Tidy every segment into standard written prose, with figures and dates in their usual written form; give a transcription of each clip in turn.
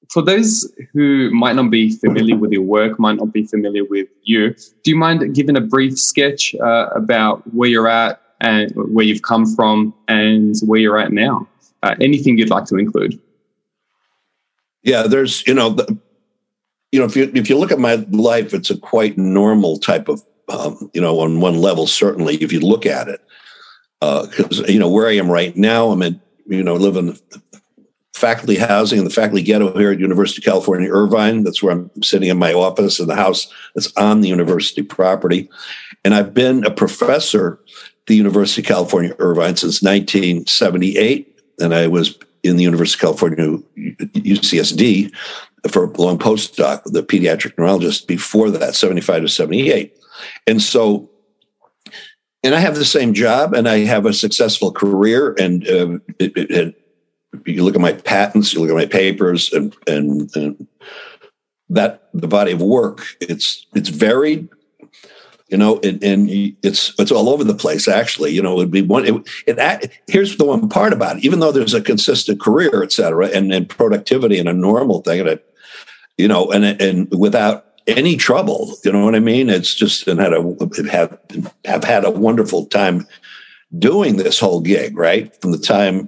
For those who might not be familiar with your work, might not be familiar with you, do you mind giving a brief sketch about where you're at and where you've come from and where you're at now? Anything you'd like to include? Yeah, there's, if you look at my life, it's a quite normal type of, on one level, certainly, if you look at it. Because, where I am right now, I'm in, live in faculty housing in the faculty ghetto here at University of California, Irvine. That's where I'm sitting in my office in the house that's on the university property. And I've been a professor at the University of California, Irvine since 1978. And I was in the University of California, UCSD, for a long postdoc, the pediatric neurologist before that, 75 to 78. And so, and I have the same job and I have a successful career. And you look at my patents, you look at my papers, and that the body of work, it's varied, and it's all over the place. Actually, it would be one. Here's the one part about it: even though there's a consistent career, et cetera, and productivity and a normal thing, and without any trouble, you know what I mean? It's just have had a wonderful time doing this whole gig, right? From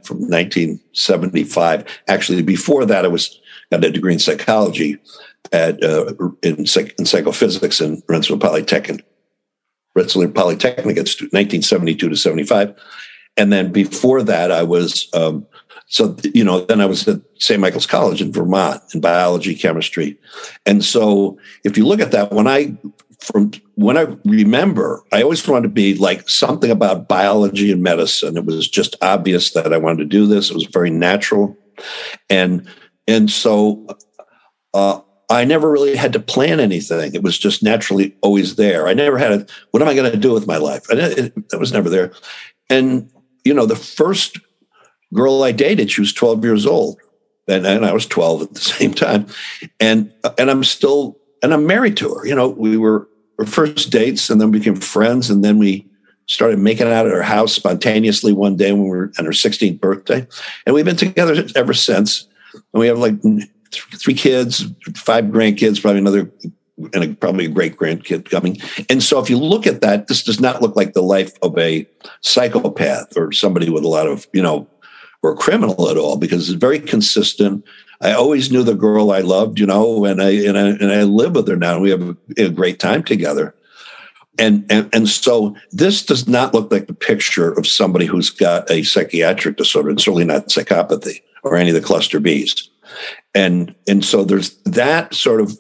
1975. Actually, before that, I got a degree in psychology in psychophysics in Rensselaer Polytechnic. Rensselaer Polytechnic, it's 1972 to 75. And then before that, I was, then I was at St. Michael's College in Vermont in biology, chemistry. And so if you look at that, when I remember, I always wanted to be like something about biology and medicine. It was just obvious that I wanted to do this. It was very natural. And so I never really had to plan anything. It was just naturally always there. I never had what am I going to do with my life? That was never there. And, the first girl I dated, she was 12 years old. And I was 12 at the same time. And I'm married to her. We were first dates and then became friends. And then we started making out at her house spontaneously one day when we were on her 16th birthday. And we've been together ever since. And we have like 3 kids, 5 grandkids, probably a great grandkid coming. And so if you look at that, this does not look like the life of a psychopath or somebody with a lot of, or a criminal at all, because it's very consistent. I always knew the girl I loved, and I live with her now. And we have a great time together. And so this does not look like the picture of somebody who's got a psychiatric disorder. It's certainly not psychopathy or any of the cluster Bs. And so there's that sort of,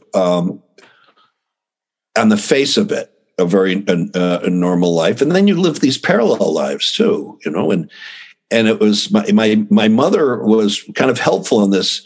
on the face of it, a very a normal life. And then you live these parallel lives too, and it was my mother was kind of helpful in this.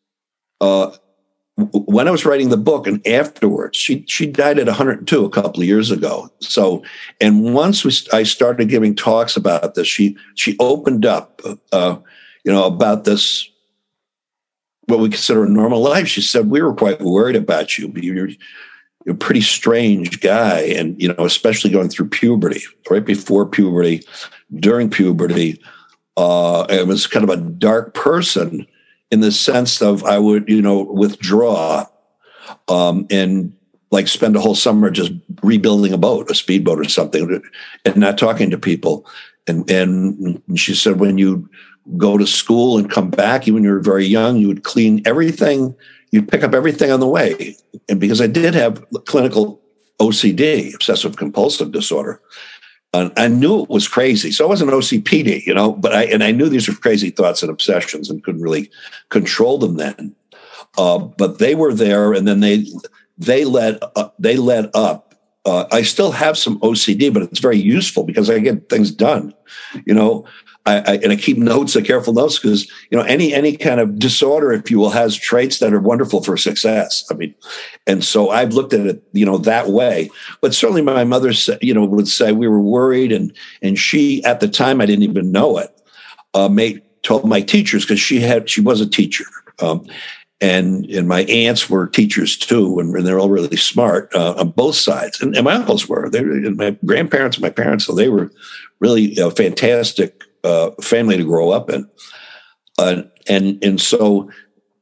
When I was writing the book and afterwards, she died at 102 a couple of years ago. So, and once I started giving talks about this, she opened up, about this, what we consider a normal life. She said, we were quite worried about you. You're a pretty strange guy. And, especially going through puberty, right before puberty, during puberty, it was kind of a dark person in the sense of I would, withdraw and like spend a whole summer just rebuilding a boat, a speedboat or something, and not talking to people. And she said, when you go to school and come back, even when you were very young, you would clean everything. You'd pick up everything on the way. And because I did have clinical OCD, obsessive compulsive disorder, and I knew it was crazy. So I wasn't OCPD, but I knew these were crazy thoughts and obsessions and couldn't really control them then. But they were there, and then they led up. I still have some OCD, but it's very useful because I get things done, I keep notes, careful notes, because any kind of disorder, if you will, has traits that are wonderful for success. I mean, and so I've looked at it, that way. But certainly, my mother said, would say we were worried, and she at the time I didn't even know it. Told my teachers because she was a teacher, and my aunts were teachers too, and they're all really smart on both sides, and my uncles were. My grandparents, my parents, so they were really fantastic family to grow up in, and so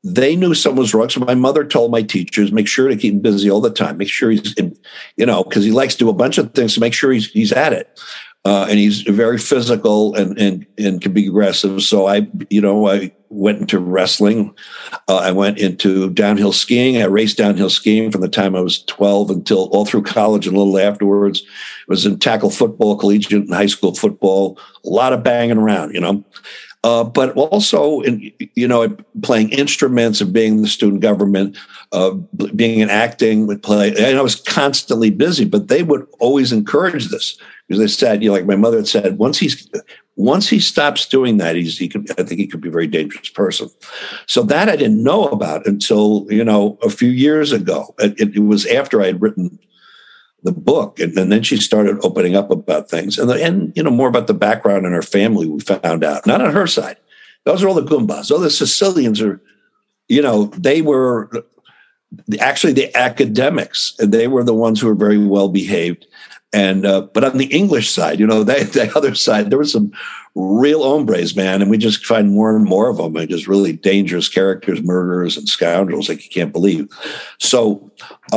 they knew something was wrong. So my mother told my teachers, make sure to keep him busy all the time. Make sure he's, because he likes to do a bunch of things, so make sure he's at it. And he's very physical and can be aggressive. So I went into wrestling. I went into downhill skiing. I raced downhill skiing from the time I was 12 until all through college and a little afterwards. I was in tackle football, collegiate and high school football, a lot of banging around, but also playing instruments and being in the student government, being in acting, would play. And I was constantly busy, but they would always encourage this. Because they said, like my mother had said, once he stops doing that, I think he could be a very dangerous person. So that I didn't know about until, a few years ago. It was after I had written the book. And then she started opening up about things and more about the background in her family, we found out. Not on her side. Those are all the Goombas. All the Sicilians are, they were actually the academics, and they were the ones who were very well behaved. And but on the English side, the other side, there were some real hombres, man, and we just find more and more of them, and just really dangerous characters, murderers and scoundrels like you can't believe. So,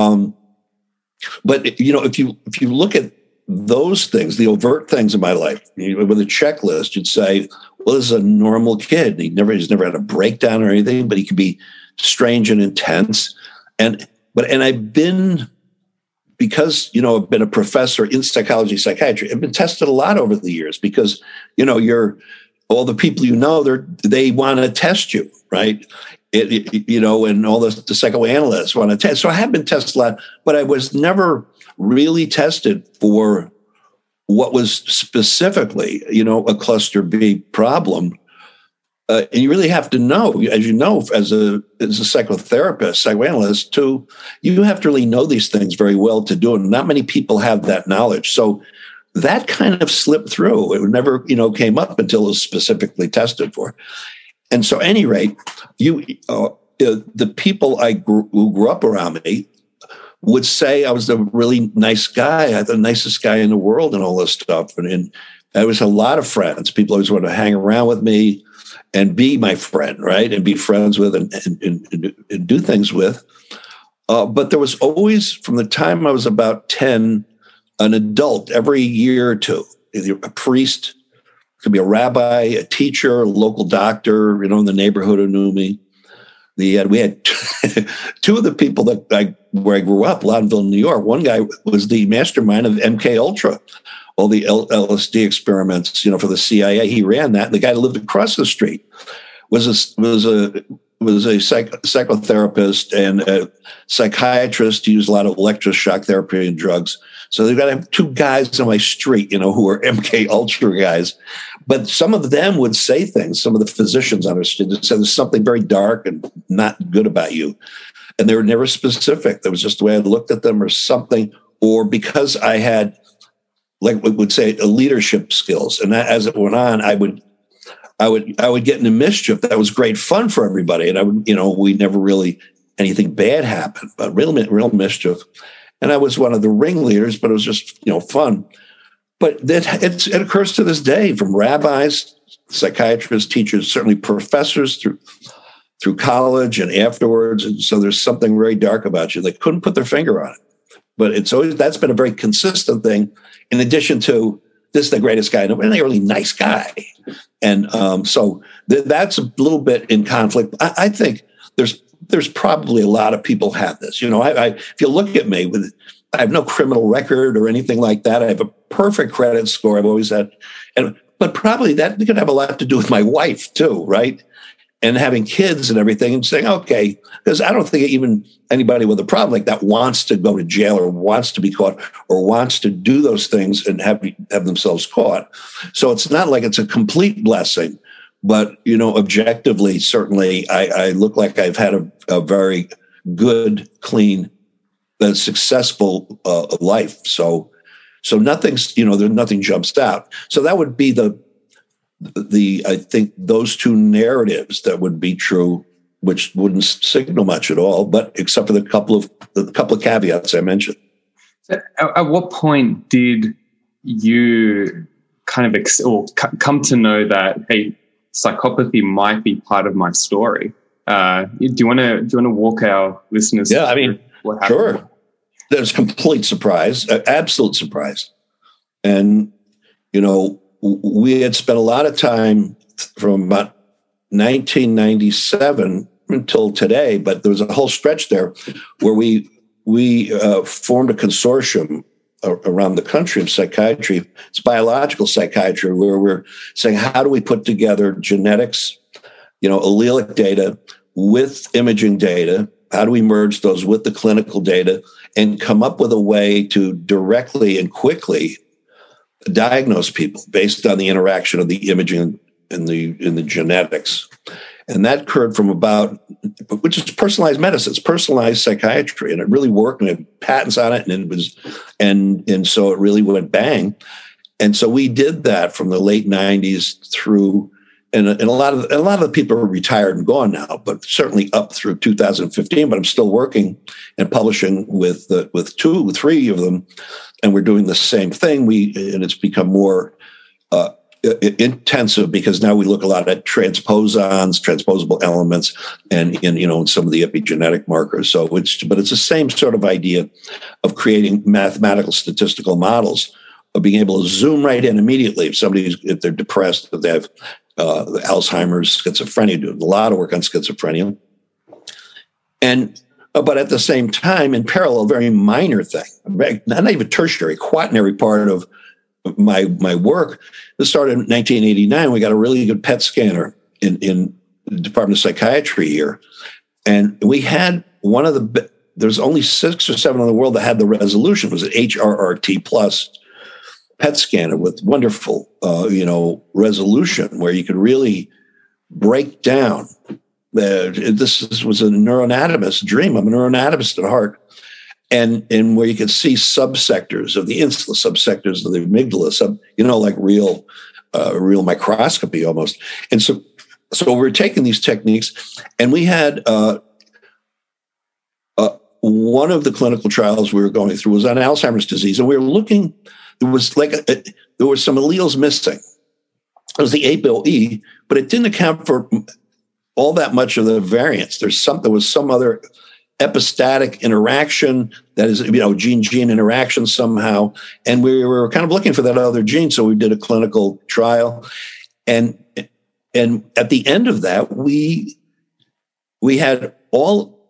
but if you look at those things, the overt things in my life, with a checklist, you'd say, well, this is a normal kid. He's never had a breakdown or anything, but he can be strange and intense. And I've been. Because, I've been a professor in psychology, psychiatry, I've been tested a lot over the years because, all the people they want to test you, right? And all the psychoanalysts want to test. So I have been tested a lot, but I was never really tested for what was specifically, a cluster B problem. And you really have to know, as as a psychotherapist, psychoanalyst, too, you have to really know these things very well to do it. And not many people have that knowledge. So that kind of slipped through. It never, came up until it was specifically tested for. And so, at any rate, the people who grew up around me would say I was a really nice guy, the nicest guy in the world, and all this stuff. And I was a lot of friends. People always wanted to hang around with me and be my friend, right? And be friends with and do things with. But there was always, from the time I was about 10, an adult every year or two, either a priest, could be a rabbi, a teacher, a local doctor, in the neighborhood who knew me. We had two of the people where I grew up, Loudonville, New York. One guy was the mastermind of MK Ultra. All the LSD experiments, for the CIA, he ran that. The guy who lived across the street was a psychotherapist and a psychiatrist. He used a lot of electroshock therapy and drugs. So they've got to have two guys on my street, who are MK Ultra guys. But some of them would say things. Some of the physicians understood. They said there's something very dark and not good about you, and they were never specific. That was just the way I looked at them, or something, or because I had, like we would say, leadership skills. And as it went on, I would get into mischief. That was great fun for everybody. And we never really, anything bad happened, but real mischief. And I was one of the ringleaders, but it was just, fun. But it occurs to this day, from rabbis, psychiatrists, teachers, certainly professors through college and afterwards. And so there's something very dark about you. They couldn't put their finger on it. But that's been a very consistent thing. In addition to, this is the greatest guy, and a really nice guy. And so that's a little bit in conflict. I think there's probably a lot of people have this. If you look at me, I have no criminal record or anything like that. I have a perfect credit score. I've always had, but probably that could have a lot to do with my wife too, right? And having kids and everything, and saying, okay, because I don't think even anybody with a problem like that wants to go to jail or wants to be caught or wants to do those things and have themselves caught. So it's not like it's a complete blessing, but, objectively, certainly I look like I've had a very good, clean, successful life. So nothing's, nothing jumps out. So that would be I think those two narratives that would be true, which wouldn't signal much at all, but except for the couple of caveats I mentioned. At what point did you kind of come to know that, hey, psychopathy might be part of my story? Do you want to walk our listeners? Yeah, I mean, what happened? sure. There's complete surprise, absolute surprise. And, we had spent a lot of time from about 1997 until today, but there was a whole stretch there where we formed a consortium around the country of psychiatry. It's biological psychiatry, where we're saying, how do we put together genetics, allelic data with imaging data? How do we merge those with the clinical data and come up with a way to directly and quickly diagnose people based on the interaction of the imaging and the genetics? And that occurred from which is personalized medicine, it's personalized psychiatry, and it really worked. And it had patents on it, and so it really went bang. And so we did that from the late '90s through. And a lot of the people are retired and gone now, but certainly up through 2015. But I'm still working and publishing with 3 of them, and we're doing the same thing. And it's become more intensive because now we look a lot at transposons, transposable elements, and in some of the epigenetic markers. So it's the same sort of idea of creating mathematical statistical models of being able to zoom right in immediately if they're depressed, if they have Alzheimer's, schizophrenia, doing a lot of work on schizophrenia. And but at the same time, in parallel, a very minor thing, not even tertiary, quaternary part of my work. This started in 1989. We got a really good PET scanner in the Department of Psychiatry here. And we had there's only 6 or 7 in the world that had the resolution. It was an HRRT plus PET scanner with wonderful, resolution where you could really break down. This was a neuroanatomist's dream. I'm a neuroanatomist at heart, and where you could see subsectors of the insula, subsectors of the amygdala, like real microscopy almost. And so we're taking these techniques, and we had one of the clinical trials we were going through was on Alzheimer's disease, and we were looking. There was there were some alleles missing. It was the ApoE, but it didn't account for all that much of the variance. There was some other epistatic interaction that is, gene-gene interaction somehow, and we were kind of looking for that other gene. So we did a clinical trial, and at the end of that, we had all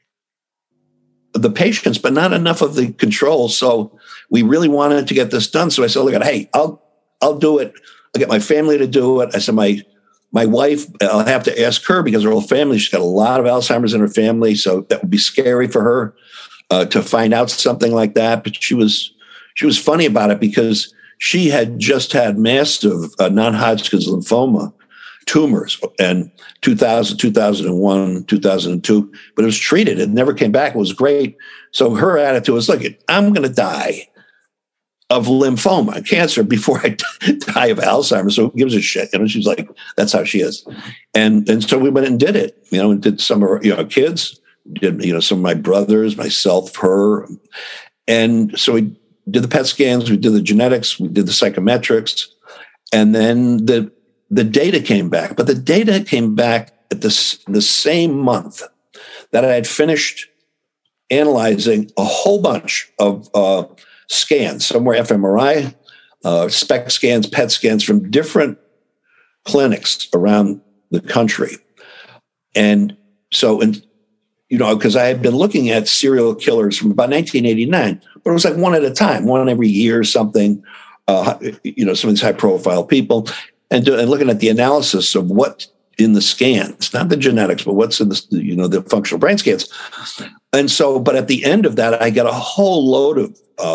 the patients, but not enough of the control. So we really wanted to get this done. So I said, look, hey, I'll do it. I'll get my family to do it. I said, my wife, I'll have to ask her because her whole family, she's got a lot of Alzheimer's in her family. So that would be scary for her to find out something like that. But she was funny about it because she had just had massive non-Hodgkin's lymphoma tumors in 2000, 2001, 2002, but it was treated. It never came back. It was great. So her attitude was, look, I'm going to die of lymphoma and cancer before I die of Alzheimer's. So who gives a shit? She's like, that's how she is. And so we went and did it, and did some of our kids, did, some of my brothers, myself, her. And so we did the PET scans, we did the genetics, we did the psychometrics, and then the data came back. But the data came back at the same month that I had finished analyzing a whole bunch of scans. Some were fMRI, SPECT scans, PET scans from different clinics around the country. And so, because I had been looking at serial killers from about 1989, but it was like one at a time, one every year or something, some of these high-profile people, and looking at the analysis of what in the scans, not the genetics, but what's in the functional brain scans. And so, but at the end of that, I got a whole load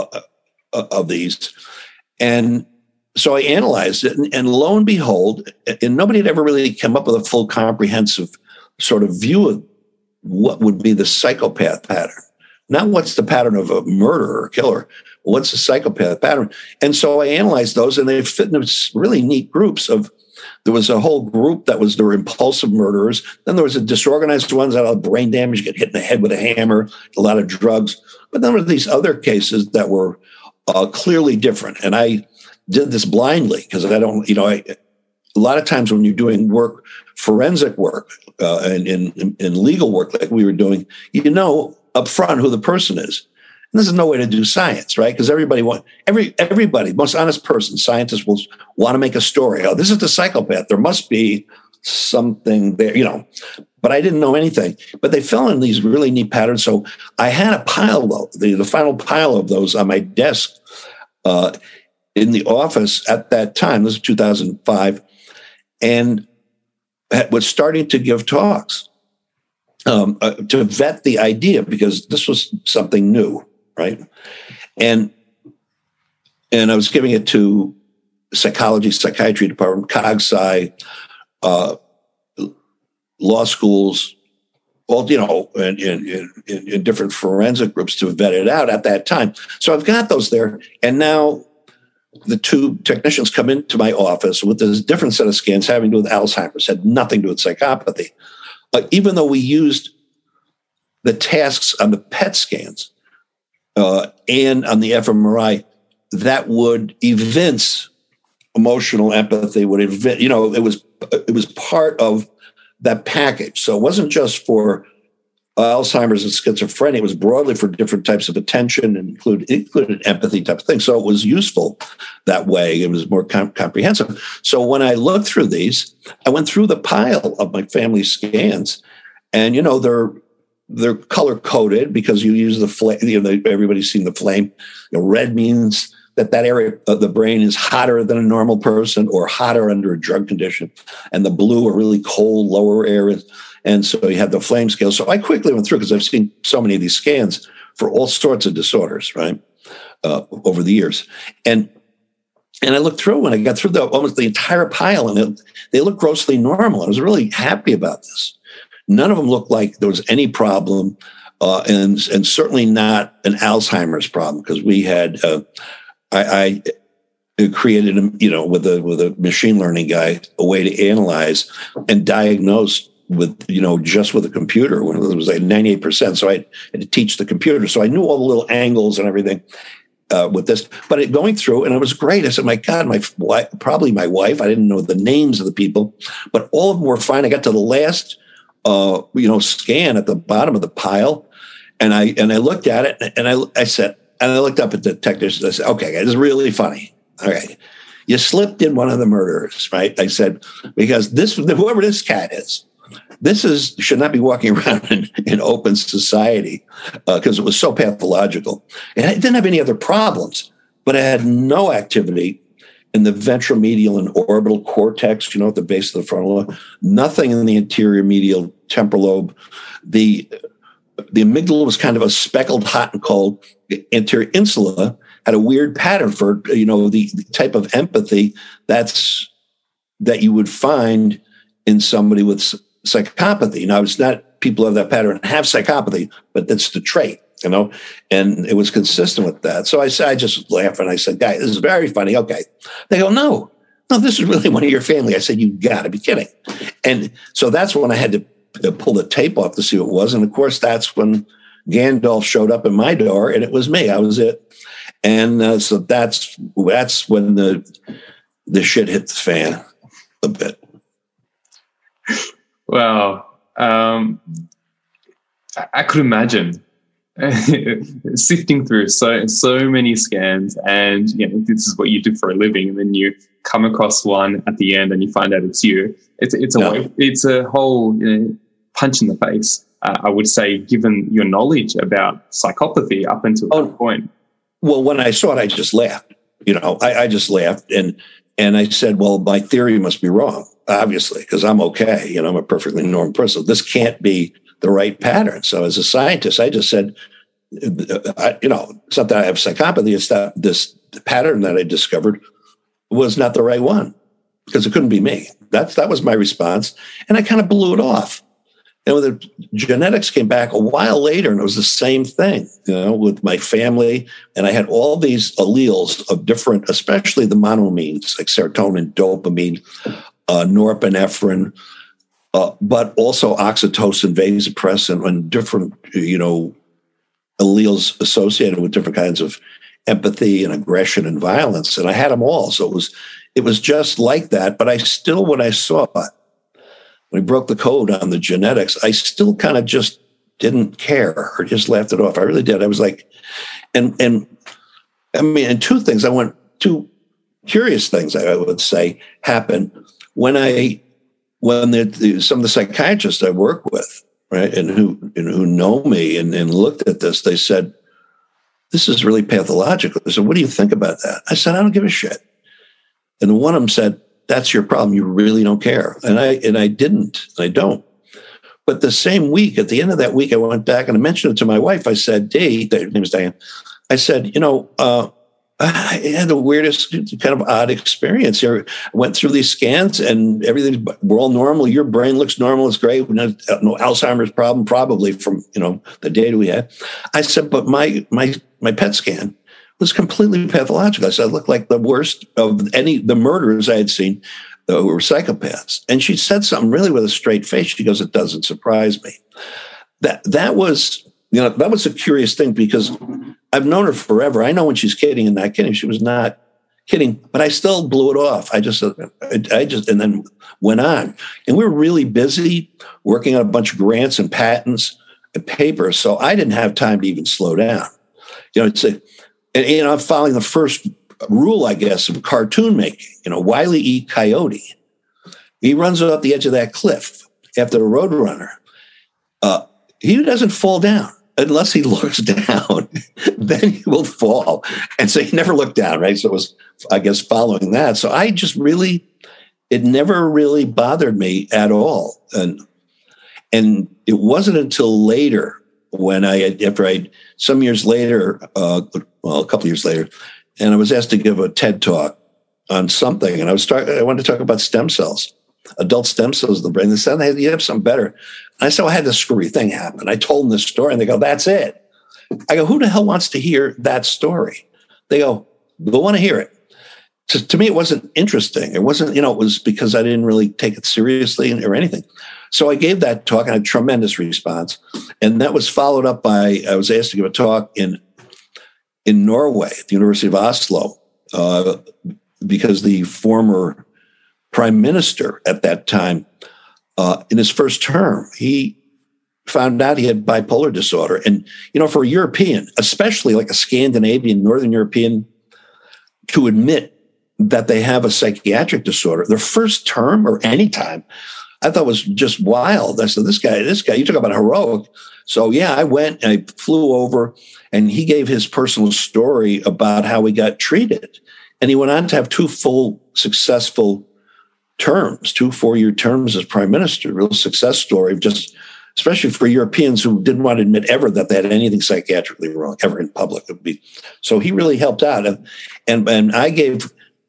of these. And so I analyzed it, and lo and behold, and nobody had ever really come up with a full comprehensive sort of view of what would be the psychopath pattern. Not what's the pattern of a murderer or killer, what's the psychopath pattern. And so I analyzed those, and they fit into really neat groups of, there was a whole group that was, there were impulsive murderers. Then there was a disorganized ones that had brain damage, get hit in the head with a hammer, a lot of drugs. But then there were these other cases that were clearly different. And I did this blindly because I don't, a lot of times when you're doing work, forensic work, and in legal work like we were doing, you know up front who the person is. And this is no way to do science, right? Because everybody, most honest person, scientists will want to make a story. Oh, this is the psychopath. There must be something there, you know. But I didn't know anything. But they fell in these really neat patterns. So I had a pile, though, the final pile of those on my desk in the office at that time. This is 2005. And was starting to give talks to vet the idea, because this was something new, right? And I was giving it to psychology, psychiatry department, CogSci, law schools, all, you know, in different forensic groups to vet it out at that time. So I've got those there. And now the two technicians come into my office with this different set of scans having to do with Alzheimer's, had nothing to do with psychopathy. Even though we used the tasks on the PET scans and on the fMRI, that would evince emotional empathy, would evince, you know, it was part of that package. So it wasn't just for Alzheimer's and schizophrenia. It was broadly for different types of attention, and included empathy type of thing. So it was useful that way. It was more comprehensive. So when I looked through these, I went through the pile of my family scans, and, you know, they're color coded because you use the flame. You know, everybody's seen the flame. You know, red means that area of the brain is hotter than a normal person or hotter under a drug condition. And the blue are really cold lower areas. And so you have the flame scale. So I quickly went through, because I've seen so many of these scans for all sorts of disorders, right, over the years. And I looked through, and I got through almost the entire pile, and they looked grossly normal. I was really happy about this. None of them looked like there was any problem, and certainly not an Alzheimer's problem, because we had I created, you know, with a machine learning guy, a way to analyze and diagnose with, you know, just with a computer when it was like 98%. So I had to teach the computer. So I knew all the little angles and everything with this, but going through, and it was great. I said, my God, probably my wife, I didn't know the names of the people, but all of them were fine. I got to the last, you know, scan at the bottom of the pile. And I looked at it, and I said, and I looked up at the technician. I said, okay, this is really funny. All right. You slipped in one of the murderers, right? I said, because whoever this cat is, should not be walking around in open society, because it was so pathological. And it didn't have any other problems, but it had no activity in the ventromedial and orbital cortex, you know, at the base of the frontal lobe, nothing in the anterior medial temporal lobe. The amygdala was kind of a speckled hot and cold. The anterior insula had a weird pattern for, you know, the type of empathy that you would find in somebody with psychopathy. Now, it's not people of that pattern have psychopathy, but that's the trait, you know, and it was consistent with that. So I just laughed, and I said, guys, this is very funny. Okay. They go, no, this is really one of your family. I said, you got to be kidding. And so that's when I had to pull the tape off to see what it was. And of course, that's when Gandalf showed up at my door, and it was me. I was it. And so that's when the shit hit the fan a bit. Wow. I could imagine sifting through so many scans, and, you know, this is what you do for a living, and then you come across one at the end and you find out it's you. It's a whole, you know, punch in the face, I would say, given your knowledge about psychopathy up until that point. Well, when I saw it, I just laughed. You know, I just laughed, and I said, well, my theory must be wrong, obviously, because I'm okay. You know, I'm a perfectly normal person. This can't be the right pattern. So as a scientist, I just said, you know, it's not that I have psychopathy. It's that this pattern that I discovered was not the right one, because it couldn't be me. That was my response. And I kind of blew it off. And when the genetics came back a while later, and it was the same thing, you know, with my family. And I had all these alleles of different, especially the monoamines, like serotonin, dopamine, norepinephrine, but also oxytocin, vasopressin, and different, you know, alleles associated with different kinds of empathy and aggression and violence. And I had them all. So it was just like that. But I still, when I saw it, when we broke the code on the genetics, I still kind of just didn't care or just laughed it off. I really did. I was like, and I mean, and two curious things I would say happened when some of the psychiatrists I work with, right, and who know me and looked at this, they said, this is really pathological. They said, what do you think about that? I said, I don't give a shit. And one of them said, that's your problem. You really don't care. And I didn't. I don't. But the same week, at the end of that week, I went back and I mentioned it to my wife. I said, her name is Diane. I said, I had the weirdest kind of odd experience here. I went through these scans and everything, we're all normal. Your brain looks normal. It's great. No Alzheimer's problem, probably from, the data we had. I said, but my PET scan was completely pathological. I said, I looked like the worst of the murderers I had seen who were psychopaths. And she said something really with a straight face. She goes, it doesn't surprise me. That was a curious thing because I've known her forever. I know when she's kidding and not kidding. She was not kidding, but I still blew it off. I just, and then went on. And we were really busy working on a bunch of grants and patents and papers. So I didn't have time to even slow down. I'm following the first rule, I guess, of cartoon making. Wile E. Coyote. He runs off the edge of that cliff after the Roadrunner. He doesn't fall down unless he looks down. Then he will fall. And so he never looked down, right? So it was, I guess, following that. So it never really bothered me at all. And it wasn't until later when some years later, a couple years later, and I was asked to give a TED talk on something. And I wanted to talk about stem cells, adult stem cells of the brain. They said, hey, you have something better. And I said, well, I had this screwy thing happen. I told them this story and they go, that's it. I go, who the hell wants to hear that story? They go, they want to hear it. To me, it wasn't interesting. It wasn't, it was because I didn't really take it seriously or anything. So I gave that talk and I had a tremendous response. And that was followed up by, I was asked to give a talk in Norway at the University of Oslo, because the former prime minister at that time, in his first term, he found out he had bipolar disorder. And, for a European, especially like a Scandinavian, Northern European, to admit that they have a psychiatric disorder, their first term or any time, I thought was just wild. I said, this guy, you talk about heroic. So yeah, I went and I flew over and he gave his personal story about how he got treated. And he went on to have two full successful terms, 2 4-year terms as prime minister, real success story, just especially for Europeans who didn't want to admit ever that they had anything psychiatrically wrong ever in public. So he really helped out. And I gave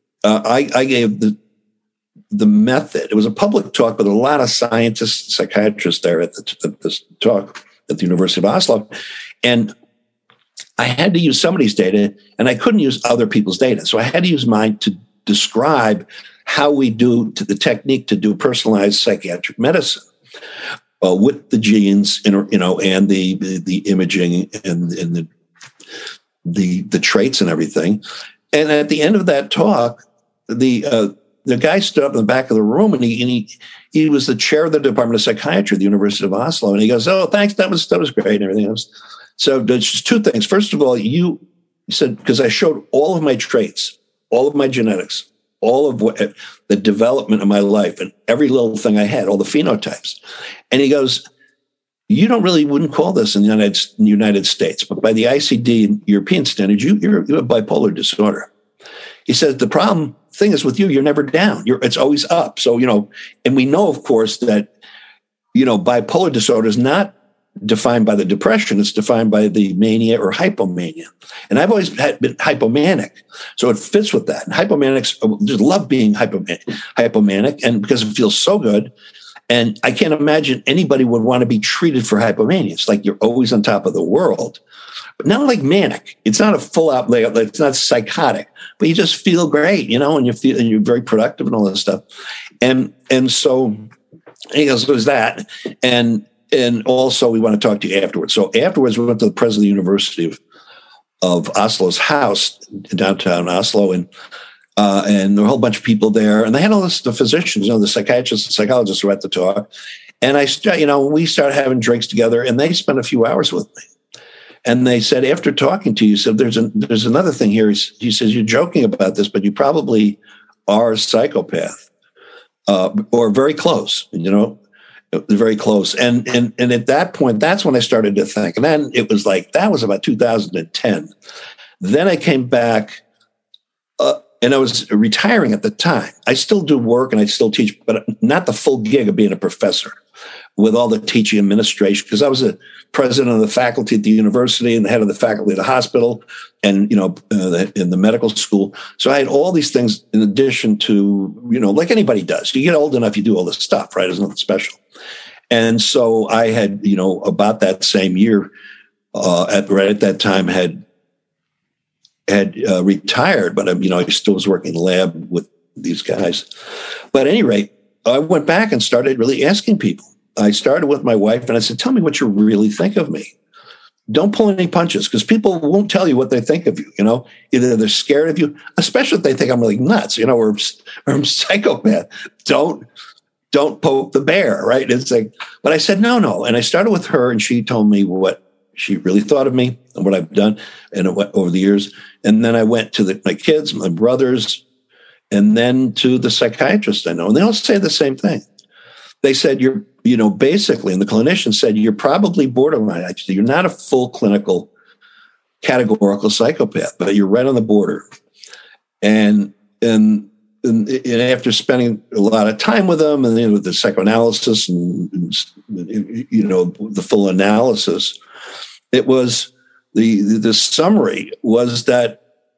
the method. It was a public talk, but there were a lot of scientists, psychiatrists there at this talk at the University of Oslo. And I had to use somebody's data and I couldn't use other people's data. So I had to use mine to describe how we do the technique to do personalized psychiatric medicine with the genes, and the imaging and the traits and everything. And at the end of that talk, the guy stood up in the back of the room and he was the chair of the Department of Psychiatry at the University of Oslo. And he goes, oh, thanks. That was great and everything else. So there's just two things. First of all, you said, because I showed all of my traits, all of my genetics, all of the development of my life and every little thing I had, all the phenotypes. And he goes, you wouldn't call this in the United States, but by the ICD and European standards, you have bipolar disorder. He says, the thing is with you're never down. It's always up. So, and we know, of course, that, bipolar disorder is not defined by the depression. It's defined by the mania or hypomania. And I've always been hypomanic. So it fits with that. And hypomanics just love being hypomanic and because it feels so good. And I can't imagine anybody would want to be treated for hypomania. It's like you're always on top of the world. But not like manic. It's not a full out, it's not psychotic, but you just feel great, and you're very productive and all this stuff. And so he goes, there's that. And also we want to talk to you afterwards. So afterwards we went to the president of the University of Oslo's house in downtown Oslo. And and there were a whole bunch of people there, and they had all the physicians, the psychiatrists and psychologists who were at the talk. And we started having drinks together, and they spent a few hours with me. And they said, after talking to you, said, there's another thing here. He says, you're joking about this, but you probably are a psychopath, or very close, very close. And at that point, that's when I started to think. And then it was like, that was about 2010. Then I came back, and I was retiring at the time. I still do work and I still teach, but not the full gig of being a professor with all the teaching administration, because I was a president of the faculty at the university and the head of the faculty at the hospital and, in the medical school. So I had all these things in addition to, like anybody does. You get old enough, you do all this stuff, right? There's nothing special. And so I had, about that same year, right at that time had retired, but I still was working in the lab with these guys. But at any rate, I went back and started really asking people. I started with my wife and I said, tell me what you really think of me. Don't pull any punches, because people won't tell you what they think of you. Either they're scared of you, especially if they think I'm really nuts, or I'm a psychopath. Don't poke the bear, right? It's like, but I said, no. And I started with her, and she told me what she really thought of me and what I've done and over the years. And then I went to my kids, my brothers, and then to the psychiatrist I know. And they all say the same thing. They said, basically, and the clinician said, you're probably borderline. You're not a full clinical categorical psychopath, but you're right on the border. And after spending a lot of time with them and with the psychoanalysis and the full analysis, it was the summary was that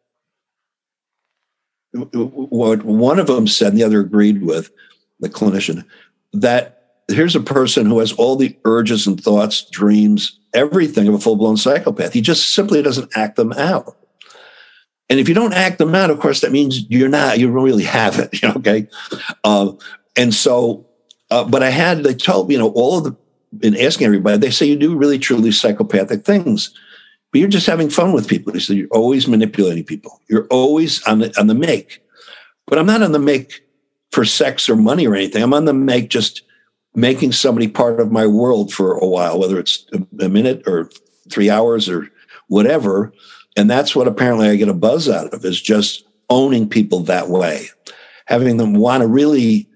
what one of them said and the other agreed with, the clinician, that here's a person who has all the urges and thoughts, dreams, everything of a full-blown psychopath. He just simply doesn't act them out. And if you don't act them out, of course, that means you don't really have it, okay? And so, but they told me, in asking everybody, they say you do really, truly psychopathic things, but you're just having fun with people. They say you're always manipulating people. You're always on the make. But I'm not on the make for sex or money or anything. I'm on the make just making somebody part of my world for a while, whether it's a minute or 3 hours or whatever. And that's what apparently I get a buzz out of, is just owning people that way, having them want to really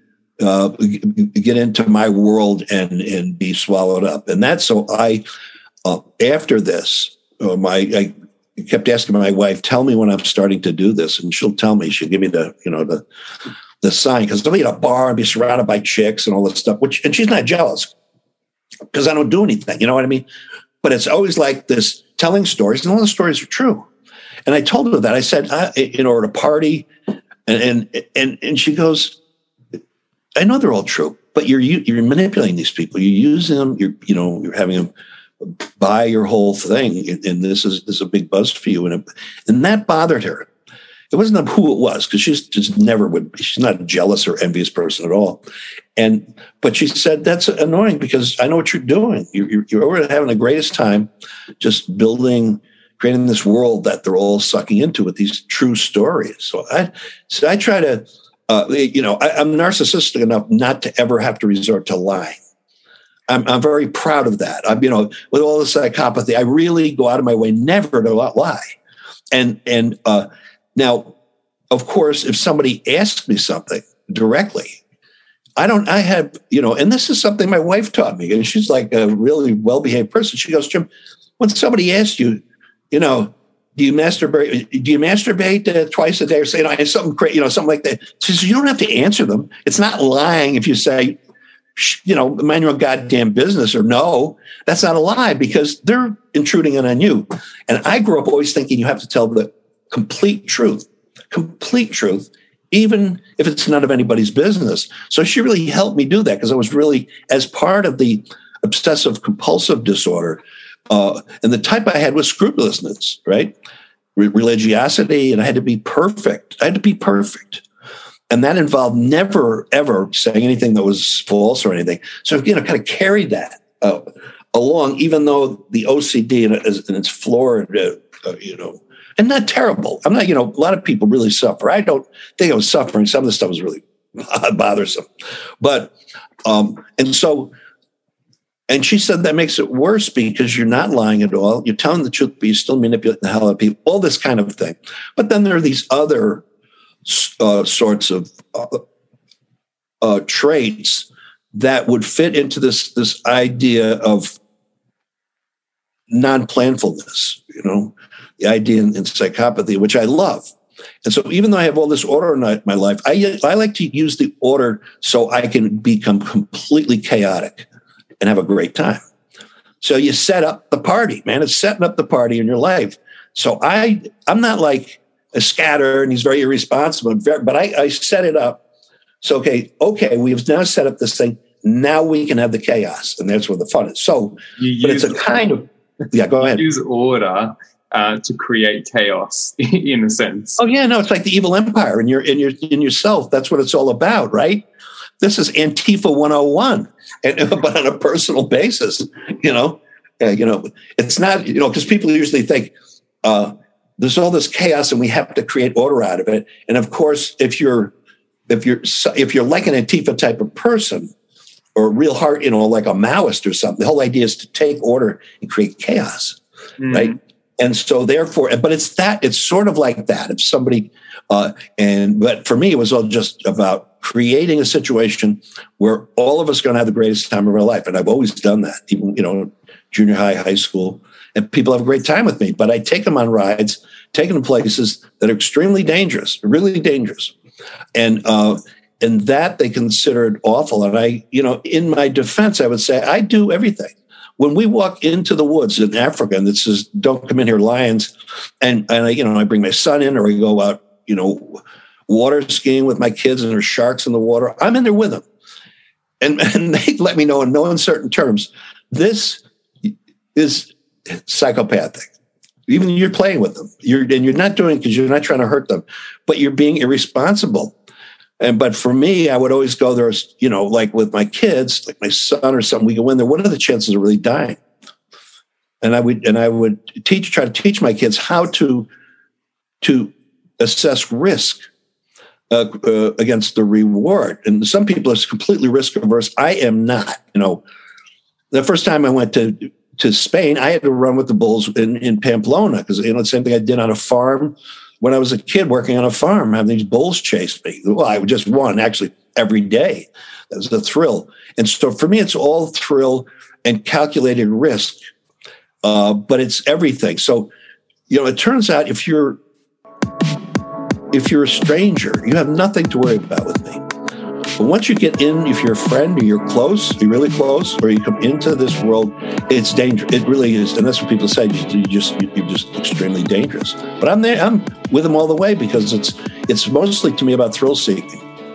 get into my world and be swallowed up. And that's so after this, I kept asking my wife, tell me when I'm starting to do this. And she'll tell me, she'll give me the sign, because I'll be at a bar and be surrounded by chicks and all this stuff, and she's not jealous because I don't do anything. You know what I mean? But it's always like this telling stories, and all the stories are true. And I told her that. I said, at a party, and she goes, I know they're all true, but you're manipulating these people. You're using them. You're having them buy your whole thing, and this is a big buzz for you. And that bothered her. It wasn't who it was, because she's just she's not a jealous or envious person at all. But she said, that's annoying because I know what you're doing. You're over having the greatest time just creating this world that they're all sucking into with these true stories. So I try to, I'm narcissistic enough not to ever have to resort to lying. I'm very proud of that. With all the psychopathy, I really go out of my way never to lie. And now, of course, if somebody asks me something directly, and this is something my wife taught me, and she's like a really well-behaved person. She goes, Jim, when somebody asks you, do you masturbate twice a day or say, something crazy, something like that? She says, you don't have to answer them. It's not lying if you say, mind your own goddamn business, or no, that's not a lie, because they're intruding on you. And I grew up always thinking you have to tell the complete truth, even if it's none of anybody's business. So she really helped me do that, because I was really, as part of the obsessive compulsive disorder, and the type I had was scrupulousness, right? Religiosity, and I had to be perfect. And that involved never, ever saying anything that was false or anything. So, kind of carried that along, even though the OCD and its floored, and not terrible. I'm not, a lot of people really suffer. I don't think I was suffering. Some of the stuff was really bothersome. But, and she said that makes it worse because you're not lying at all. You're telling the truth, but you still manipulate the hell out of people, all this kind of thing. But then there are these other sorts of traits that would fit into this idea of non-planfulness, the idea in psychopathy, which I love. And so even though I have all this order in my life, I like to use the order so I can become completely chaotic and have a great time. So you set up the party, man. It's setting up the party in your life. So I'm not like a scatter and he's very irresponsible, but I set it up. So, okay, we've now set up this thing. Now we can have the chaos. And that's where the fun is. So, but it's a kind of, go ahead. Use order to create chaos in a sense. Oh yeah, no, it's like the evil empire in yourself. That's what it's all about, right? This is Antifa 101, but on a personal basis, it's not, because people usually think there's all this chaos and we have to create order out of it. And of course, if you're like an Antifa type of person or a real heart, like a Maoist or something, the whole idea is to take order and create chaos, right? And so therefore, but it's sort of like that. If somebody, but for me, it was all just about creating a situation where all of us are going to have the greatest time of our life. And I've always done that, even, junior high, high school, and people have a great time with me, but I take them on rides, take them to places that are extremely dangerous, really dangerous. And that they considered awful. And I, in my defense, I would say I do everything. When we walk into the woods in Africa and it says, "Don't come in here, lions," and I bring my son in, or we go out, water skiing with my kids and there's sharks in the water, I'm in there with them. And they let me know in no uncertain terms, this is psychopathic. Even you're playing with them. You're not doing it because you're not trying to hurt them, but you're being irresponsible. But for me, I would always go there, like with my kids, like my son or something, we go in there. What are the chances of really dying? And I would try to teach my kids how to assess risk against the reward. And some people are completely risk averse. I am not. The first time I went to Spain, I had to run with the bulls in Pamplona because the same thing I did on a farm. When I was a kid working on a farm, having these bulls chase me. Well, I just won actually every day. That was the thrill. And so for me, it's all thrill and calculated risk, but it's everything. So, it turns out if you're a stranger, you have nothing to worry about with me. But once you get in, if you're a friend or you're really close, or you come into this world, it's dangerous. It really is. And that's what people say. You're just extremely dangerous. But I'm there. I'm with them all the way because it's mostly to me about thrill seeking.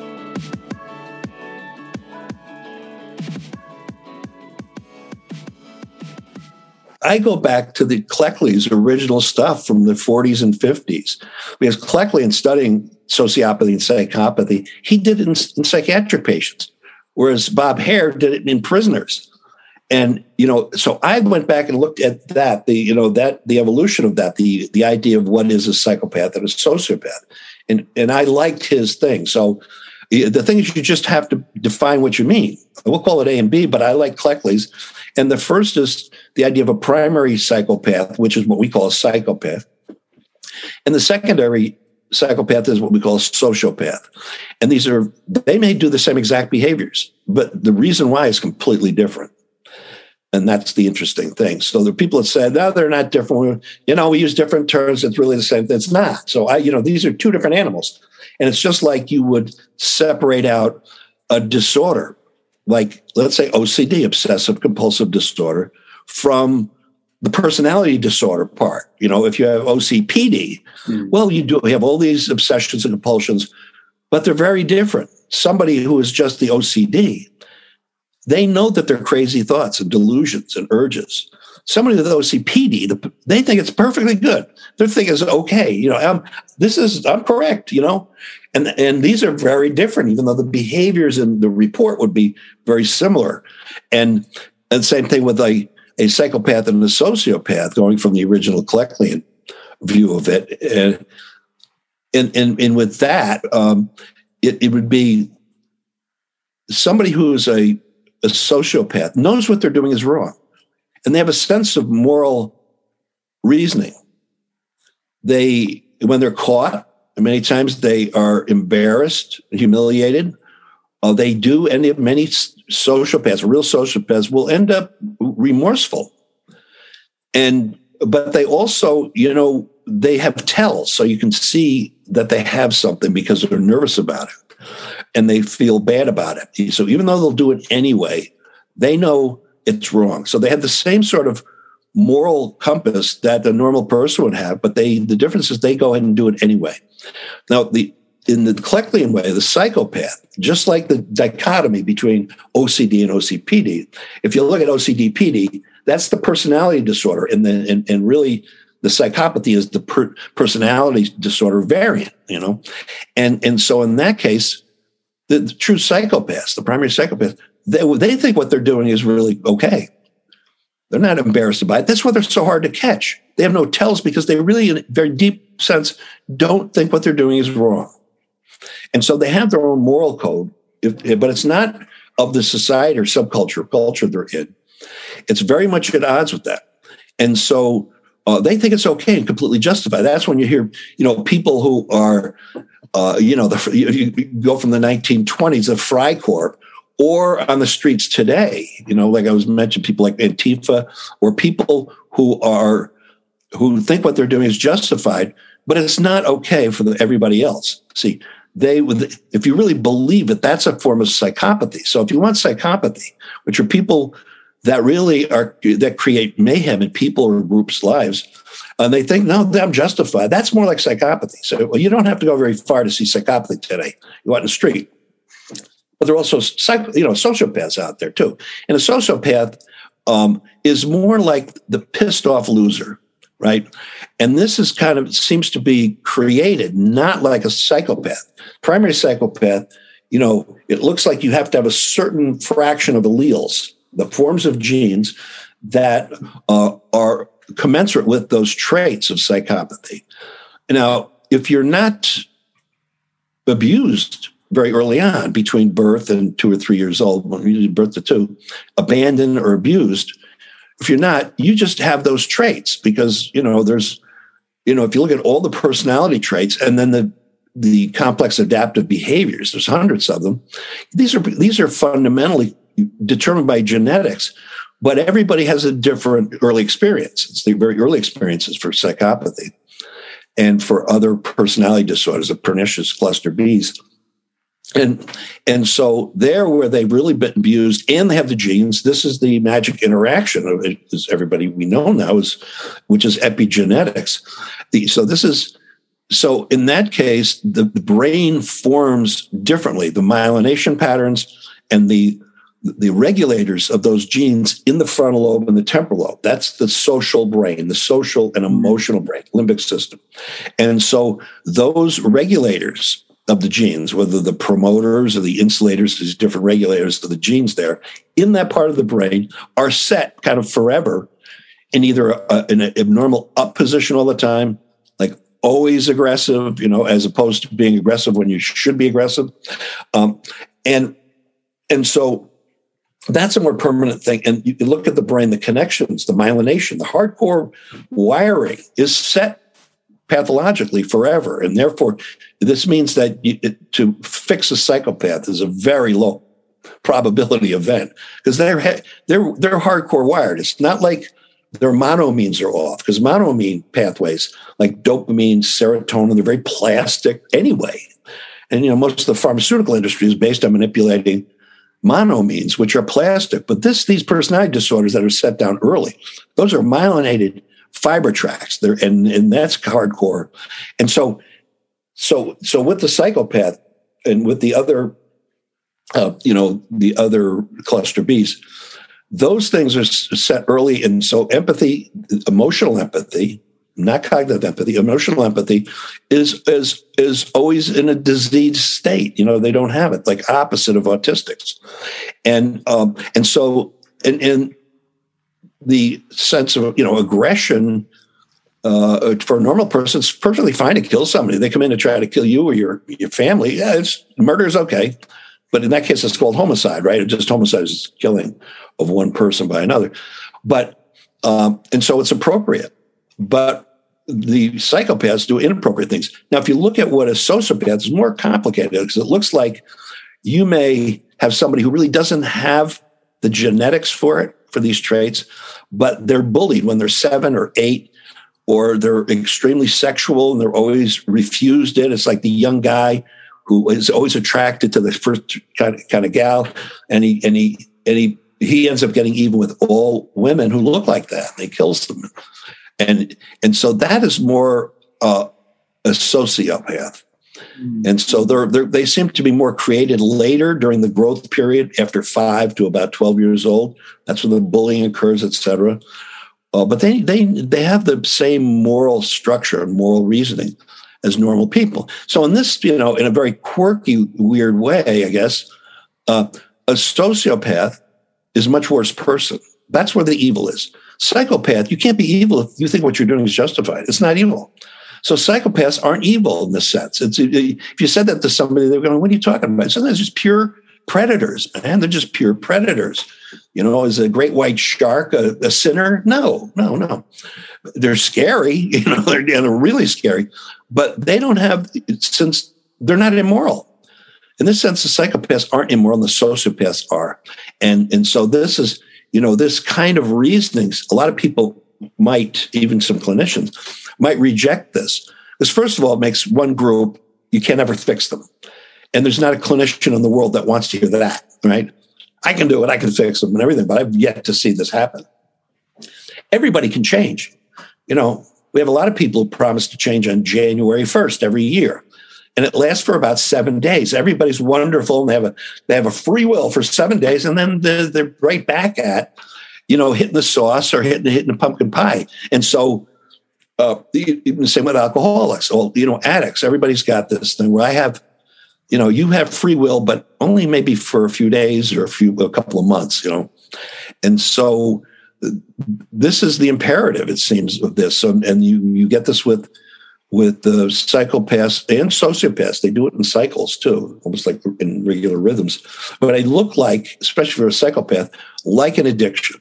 I go back to the Cleckley's original stuff from the 40s and 50s, because Cleckley, in studying sociopathy and psychopathy, he did it in psychiatric patients, whereas Bob Hare did it in prisoners. And, so I went back and looked at that, the evolution of that, the idea of what is a psychopath and a sociopath. And I liked his thing. So the thing is, you just have to define what you mean. We'll call it A and B, but I like Cleckley's. And the first is the idea of a primary psychopath, which is what we call a psychopath. And the secondary psychopath is what we call a sociopath. And they may do the same exact behaviors, but the reason why is completely different. And that's the interesting thing. So the people that said, no, they're not different. We use different terms. It's really the same. It's not. So these are two different animals. And it's just like you would separate out a disorder, like let's say OCD, obsessive compulsive disorder, from the personality disorder part. If you have OCPD, well, you have all these obsessions and compulsions, but they're very different. Somebody who is just the OCD, they know that they're crazy thoughts and delusions and urges. Somebody with OCPD, they think it's perfectly good. Their thing is okay. I'm correct. And these are very different, even though the behaviors in the report would be very similar. And same thing with a psychopath and a sociopath, going from the original Cleckley view of it. And with that, it would be somebody who is a sociopath knows what they're doing is wrong, and they have a sense of moral reasoning. When they're caught, many times they are embarrassed, humiliated. They do, and many sociopaths, real sociopaths, will end up remorseful. But they also, they have tells, so you can see that they have something because they're nervous about it and they feel bad about it. So even though they'll do it anyway, they know it's wrong. So they have the same sort of moral compass that the normal person would have, but the difference is they go ahead and do it anyway. Now, in the Klecklian way, the psychopath, just like the dichotomy between OCD and OCPD, if you look at OCD-PD, that's the personality disorder, and really the psychopathy is the personality disorder variant, and so in that case, the true psychopaths, the primary psychopaths, they think what they're doing is really okay. They're not embarrassed by it. That's why they're so hard to catch. They have no tells because they really, in a very deep sense, don't think what they're doing is wrong. And so they have their own moral code, but it's not of the society or subculture or culture they're in. It's very much at odds with that. And so they think it's okay and completely justified. That's when you hear, people who are, you go from the 1920s, the Freikorps, or on the streets today, like I was mentioning, people like Antifa, or people who think what they're doing is justified, but it's not okay for everybody else. See, if you really believe it, that's a form of psychopathy. So if you want psychopathy, which are people that really that create mayhem in people or groups' lives, and they think, no, I'm justified. That's more like psychopathy. So you don't have to go very far to see psychopathy today. You go out in the street. But there are also sociopaths out there too. And a sociopath is more like the pissed off loser, right? And this is seems to be created not like a psychopath. Primary psychopath, it looks like you have to have a certain fraction of alleles, the forms of genes that are commensurate with those traits of psychopathy. Now, if you're not abused very early on, between birth and 2 or 3 years old, usually birth to 2, abandoned or abused, if you're not, you just have those traits because, there's, if you look at all the personality traits and then the complex adaptive behaviors, there's hundreds of them. These are fundamentally determined by genetics, but everybody has a different early experience. It's the very early experiences for psychopathy and for other personality disorders, the pernicious cluster Bs. And so there where they've really been abused and they have the genes, this is the magic interaction of it, as everybody we know now which is epigenetics. So in that case, the brain forms differently. The myelination patterns and the regulators of those genes in the frontal lobe and the temporal lobe. That's the social brain, the social and emotional brain, limbic system. And so those regulators of the genes, whether the promoters or the insulators, these different regulators of the genes there, in that part of the brain are set kind of forever in either an abnormal up position all the time, like always aggressive, as opposed to being aggressive when you should be aggressive. And so that's a more permanent thing. And you look at the brain, the connections, the myelination, the hardcore wiring is set pathologically forever. And therefore, this means that to fix a psychopath is a very low probability event because they're hardcore wired. It's not like their monoamines are off because monoamine pathways like dopamine, serotonin, they're very plastic anyway. And, most of the pharmaceutical industry is based on manipulating monoamines, which are plastic. But these personality disorders that are set down early, those are myelinated fiber tracks there, and that's hardcore. And so with the psychopath and with the other, the other cluster Bs, those things are set early. And so empathy, emotional empathy, not cognitive empathy, emotional empathy is always in a diseased state. They don't have it, like opposite of autistics. And so the sense of, aggression for a normal person, it's perfectly fine to kill somebody. They come in to try to kill you or your family. Yeah, murder is okay. But in that case, it's called homicide, right? It just homicide is killing of one person by another. But, and so it's appropriate. But the psychopaths do inappropriate things. Now, if you look at what a sociopath is, more complicated because it looks like you may have somebody who really doesn't have the genetics for it, for these traits, but they're bullied when they're 7 or 8, or they're extremely sexual and they're always refused it. It's like the young guy who is always attracted to the first kind of gal, and he ends up getting even with all women who look like that. And he kills them, and so that is more a sociopath. And so they seem to be more created later during the growth period, after 5 to about 12 years old. That's when the bullying occurs, et cetera. But they have the same moral structure and moral reasoning as normal people. So in this, in a very quirky, weird way, I guess, a sociopath is a much worse person. That's where the evil is. Psychopath, you can't be evil if you think what you're doing is justified. It's not evil. So psychopaths aren't evil in this sense. If you said that to somebody, they're going, "What are you talking about?" Sometimes just pure predators, man. They're just pure predators. Is a great white shark a sinner? No. They're scary, they're really scary, but they don't have, since they're not immoral. In this sense, the psychopaths aren't immoral and the sociopaths are. And so this is, this kind of reasonings, a lot of people might, even some clinicians, might reject this. Because first of all, it makes one group, you can never fix them. And there's not a clinician in the world that wants to hear that, right? I can do it, I can fix them and everything, but I've yet to see this happen. Everybody can change. We have a lot of people who promise to change on January 1st every year. And it lasts for about 7 days. Everybody's wonderful. And they have a free will for 7 days. And then they're right back at, hitting the sauce or hitting the pumpkin pie. And so even the same with alcoholics or, addicts. Everybody's got this thing where I have, you have free will, but only maybe for a few days or a couple of months, And so this is the imperative, it seems, of this. So, and you get this with the psychopaths and sociopaths. They do it in cycles too, almost like in regular rhythms. But they look like, especially for a psychopath, like an addiction.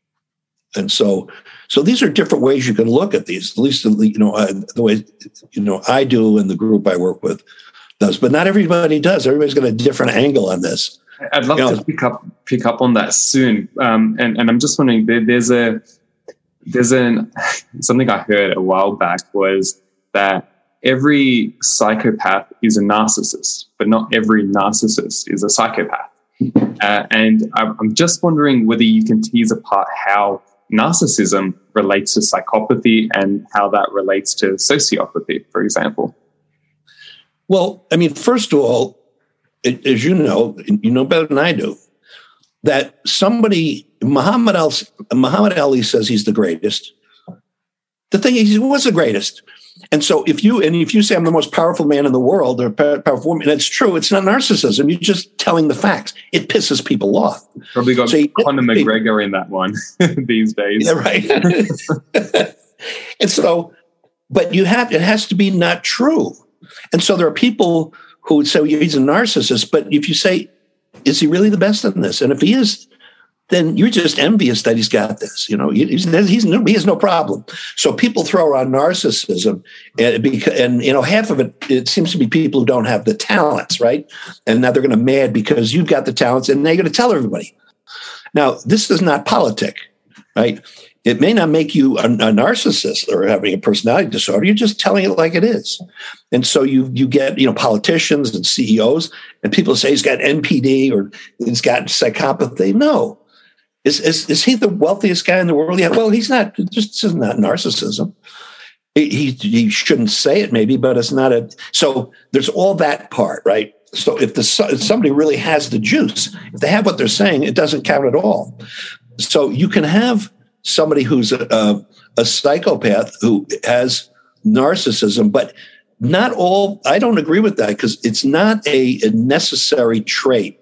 And so these are different ways you can look at these. At least the way I do and the group I work with does. But not everybody does. Everybody's got a different angle on this. I'd love to pick up on that soon. And I'm just wondering, there's something I heard a while back was that every psychopath is a narcissist, but not every narcissist is a psychopath. And I'm just wondering whether you can tease apart how narcissism relates to psychopathy and how that relates to sociopathy, for example. Well, I mean, first of all, as you know better than I do, that Muhammad Ali says he's the greatest. The thing is, he was the greatest. And so if you say I'm the most powerful man in the world or powerful woman, that's true. It's not narcissism. You're just telling the facts. It pisses people off. Probably got Conor McGregor in that one these days. Yeah, right. And so, but it has to be not true. And so there are people who would say he's a narcissist, but if you say, is he really the best in this? And if he is, then you're just envious that he's got this. He has no problem. So people throw around narcissism, and half of it seems to be people who don't have the talents, right? And now they're going to mad because you've got the talents, and they're going to tell everybody. Now, this is not politic, right? It may not make you a narcissist or having a personality disorder. You're just telling it like it is. And so you get, politicians and CEOs, and people say he's got NPD or he's got psychopathy. No. Is he the wealthiest guy in the world? Yeah. Well, he's not. This is not narcissism. He shouldn't say it, maybe, but it's not a. So there's all that part, right? So if somebody really has the juice, if they have what they're saying, it doesn't count at all. So you can have somebody who's a psychopath who has narcissism, but not all. I don't agree with that because it's not a necessary trait.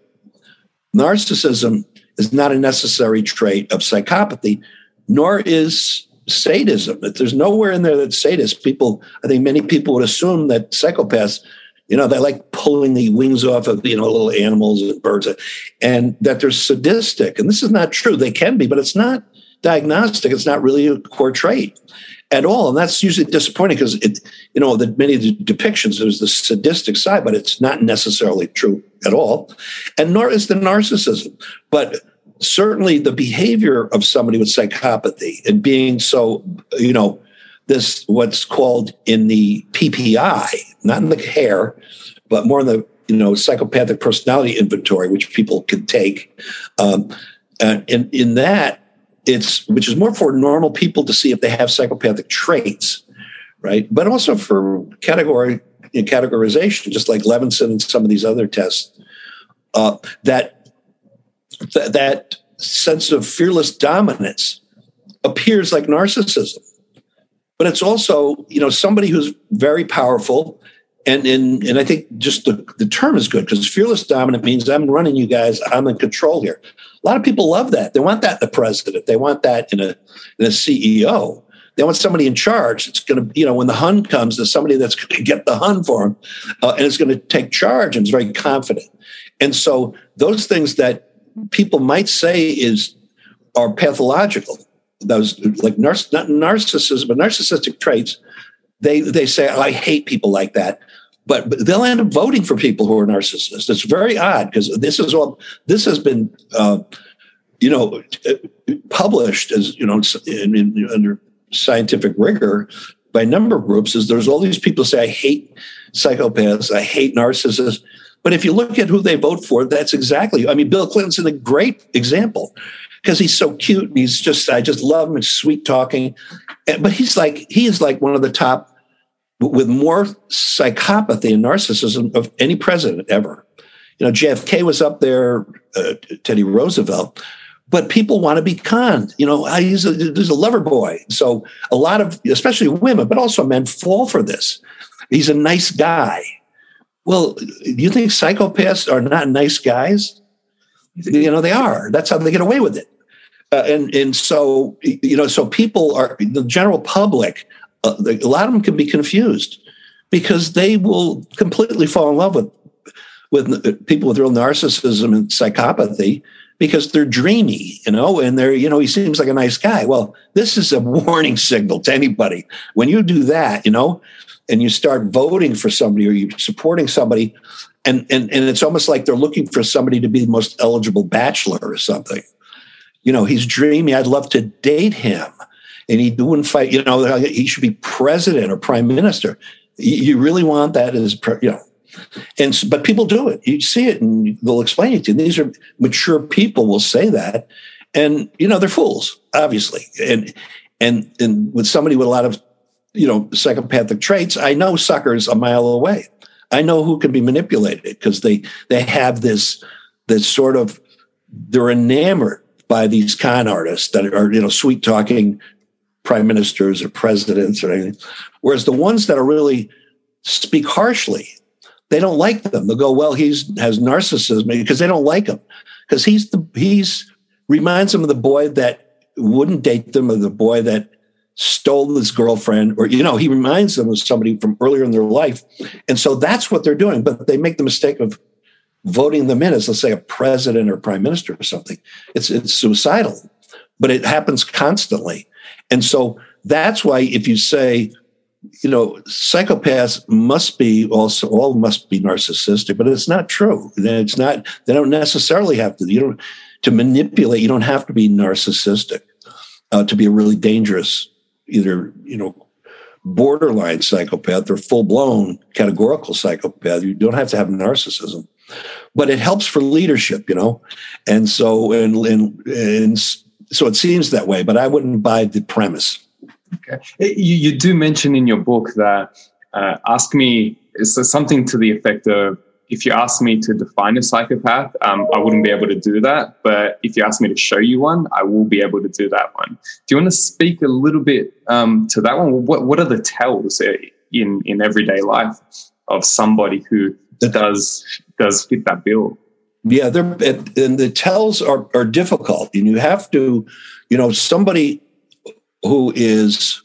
Narcissism is not a necessary trait of psychopathy, nor is sadism. That there's nowhere in there that's sadist. I think many people would assume that psychopaths, they like pulling the wings off of, little animals and birds, and that they're sadistic. And this is not true. They can be, but it's not diagnostic. It's not really a core trait at all. And that's usually disappointing because that many of the depictions, there's the sadistic side, but it's not necessarily true at all. And nor is the narcissism. But certainly the behavior of somebody with psychopathy and being so, this what's called in the PPI, not in the hair, but more in the psychopathic personality inventory, which people can take. And in that, which is more for normal people to see if they have psychopathic traits, right? But also for categorization, just like Levinson and some of these other tests, that sense of fearless dominance appears like narcissism. But it's also, somebody who's very powerful. And I think just the term is good because fearless dominant means I'm running you guys. I'm in control here. A lot of people love that. They want that in the president. They want that in a CEO. They want somebody in charge. It's going to, when the Hun comes, there's somebody that's going to get the Hun for them and it's going to take charge and is very confident. And so those things that people might say are pathological, those like not narcissism, but narcissistic traits, they say, I hate people like that. But they'll end up voting for people who are narcissists. It's very odd because this has been, published as, under scientific rigor by a number of groups. There's all these people say, I hate psychopaths, I hate narcissists. But if you look at who they vote for, that's exactly, Bill Clinton's a great example because he's so cute. And I just love him. He's sweet talking. But he is like one of the top with more psychopathy and narcissism of any president ever. JFK was up there, Teddy Roosevelt, but people want to be conned. He's a lover boy. So a lot of, especially women, but also men fall for this. He's a nice guy. Well, do you think psychopaths are not nice guys? They are. That's how they get away with it. And so, so people are, the general public, a lot of them can be confused because they will completely fall in love with people with real narcissism and psychopathy because they're dreamy, and they're, he seems like a nice guy. Well, this is a warning signal to anybody. When you do that, and you start voting for somebody or you're supporting somebody, and it's almost like they're looking for somebody to be the most eligible bachelor or something. He's dreamy. I'd love to date him. And he wouldn't fight, he should be president or prime minister. You really want that but people do it. You see it and they'll explain it to you. These are mature people will say that. And, they're fools, obviously. And with somebody with a lot of, psychopathic traits, I know suckers a mile away. I know who can be manipulated because they have this sort of, they're enamored by these con artists that are, sweet talking prime ministers or presidents or anything. Whereas the ones that are really speak harshly, they don't like them. They'll go, well, has narcissism because they don't like him because he's reminds them of the boy that wouldn't date them or the boy that stole his girlfriend or, he reminds them of somebody from earlier in their life. And so that's what they're doing. But they make the mistake of voting them in as, let's say, a president or prime minister or something. It's suicidal, but it happens constantly. And so that's why if you say, psychopaths must be narcissistic, but it's not true. It's not, they don't necessarily have to, to manipulate, you don't have to be narcissistic to be a really dangerous, either, borderline psychopath or full-blown categorical psychopath. You don't have to have narcissism, but it helps for leadership, and so, and so it seems that way, but I wouldn't buy the premise. Okay. You do mention in your book that ask me something to the effect of, if you ask me to define a psychopath, I wouldn't be able to do that. But if you ask me to show you one, I will be able to do that one. Do you want to speak a little bit to that one? What are the tells in everyday life of somebody who does fit that bill? Yeah, and the tells are difficult, and you have to, somebody who is,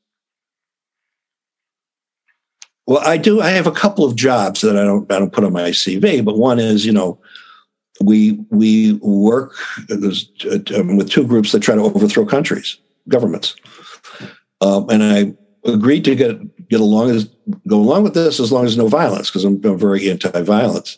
well, I have a couple of jobs that I don't put on my CV, but one is, we work with two groups that try to overthrow countries, governments. And I agreed to go along with this as long as no violence, because I'm very anti-violence.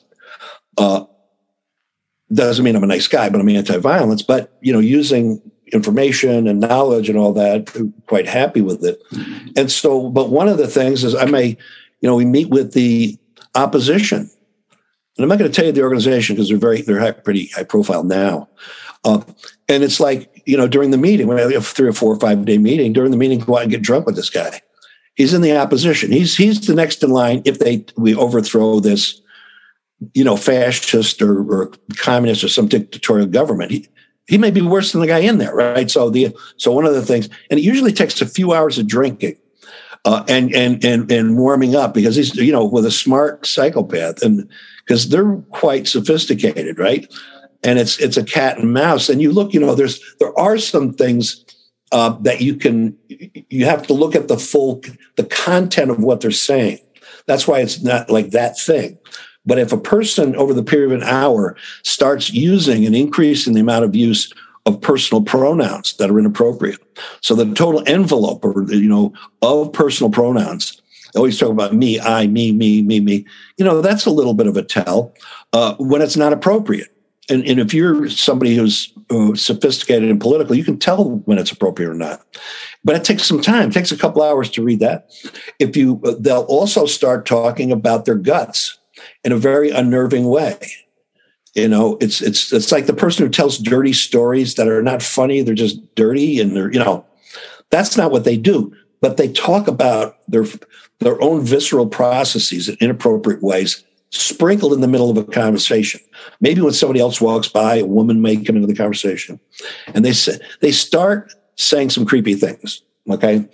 Doesn't mean I'm a nice guy, but I'm anti-violence. But using information and knowledge and all that, I'm quite happy with it. And so, but one of the things is we meet with the opposition. And I'm not going to tell you the organization because they're pretty high profile now. And it's like, during the meeting, when I have a 3 or 4 or 5 day meeting, during the meeting, go out and get drunk with this guy. He's in the opposition. He's the next in line if we overthrow this, fascist or communist or some dictatorial government. He may be worse than the guy in there, right? So one of the things, and it usually takes a few hours of drinking and warming up, because he's with a smart psychopath, and because they're quite sophisticated, right? And it's a cat and mouse. And you look, there are some things that you have to look at the content of what they're saying. That's why it's not like that thing. But if a person over the period of an hour starts using and increasing the amount of use of personal pronouns that are inappropriate, so the total envelope of personal pronouns, I always talk about me, I, me, that's a little bit of a tell when it's not appropriate. And if you're somebody who's sophisticated and political, you can tell when it's appropriate or not. But it takes some time. It takes a couple hours to read that. They'll also start talking about their guts in a very unnerving way. It's like the person who tells dirty stories that are not funny. They're just dirty, and that's not what they do. But they talk about their own visceral processes in inappropriate ways, sprinkled in the middle of a conversation. Maybe when somebody else walks by, a woman may come into the conversation, and they start saying some creepy things. Okay,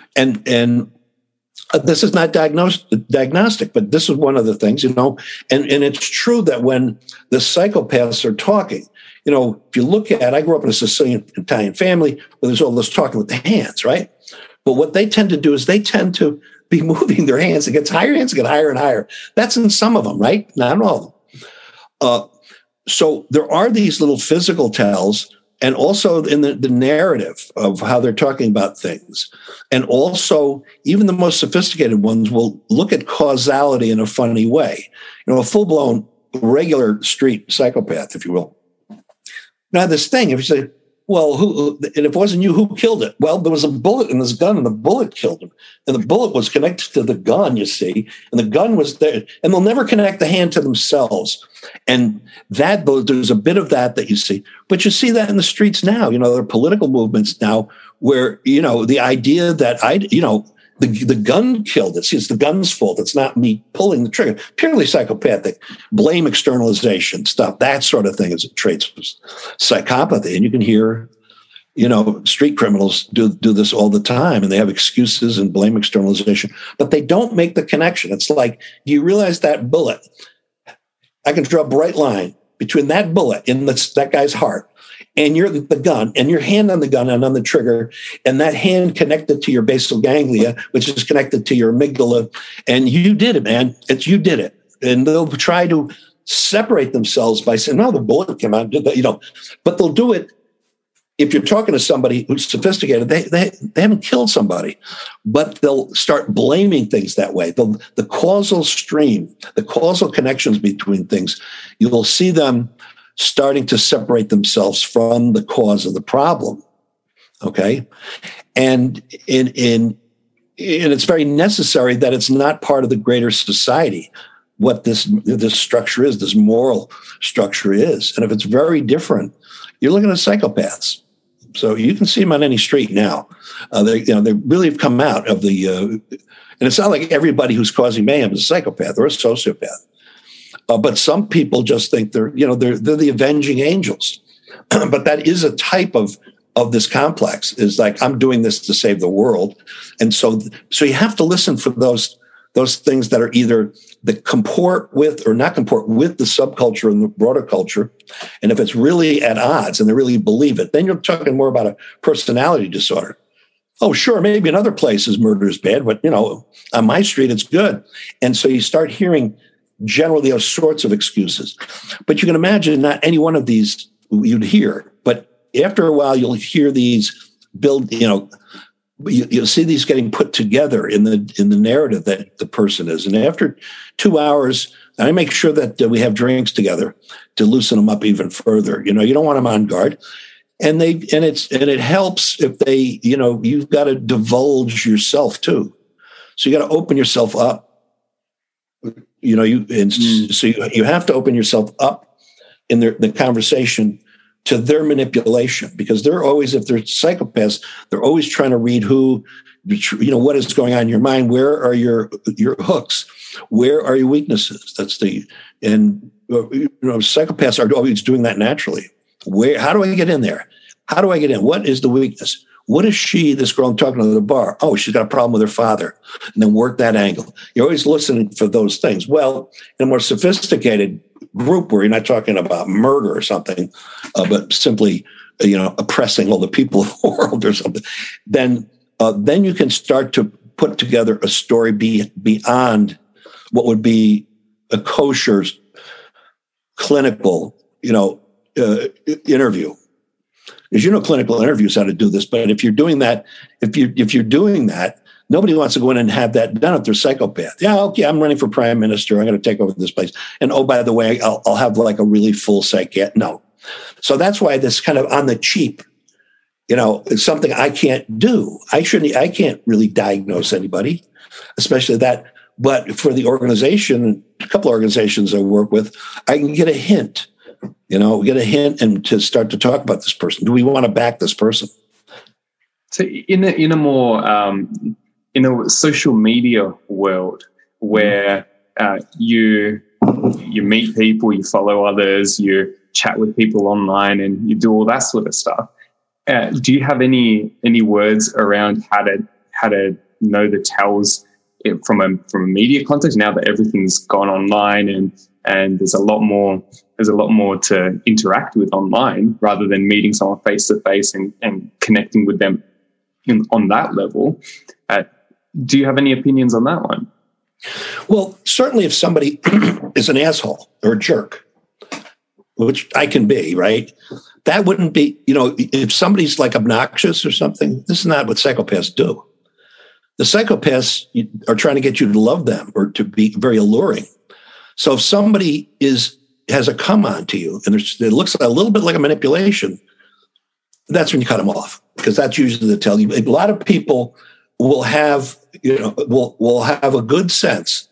and this is not diagnostic, but this is one of the things, and it's true that when the psychopaths are talking, if you look at, I grew up in a Sicilian Italian family where there's all this talking with the hands, right? But what they tend to do is they tend to be moving their hands. It gets higher, hands get higher and higher. That's in some of them, right? Not in all of them. So there are these little physical tells, and also in the narrative of how they're talking about things. And also, even the most sophisticated ones will look at causality in a funny way. A full-blown, regular street psychopath, if you will. Now, this thing, if you say, well, and if it wasn't you, who killed it? Well, there was a bullet in this gun, and the bullet killed him. And the bullet was connected to the gun, you see, and the gun was there. And they'll never connect the hand to themselves. And there's a bit of that you see. But you see that in the streets now. There are political movements now where, the idea that the gun killed it. See, it's the gun's fault. It's not me pulling the trigger. Purely psychopathic. Blame externalization stuff. That sort of thing is traits of psychopathy. And you can hear, street criminals do this all the time, and they have excuses and blame externalization, but they don't make the connection. It's like, do you realize that bullet? I can draw a bright line between that bullet in that guy's heart and the gun, and your hand on the gun and on the trigger, and that hand connected to your basal ganglia, which is connected to your amygdala. And you did it, man. You did it. And they'll try to separate themselves by saying, no, the bullet came out, but they'll do it. If you're talking to somebody who's sophisticated, they haven't killed somebody, but they'll start blaming things that way. The causal stream, the causal connections between things, you'll see them starting to separate themselves from the cause of the problem. Okay. And it's very necessary that it's not part of the greater society, what this structure is, this moral structure is. And if it's very different, you're looking at psychopaths. So you can see them on any street now. They really have come out of the, and it's not like everybody who's causing mayhem is a psychopath or a sociopath. But some people just think they're the avenging angels. But that is a type of this complex, is like, I'm doing this to save the world. And so you have to listen for those things that are either that comport with or not comport with the subculture and the broader culture. And if it's really at odds and they really believe it, then you're talking more about a personality disorder. Oh, sure, maybe in other places murder is bad, but on my street it's good. And so you start hearing generally those sorts of excuses. But you can imagine not any one of these you'd hear, but after a while you'll hear these build, you'll see these getting put together in the narrative that the person is. And after 2 hours, I make sure that we have drinks together to loosen them up even further. You don't want them on guard. And it helps if they, you've got to divulge yourself too. So you got to open yourself up. So you have to open yourself up in the conversation to their manipulation, because they're always, if they're psychopaths, they're always trying to read what is going on in your mind. Where are your hooks? Where are your weaknesses? Psychopaths are always doing that naturally. How do I get in there? How do I get in? What is the weakness? What is this girl I'm talking to at the bar? Oh, she's got a problem with her father. And then work that angle. You're always listening for those things. Well, in a more sophisticated group where you're not talking about murder or something, but simply, oppressing all the people of the world or something, then you can start to put together a story beyond what would be a kosher clinical, interview. Because clinical interviews how to do this, but if you're doing that, nobody wants to go in and have that done if they're psychopath. Yeah, okay, I'm running for prime minister. I'm going to take over this place. And oh, by the way, I'll have like a really full psychiatrist. No. So that's why this kind of on the cheap, is something I can't do. I can't really diagnose anybody, especially that. But for the organization, a couple of organizations I work with, I can get a hint. Get a hint and to start to talk about this person. Do we want to back this person? So in a more in a social media world where you meet people, you follow others, you chat with people online, and you do all that sort of stuff. Do you have any words around how to know the tells from a media context now that everything's gone online and there's a lot more to interact with online rather than meeting someone face to face and connecting with them on that level? Do you have any opinions on that one? Well, certainly if somebody is an asshole or a jerk, which I can be, right? That wouldn't be, if somebody's like obnoxious or something, this is not what psychopaths do. The psychopaths are trying to get you to love them or to be very alluring. So if somebody has a come on to you and it looks a little bit like a manipulation, that's when you cut them off, because that's usually the tell. A lot of people will have, will have a good sense,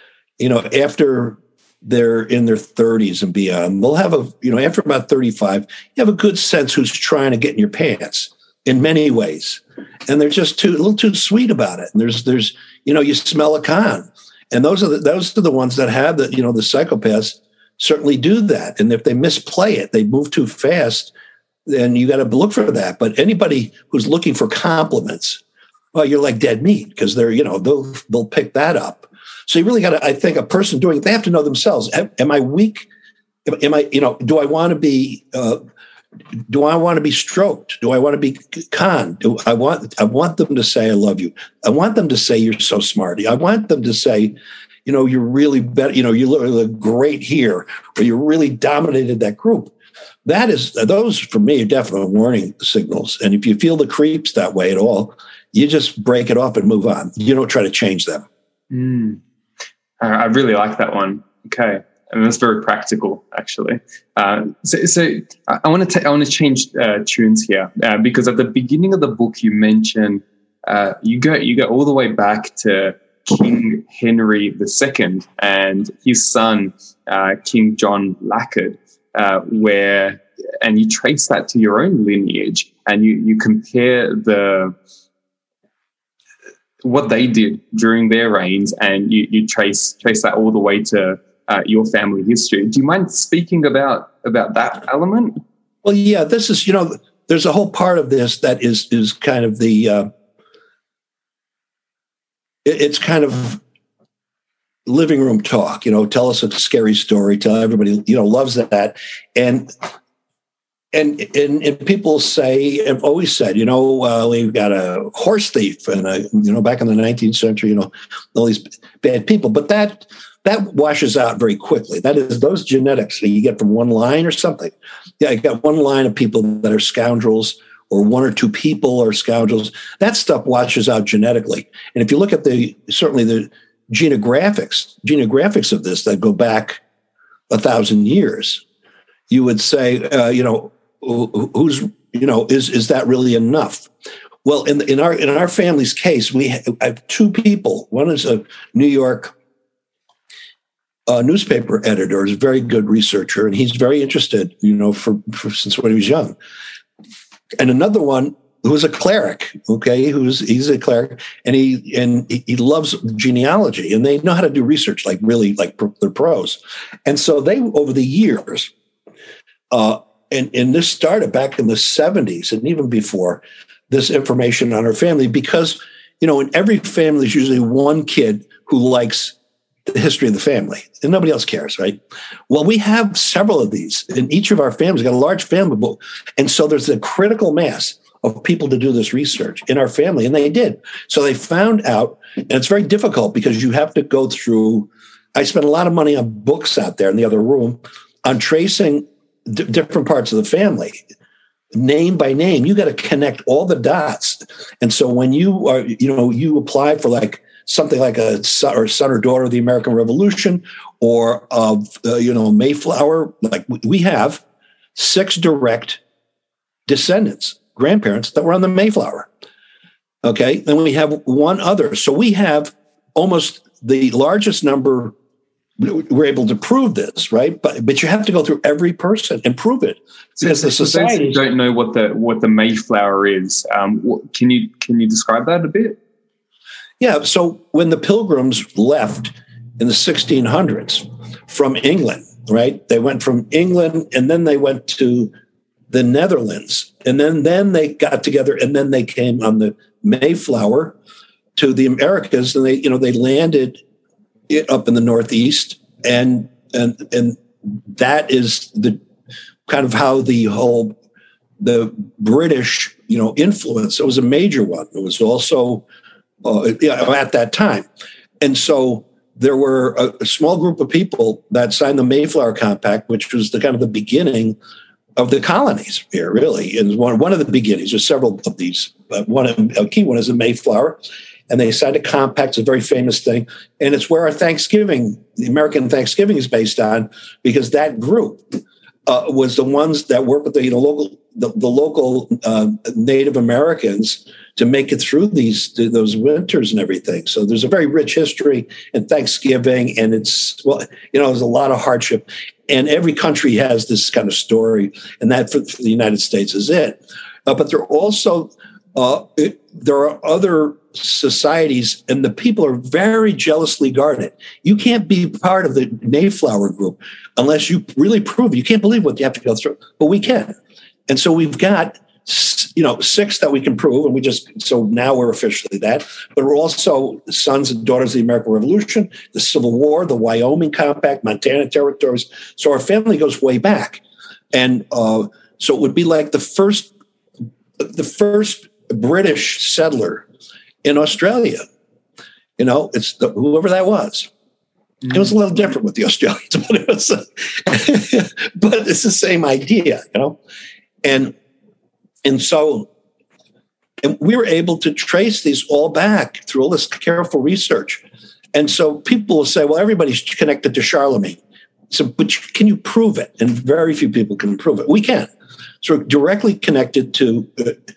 after they're in their 30s and beyond. They'll have after about 35, you have a good sense who's trying to get in your pants in many ways. And they're just a little too sweet about it. And there's you smell a con. And those are the ones that have the psychopaths certainly do that. And if they misplay it, they move too fast, then you got to look for that. But anybody who's looking for compliments, well, you're like dead meat, because they'll pick that up. So you really got to, I think, a person they have to know themselves. Am I weak? Am I, do I want to be, do I want to be stroked? Do I want to be conned? I want them to say, I love you. I want them to say, you're so smart. I want them to say, you're really better. You look great here, or you really dominated that group. Those for me are definite warning signals. And if you feel the creeps that way at all, you just break it off and move on. You don't try to change them. I really like that one. Okay. And that's very practical, actually. So I want to change tunes here because at the beginning of the book you mentioned you go all the way back to King Henry II and his son King John Lackard, and you trace that to your own lineage, and you compare what they did during their reigns, and you trace that all the way to your family history. Do you mind speaking about that element? Well, yeah, this is, there's a whole part of this that is kind of the, it's kind of living room talk, tell us a scary story, tell everybody, loves that. And and people say, have always said, we've got a horse thief and back in the 19th century, all these bad people, but that washes out very quickly. That is, those genetics that you get from one line or something. Yeah, you got one line of people that are scoundrels, or one or two people are scoundrels. That stuff washes out genetically. And if you look at certainly the genographics of this that go back 1,000 years, you would say, is that really enough? Well, in our family's case, we have two people. One is a New York newspaper editor, is a very good researcher, and he's very interested, since when he was young. And another one who's a cleric, okay, he's a cleric, and he loves genealogy, and they know how to do research, like really, like they're pros. And so they, over the years, and this started back in the 70s and even before, this information on our family, because, in every family there's usually one kid who likes the history of the family, and nobody else cares, right? Well, we have several of these in each of our families. We've got a large family book, and so there's a critical mass of people to do this research in our family, and they did. So they found out, and it's very difficult because you have to go through. I spent a lot of money on books out there in the other room on tracing different parts of the family, name by name. You got to connect all the dots, and so when you are, you apply for like something like a son or daughter of the American Revolution, or of Mayflower. Like, we have 6 direct descendants, grandparents that were on the Mayflower. Okay, and we have one other. So we have almost the largest number. We're able to prove this, right? But you have to go through every person and prove it, because the society don't know what the Mayflower is. Can you describe that a bit? Yeah, so when the Pilgrims left in the 1600s from England, right? They went from England, and then they went to the Netherlands, and then they got together, and then they came on the Mayflower to the Americas, and they landed up in the Northeast, and that is the kind of how the British influence. It was a major one. It was also at that time. And so there were a small group of people that signed the Mayflower Compact, which was the kind of the beginning of the colonies here, really. And one of the beginnings. There's several of these, but a key one is the Mayflower. And they signed a compact. It's a very famous thing. And it's where our Thanksgiving, the American Thanksgiving, is based on, because that group was the ones that worked with the local Native Americans to make it through those winters and everything. So there's a very rich history in Thanksgiving, and there's a lot of hardship. And every country has this kind of story, and that for the United States is it. But there are also there are other societies, and the people are very jealously guarded. You can't be part of the Mayflower group unless you really prove it. You can't believe what you have to go through, but we can. And so we've got 6 that we can prove, and so now we're officially that. But we're also sons and daughters of the American Revolution, the Civil War, the Wyoming Compact, Montana territories. So our family goes way back, and so it would be like the first British settler in Australia. It's whoever that was. It was a little different with the Australians, but it's the same idea, And so we were able to trace these all back through all this careful research. And so people will say, well, everybody's connected to Charlemagne. So, but can you prove it? And very few people can prove it. We can. So we're directly connected to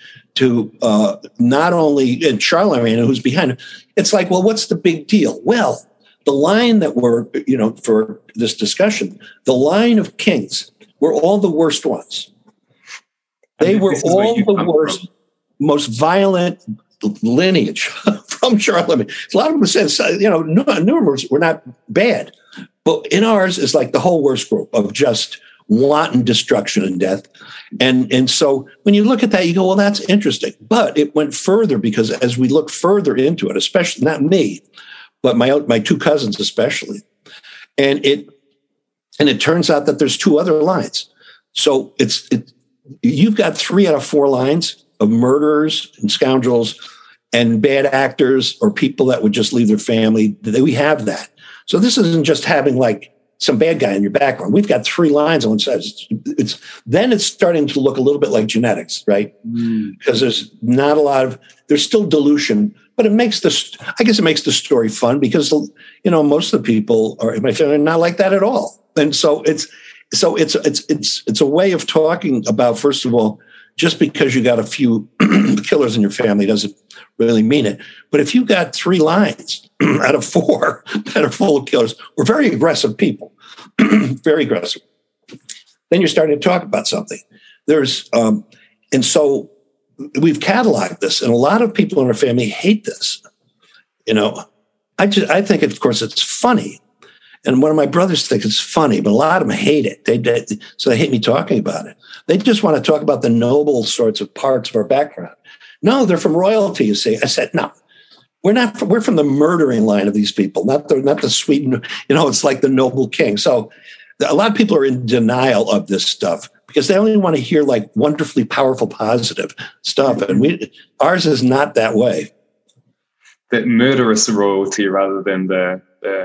not only Charlemagne, who's behind it. It's like, well, what's the big deal? Well, the line that we're, for this discussion, the line of kings were all the worst ones. They were all the worst, most violent lineage from Charlemagne. A lot of them said, numerous were not bad, but in ours is like the whole worst group of just wanton destruction and death. And so when you look at that, you go, well, that's interesting. But it went further, because as we look further into it, especially not me, but my 2 cousins especially, and it turns out that there's 2 other lines. So you've got 3 out of 4 lines of murderers and scoundrels and bad actors or people that would just leave their family. We have that. So this isn't just having like some bad guy in your background. We've got 3 lines on one side. Then it's starting to look a little bit like genetics, right? Because there's not a lot of, there's still dilution, but it makes it makes the story fun because, you know, most of the people in my family are not like that at all. And so it's a way of talking about, first of all, just because you got a few killers in your family doesn't really mean it. But if you got 3 lines out of 4 that are full of killers, we're very aggressive people, very aggressive, then you're starting to talk about something. And so we've cataloged this, and a lot of people in our family hate this. You know, I think, of course, it's funny. And one of my brothers thinks it's funny, but a lot of them hate it. So they hate me talking about it. They just want to talk about the noble sorts of parts of our background. No, they're from royalty, you see. I said, no, we're not. We're from the murdering line of these people, not the sweet, you know, it's like the noble king. So a lot of people are in denial of this stuff because they only want to hear like wonderfully powerful, positive stuff. And ours is not that way. That murderous royalty rather than the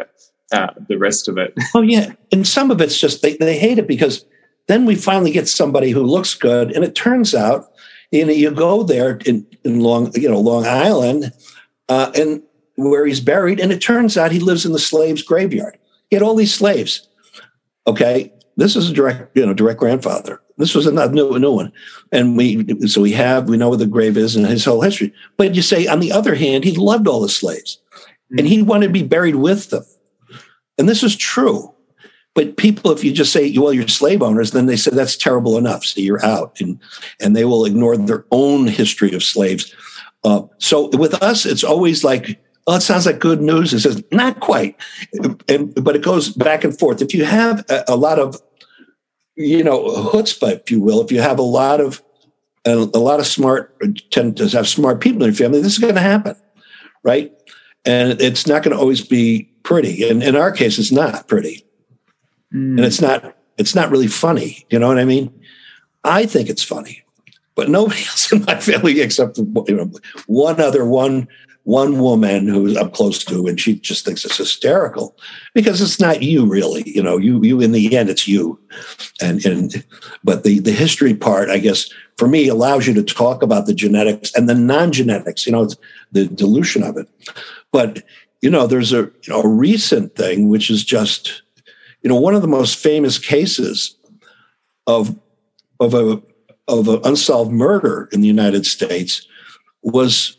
rest of it. Oh, yeah. And some of it's just they hate it because then we finally get somebody who looks good. And it turns out, you know, you go there in Long Island and where he's buried. And it turns out he lives in the slaves' graveyard. He had all these slaves. Okay. This is a direct grandfather. This was a new one. And we know where the grave is and his whole history. But you say, on the other hand, he loved all the slaves and he wanted to be buried with them. And this is true. But people, if you just say, well, you're slave owners, then they say that's terrible enough. So you're out. And they will ignore their own history of slaves. So with us, it's always like, oh, it sounds like good news. It says, not quite. But it goes back and forth. If you have a lot of, you know, chutzpah, if you will, if you have a lot of tend to have smart people in your family, this is going to happen, right? And it's not going to always be pretty. And in our case, it's not pretty. And it's not really funny. You know what I mean? I think it's funny, but nobody else in my family except one woman who I'm close to, and she just thinks it's hysterical because it's not you really. You know, you in the end, it's you. But the history part, I guess, for me, allows you to talk about the genetics and the non-genetics, you know, the dilution of it. But, you know, there's a recent thing, which is just, you know, one of the most famous cases of an unsolved murder in the United States was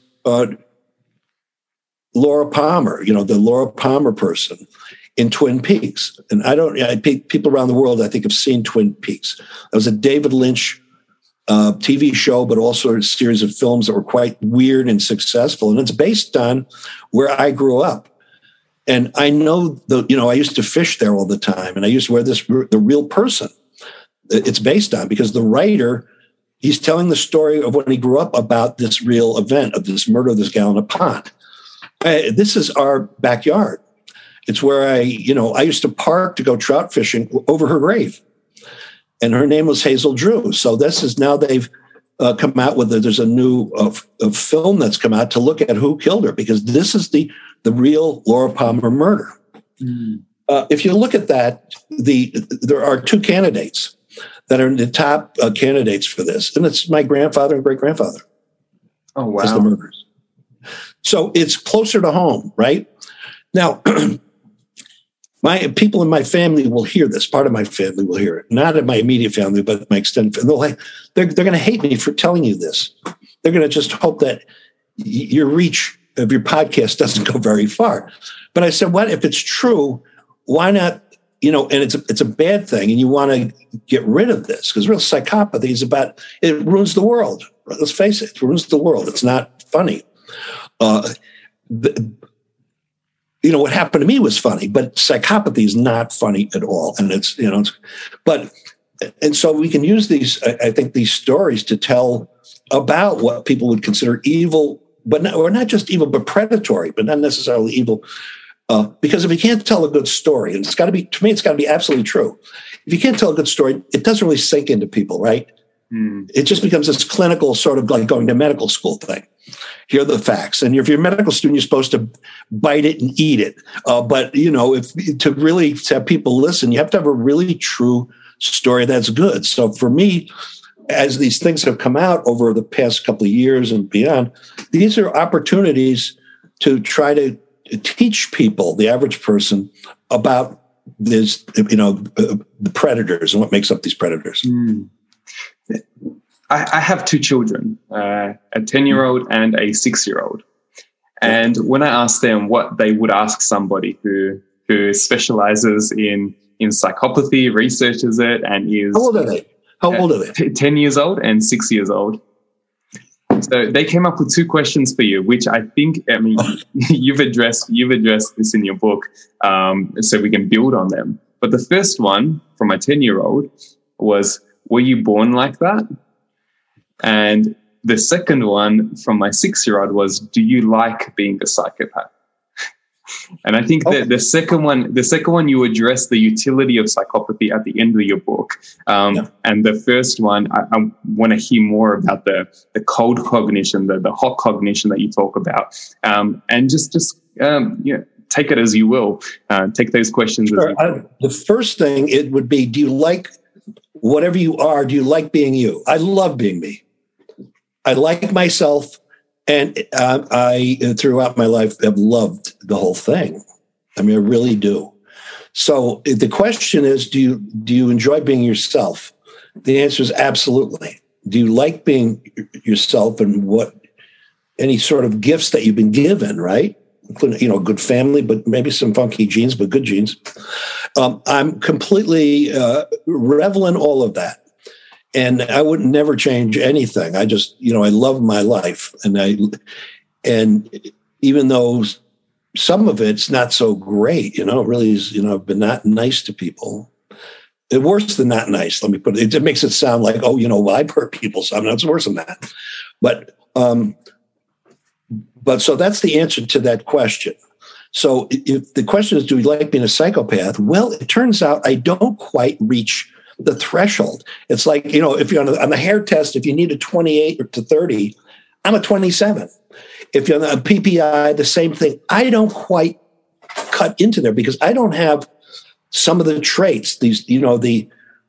Laura Palmer, you know, the Laura Palmer person in Twin Peaks. And people around the world, I think, have seen Twin Peaks. It was a David Lynch TV show, but also a series of films that were quite weird and successful. And it's based on where I grew up. And I know I used to fish there all the time. And I used to wear the real person it's based on, because the writer, he's telling the story of when he grew up about this real event of this murder of this gal in a pond. This is our backyard. It's where I used to park to go trout fishing over her grave. And her name was Hazel Drew. So this is now they've come out with there's a new film that's come out to look at who killed her, because this is the real Laura Palmer murder. Mm. If you look at that, there are two candidates that are the top candidates for this, and it's my grandfather and great grandfather. Oh, wow! As the murders. So it's closer to home, right? Now, my people in my family will hear this. Part of my family will hear it, not in my immediate family, but my extended family. They're going to hate me for telling you this. They're going to just hope that your reach of your podcast doesn't go very far. But I said, what if it's true? Why not? And it's a bad thing, and you want to get rid of this, because real psychopathy is it ruins the world. Let's face it ruins the world. It's not funny. What happened to me was funny, but psychopathy is not funny at all. And and so we can use these stories to tell about what people would consider evil, but not just evil, but predatory, but not necessarily evil. Because if you can't tell a good story, and to me, it's got to be absolutely true. If you can't tell a good story, it doesn't really sink into people, right? It just becomes this clinical sort of like going to medical school thing. Here are the facts. And if you're a medical student, you're supposed to bite it and eat it. But, if to really have people listen, you have to have a really true story that's good. So for me, as these things have come out over the past couple of years and beyond, these are opportunities to try to teach people, the average person, about this, the predators and what makes up these predators. I have two children, a 10-year-old and a 6-year-old. And when I ask them what they would ask somebody who specializes in psychopathy, researches it, and is... How old are they? 10 years old and 6 years old. So they came up with two questions for you, which I mean, you've addressed this in your book, so we can build on them. But the first one from my 10-year-old was, were you born like that? And the second one from my 6-year-old was, do you like being a psychopath? And I think that the second one, you address the utility of psychopathy at the end of your book. And the first one, I want to hear more about the cold cognition, the hot cognition that you talk about. And just take it as you will. Take those questions as you will. The first thing, it would be, do you like whatever you are? Do you like being you? I love being me. I like myself. And I, throughout my life, have loved the whole thing. I mean, I really do. So the question is, do you enjoy being yourself? The answer is absolutely. Do you like being yourself and any sort of gifts that you've been given, right? Including, good family, but maybe some funky genes, but good genes. I'm completely revel in all of that. And I would never change anything. I just, I love my life. And even though some of it's not so great, it really is, I've been not nice to people. Worse than not nice, let me put it. It makes it sound like, I've hurt people. So it's worse than that. But so that's the answer to that question. So if the question is, do we like being a psychopath? Well, it turns out I don't quite reach the threshold. It's like, if you're on the hair test, if you need a 28 to 30, I'm a 27. If you're on a PPI, the same thing. I don't quite cut into there because I don't have some of the traits, these, the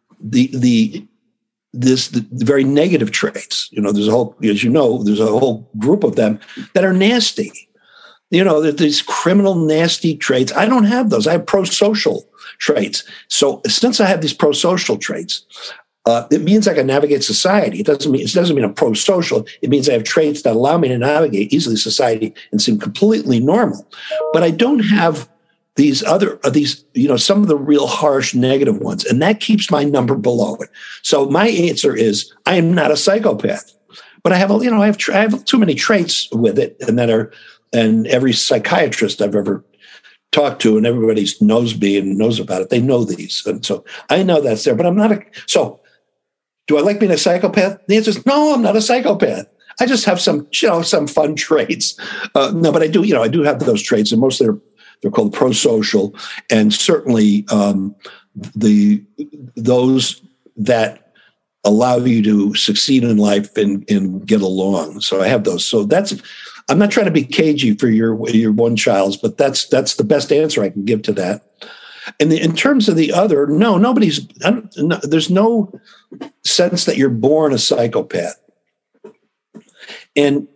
very negative traits. There's a whole, as there's a whole group of them that are nasty. These criminal, nasty traits. I don't have those. I have pro-social traits. So since I have these pro-social traits, it means I can navigate society. It doesn't mean I'm pro-social. It means I have traits that allow me to navigate easily society and seem completely normal. But I don't have these some of the real harsh negative ones, and that keeps my number below it. So my answer is I am not a psychopath, but I have I have too many traits with it, and every psychiatrist I've ever talked to, and everybody knows me and knows about it. They know these. And so I know that's there, but I'm not so do I like being a psychopath? The answer is no, I'm not a psychopath. I just have some fun traits. No, but I do have those traits, and mostly they're called pro-social, and certainly those that allow you to succeed in life and get along. So I have those. So I'm not trying to be cagey for your one child's, but that's the best answer I can give to that. And in terms of the other, no, there's no sense that you're born a psychopath. And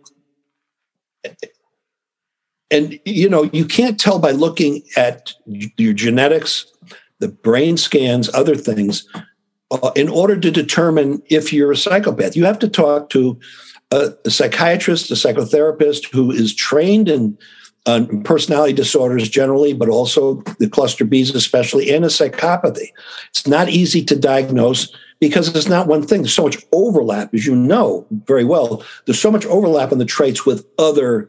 you can't tell by looking at your genetics, the brain scans, other things, in order to determine if you're a psychopath. You have to talk to a psychiatrist, a psychotherapist who is trained in personality disorders generally, but also the cluster Bs especially, and a psychopathy. It's not easy to diagnose because it's not one thing. There's so much overlap, as you know very well. There's so much overlap in the traits with other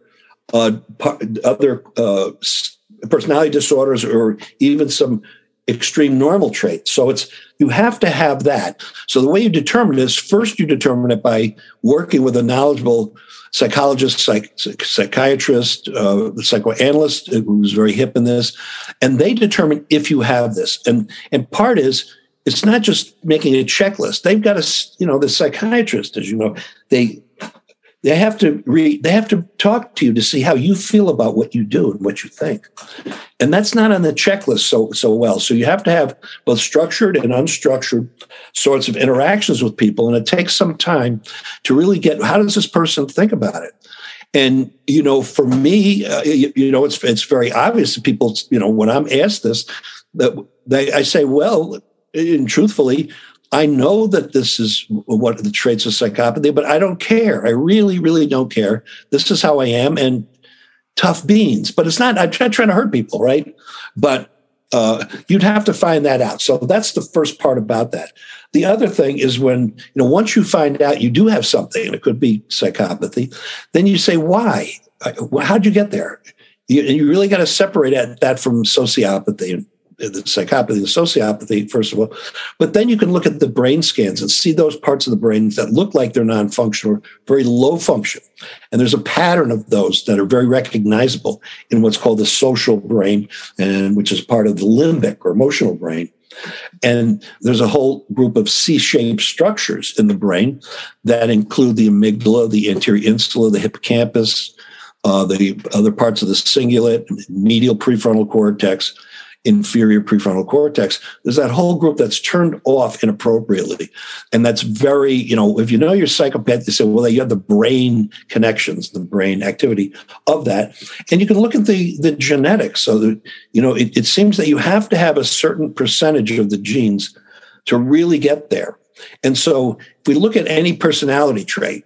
personality disorders or even some extreme normal traits. So you have to have that. So the way you determine it is, first you determine it by working with a knowledgeable psychologist, psychiatrist, psychoanalyst who's very hip in this, and they determine if you have this. And part is it's not just making a checklist. They've got the psychiatrist, as you know, they have to talk to you to see how you feel about what you do and what you think. And that's not on the checklist so well. So you have to have both structured and unstructured sorts of interactions with people. And it takes some time to really get, how does this person think about it? And, for me, it's very obvious to people, when I'm asked this, that I say, well, and truthfully, I know that this is what the traits of psychopathy, but I don't care. I really, really don't care. This is how I am, and tough beans. But it's not, I'm not trying to hurt people, right? But you'd have to find that out. So that's the first part about that. The other thing is when, once you find out you do have something, and it could be psychopathy, then you say, why? How'd you get there? You really got to separate that from sociopathy and the psychopathy, the sociopathy, first of all. But then you can look at the brain scans and see those parts of the brain that look like they're non-functional, or very low function. And there's a pattern of those that are very recognizable in what's called the social brain, and which is part of the limbic or emotional brain. And there's a whole group of C-shaped structures in the brain that include the amygdala, the anterior insula, the hippocampus, the other parts of the cingulate, medial prefrontal cortex, inferior prefrontal cortex. There's that whole group that's turned off inappropriately. And that's very, if you know you're psychopath, you say, well, you have the brain connections, the brain activity of that. And you can look at the genetics. So that, it seems that you have to have a certain percentage of the genes to really get there. And so if we look at any personality trait,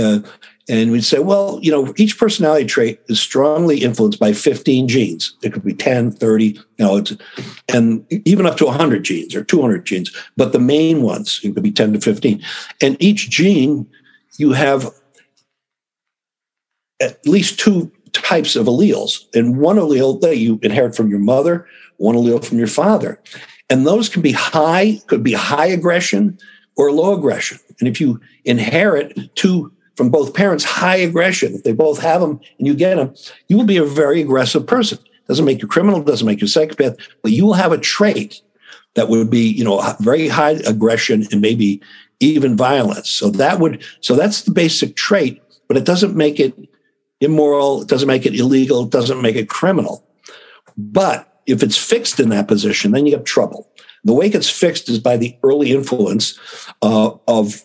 and we'd say, well, each personality trait is strongly influenced by 15 genes. It could be 10, 30, and even up to 100 genes or 200 genes. But the main ones, it could be 10 to 15. And each gene, you have at least two types of alleles. And one allele that you inherit from your mother, one allele from your father. And those could be high aggression or low aggression. And if you inherit two from both parents, high aggression, if they both have them and you get them, you will be a very aggressive person. Doesn't make you criminal, doesn't make you psychopath, but you will have a trait that would be, very high aggression and maybe even violence. So that's the basic trait, but it doesn't make it immoral, it doesn't make it illegal, it doesn't make it criminal. But if it's fixed in that position, then you have trouble. The way it gets fixed is by the early influence of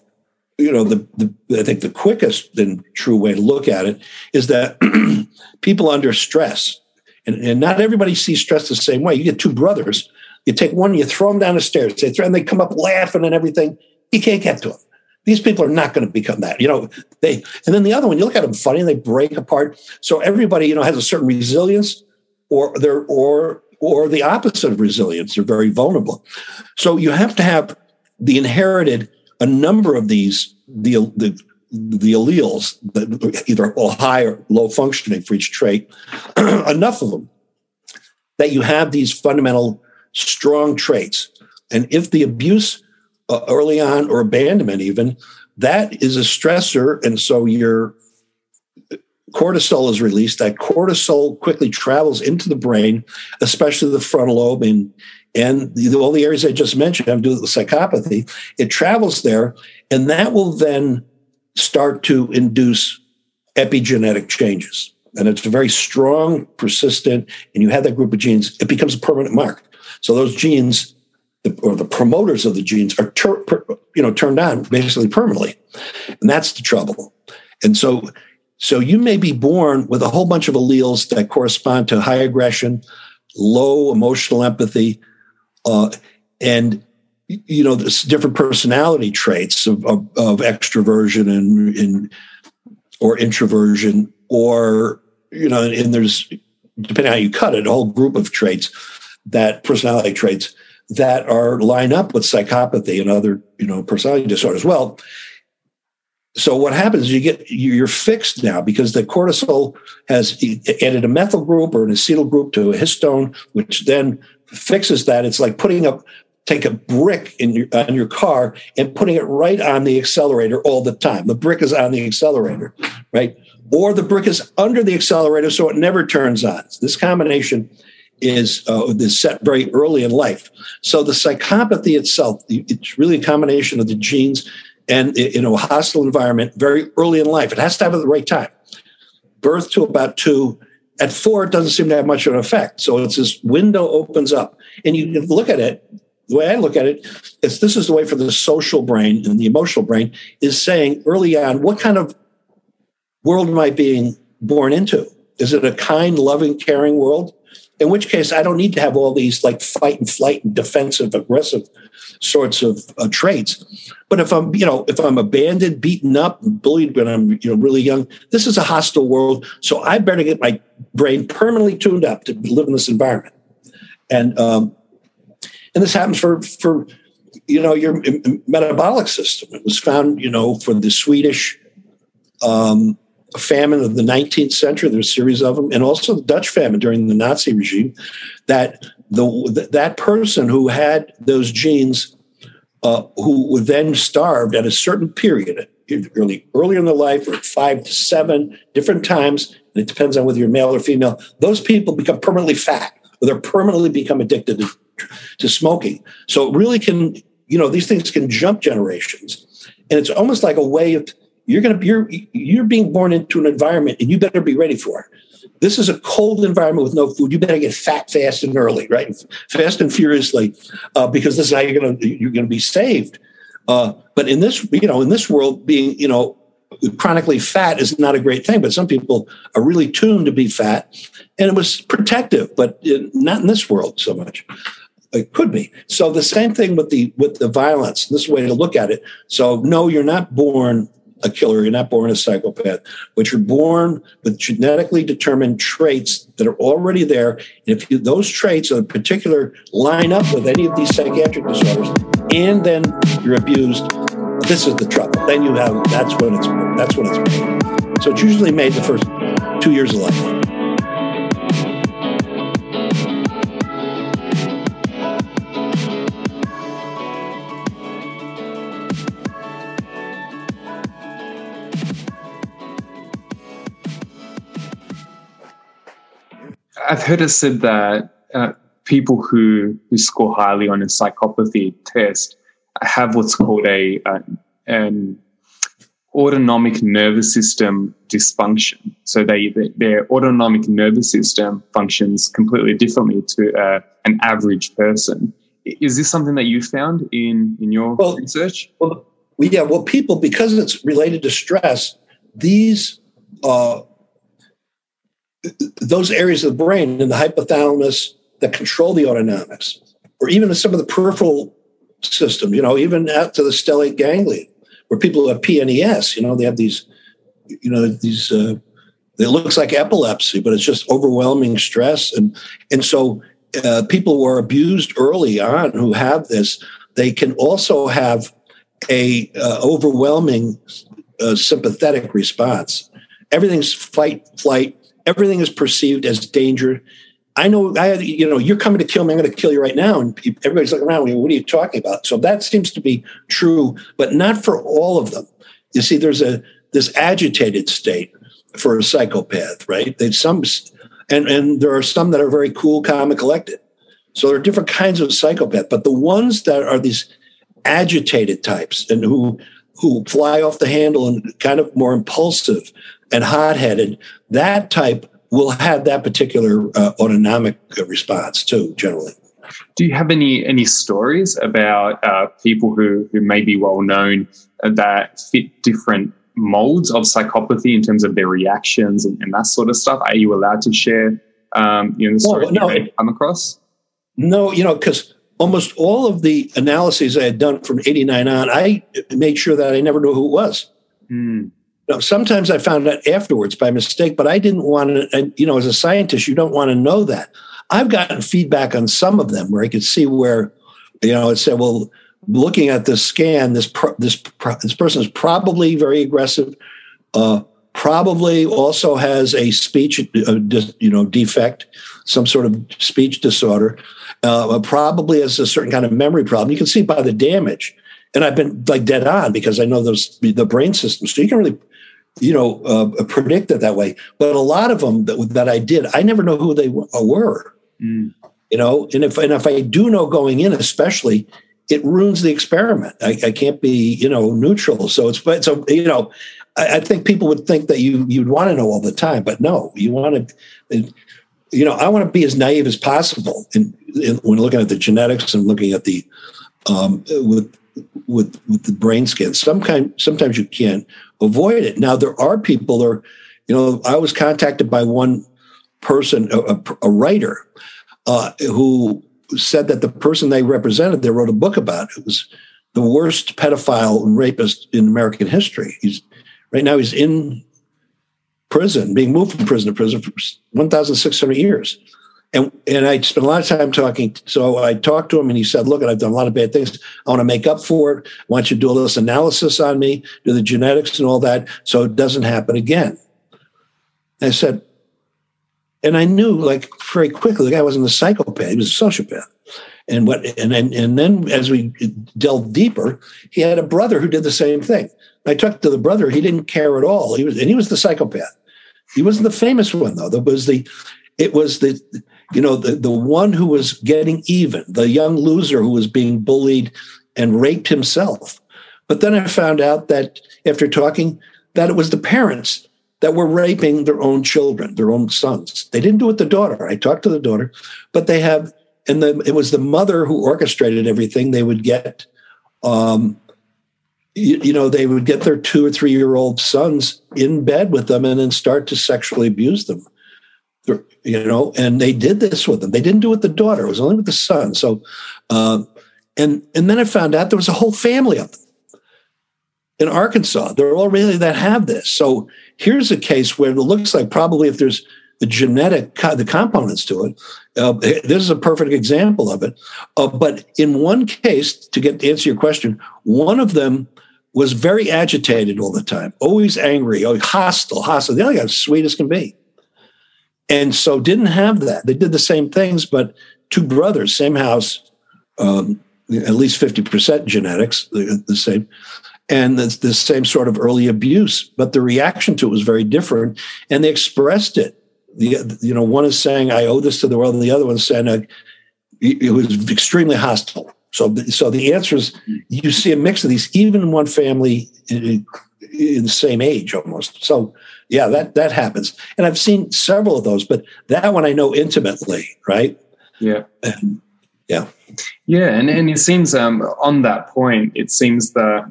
I think the quickest and true way to look at it is that people under stress, and not everybody sees stress the same way. You get two brothers, you take one, you throw them down the stairs, and they come up laughing and everything. You can't get to them. These people are not going to become that. And then the other one, you look at them funny and they break apart. So everybody, has a certain resilience, or the opposite of resilience. They're very vulnerable. So you have to have the inherited a number of these, the alleles, that either all high or low functioning for each trait, enough of them that you have these fundamental strong traits. And if the abuse early on or abandonment even, that is a stressor. And so your cortisol is released. That cortisol quickly travels into the brain, especially the frontal lobe and all the areas I just mentioned have to do with psychopathy. It travels there, and that will then start to induce epigenetic changes. And it's very strong, persistent, and you have that group of genes, it becomes a permanent mark. So those genes, or the promoters of the genes, are turned on basically permanently. And that's the trouble. And so you may be born with a whole bunch of alleles that correspond to high aggression, low emotional empathy, and there's different personality traits of extroversion and or introversion, or and there's, depending on how you cut it, a whole group of traits, that personality traits that are line up with psychopathy and other personality disorders. Well, so what happens is you're fixed now because the cortisol has added a methyl group or an acetyl group to a histone, which then fixes that. It's like take a brick on your car and putting it right on the accelerator all the time. The brick is on the accelerator, right? Or the brick is under the accelerator so it never turns on. This combination is set very early in life. So the psychopathy itself, it's really a combination of the genes and a hostile environment very early in life. It has to have it at the right time. Birth to about 2. At 4, it doesn't seem to have much of an effect. So it's this window opens up. And you can look at it, the way I look at it, this is the way for the social brain and the emotional brain is saying early on, what kind of world am I being born into? Is it a kind, loving, caring world? In which case, I don't need to have all these like fight and flight and defensive, aggressive sorts of traits. But if I'm abandoned, beaten up, bullied when I'm really young, this is a hostile world. So I better get my brain permanently tuned up to live in this environment. And this happens for your metabolic system. It was found for the Swedish famine of the 19th century. There's a series of them, and also the Dutch famine during the Nazi regime. That that person who had those genes, who were then starved at a certain period, early in their life, or 5 to 7 different times, and it depends on whether you're male or female. Those people become permanently fat, or they're permanently become addicted to smoking. So it really can, these things can jump generations, and it's almost like a way of you're being born into an environment, and you better be ready for it. This is a cold environment with no food. You better get fat fast and early, right? Fast and furiously, because this is how you're gonna be saved. But in this world, being chronically fat is not a great thing. But some people are really tuned to be fat, and it was protective, but not in this world so much. It could be. So the same thing with the violence. This is a way to look at it. So no, you're not born a killer. You're not born a psychopath, but you're born with genetically determined traits that are already there. And if those traits are in particular line up with any of these psychiatric disorders, and then you're abused, this is the trouble. Then that's when it's made. So it's usually made the first 2 years of life. I've heard it said that people who score highly on a psychopathy test have what's called an autonomic nervous system dysfunction. So their autonomic nervous system functions completely differently to an average person. Is this something that you found in your research? Well, people, because it's related to stress, those areas of the brain in the hypothalamus that control the autonomics, or even some of the peripheral systems, even out to the stellate ganglion, where people who have PNES, they have these, it looks like epilepsy, but it's just overwhelming stress. And so people who are abused early on who have this, they can also have a overwhelming sympathetic response. Everything's fight, flight. Everything is perceived as danger. I know, you're coming to kill me. I'm going to kill you right now. And everybody's looking around. What are you talking about? So that seems to be true, but not for all of them. You see, there's this agitated state for a psychopath, right? And there are some that are very cool, calm, and collected. So there are different kinds of psychopath, but the ones that are these agitated types and who fly off the handle and kind of more impulsive and hot-headed, that type will have that particular autonomic response too, generally. Do you have any stories about people who may be well known that fit different molds of psychopathy in terms of their reactions and that sort of stuff? Are you allowed to share the story you may come across? No, because almost all of the analyses I had done from 89 on, I made sure that I never knew who it was. Sometimes I found out afterwards by mistake, but I didn't want to, and, as a scientist, you don't want to know that. I've gotten feedback on some of them where I could see where, it said, well, looking at this scan, this person is probably very aggressive, probably also has a speech, defect, some sort of speech disorder, probably has a certain kind of memory problem. You can see by the damage. And I've been like dead on because I know the brain system. So you can really, predict it that way. But a lot of them that I did, I never know who they were. You know, and if I do know going in, especially, it ruins the experiment. I can't be, you know, neutral. So you know, I think people would think that you'd want to know all the time, but no, you want to, you know, I want to be as naive as possible when looking at the genetics and looking at the with the brain scan. Sometimes you can't avoid it. Now there are people there. You know, I was contacted by one person, a writer, who said that the person they represented, they wrote a book about. It was the worst pedophile and rapist in American history. Right now he's in prison, being moved from prison to prison for 1,600 years. And I spent a lot of time talking. So I talked to him and he said, look, I've done a lot of bad things. I want to make up for it. I want you to do all this analysis on me, do the genetics and all that, so it doesn't happen again. I said, and I knew, like, very quickly, the guy wasn't a psychopath; he was a sociopath. And then as we delved deeper, he had a brother who did the same thing. I talked to the brother; he didn't care at all. He was the psychopath. He wasn't the famous one though. It was the one who was getting even, the young loser who was being bullied and raped himself. But then I found out that after talking, that it was the parents that were raping their own children, their own sons. They didn't do it with the daughter. I talked to the daughter, but it was the mother who orchestrated everything. They would get, they would get their 2 or 3 year old sons in bed with them and then start to sexually abuse them. You know, and they did this with them. They didn't do it with the daughter. It was only with the son. So, and then I found out there was a whole family of them in Arkansas. There are already that have this. So here's a case where it looks like probably if there's the the components to it, this is a perfect example of it. But in one case, to answer your question, one of them was very agitated all the time, always angry, hostile. The other guy was sweet as can be. And so didn't have that. They did the same things, but two brothers, same house, at least 50% genetics, the same, and the same sort of early abuse. But the reaction to it was very different, and they expressed it. One is saying, "I owe this to the world," and the other one is saying, it was extremely hostile. So the answer is, you see a mix of these, even in one family in the same age almost. So yeah, that happens. And I've seen several of those, but that one I know intimately, right? Yeah. Yeah. Yeah. And it seems on that point, it seems that,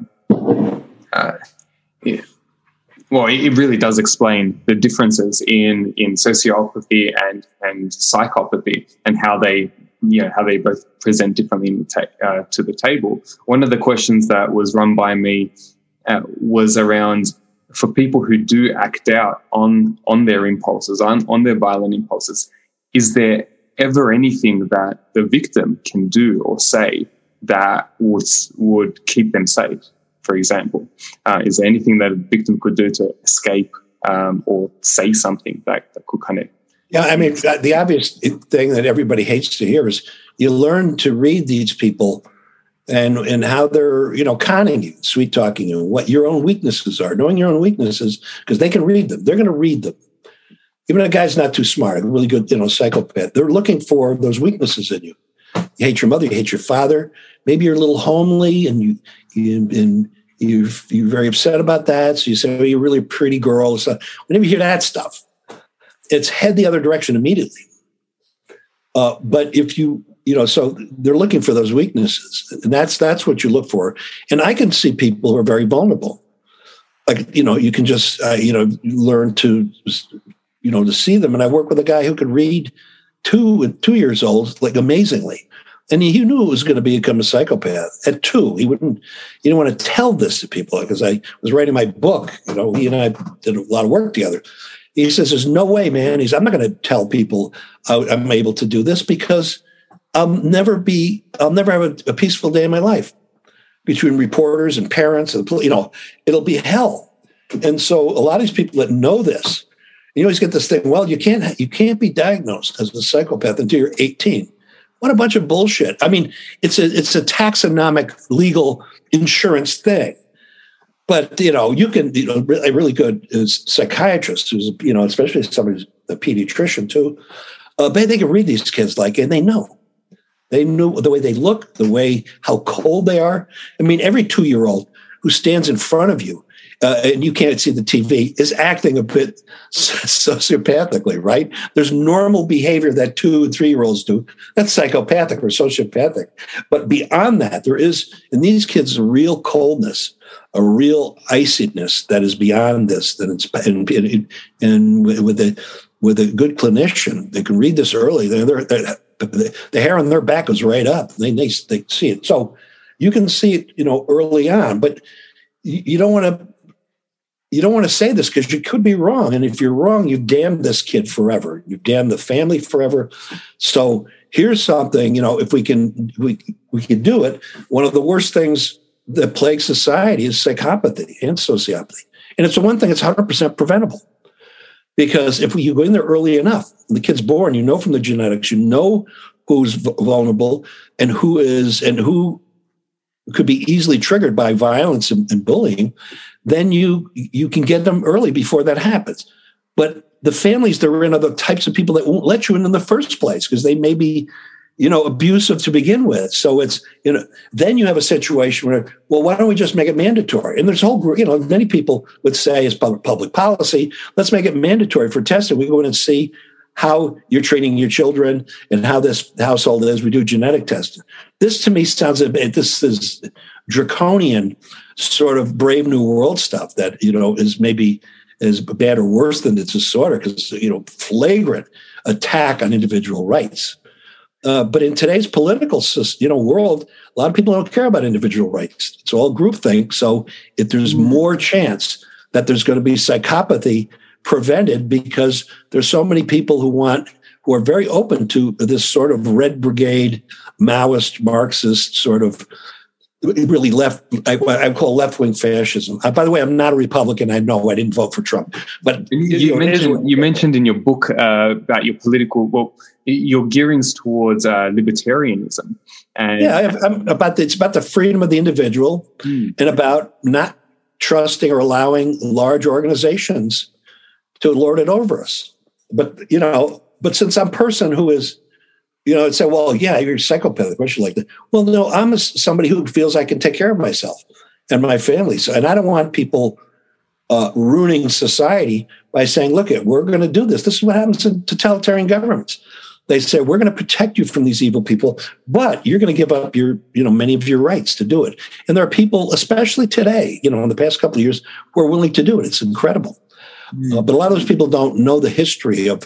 it really does explain the differences in sociopathy and psychopathy and how they both present differently to the table. One of the questions that was run by me was around, for people who do act out on their impulses, on their violent impulses, is there ever anything that the victim can do or say that would keep them safe? For example, is there anything that a victim could do to escape or say something that could kind of... Yeah, I mean, the obvious thing that everybody hates to hear is you learn to read these people and how they're, conning you, sweet talking you, what your own weaknesses are, knowing your own weaknesses, because they can read them. They're going to read them. Even a guy's not too smart, a really good, psychopath. They're looking for those weaknesses in you. You hate your mother, you hate your father. Maybe you're a little homely and you're very upset about that. So you say, "Oh, you're really a pretty girl." So whenever you hear that stuff, it's head the other direction immediately. But if so they're looking for those weaknesses, and that's what you look for. And I can see people who are very vulnerable. Like, you can just, learn to, to see them. And I work with a guy who could read 2 years old, like amazingly. And he knew it was going to become a psychopath at 2. He didn't want to tell this to people because I was writing my book. He and I did a lot of work together. He says, "There's no way, man." I'm not going to tell people I'm able to do this because I'll never have a peaceful day in my life between reporters and parents and, it'll be hell. And so a lot of these people that know this, you always get this thing, well, you can't be diagnosed as a psychopath until you're 18. What a bunch of bullshit. I mean, it's a taxonomic legal insurance thing. But, you can, a really good psychiatrist who's, especially somebody's a pediatrician too, But they can read these kids and they know. They knew the way they look, how cold they are. I mean, every 2-year-old who stands in front of you and you can't see the TV is acting a bit sociopathically, right? There's normal behavior that 2 and 3-year-olds do. That's psychopathic or sociopathic. But beyond that, there is in these kids a real coldness, a real iciness that is beyond this. That it's and with a good clinician, they can read this early. The hair on their back goes right up. They see it. So you can see it, early on. But you don't want to say this because you could be wrong. And if you're wrong, you've damned this kid forever. You've damned the family forever. So here's something, if we can do it. One of the worst things that plagues society is psychopathy and sociopathy. And it's the one thing that's 100% preventable. Because if you go in there early enough, the kid's born, from the genetics, who's vulnerable and who could be easily triggered by violence and bullying, then you can get them early before that happens. But the families they're in are the types of people that won't let you in the first place because they may be, abusive to begin with. So it's, then you have a situation where, well, why don't we just make it mandatory? And there's a whole group, many people would say as public policy, let's make it mandatory for testing. We go in and see how you're treating your children and how this household is. We do genetic testing. This to me sounds this is draconian sort of Brave New World stuff that, is maybe as bad or worse than its disorder because, flagrant attack on individual rights. But in today's political world, a lot of people don't care about individual rights. It's all groupthink. So if there's more chance that there's going to be psychopathy prevented because there's so many people who are very open to this sort of Red Brigade, Maoist, Marxist sort of really I call left-wing fascism. By the way, I'm not a Republican. I know I didn't vote for Trump. But you mentioned in your book about your political, your gearings towards libertarianism. And it's about the freedom of the individual and about not trusting or allowing large organizations to lord it over us. But since I'm a person who is, I'd say, well, yeah, you're a psychopathic. What you like that? Well, no, I'm somebody who feels I can take care of myself and my family. So, and I don't want people ruining society by saying, look, we're going to do this. This is what happens in totalitarian governments. They say, we're going to protect you from these evil people, but you're going to give up many of your rights to do it. And there are people, especially today, in the past couple of years, who are willing to do it. It's incredible. But a lot of those people don't know the history of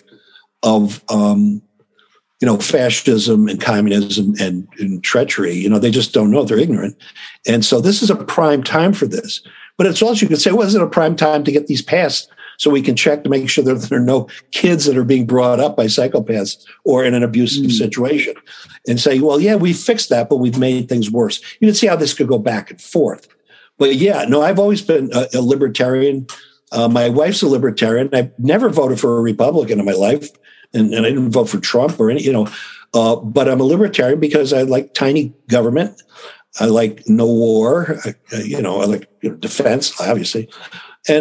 fascism and communism and treachery. They just don't know. They're ignorant. And so this is a prime time for this. But it's also, you could say, well, is it a prime time to get these passed so we can check to make sure that there are no kids that are being brought up by psychopaths or in an abusive situation and say, well, yeah, we fixed that, but we've made things worse. You can see how this could go back and forth. But yeah, no, I've always been a libertarian. My wife's a libertarian. I've never voted for a Republican in my life. And I didn't vote for Trump or any, but I'm a libertarian because I like tiny government. I like no war. I like defense, obviously, and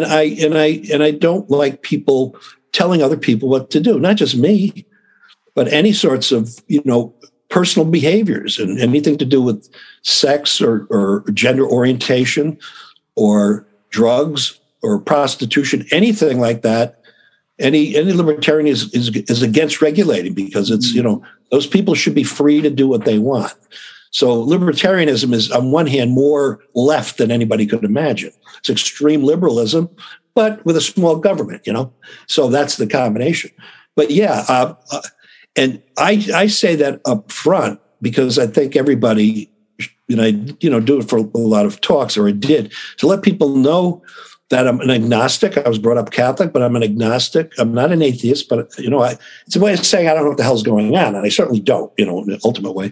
I don't like people telling other people what to do. Not just me, but any sorts of personal behaviors and anything to do with sex or gender orientation or drugs or prostitution, anything like that. Any libertarian is against regulating because it's, those people should be free to do what they want. So libertarianism is on one hand more left than anybody could imagine. It's extreme liberalism, but with a small government, So that's the combination. But yeah, and I say that up front because I think everybody, do it for a lot of talks, or I did, to let people know that I'm an agnostic. I was brought up Catholic, but I'm an agnostic. I'm not an atheist, but, it's a way of saying I don't know what the hell's going on. And I certainly don't, in an ultimate way.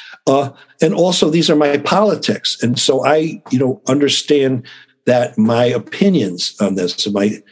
And also these are my politics. And so I, understand that my opinions on this,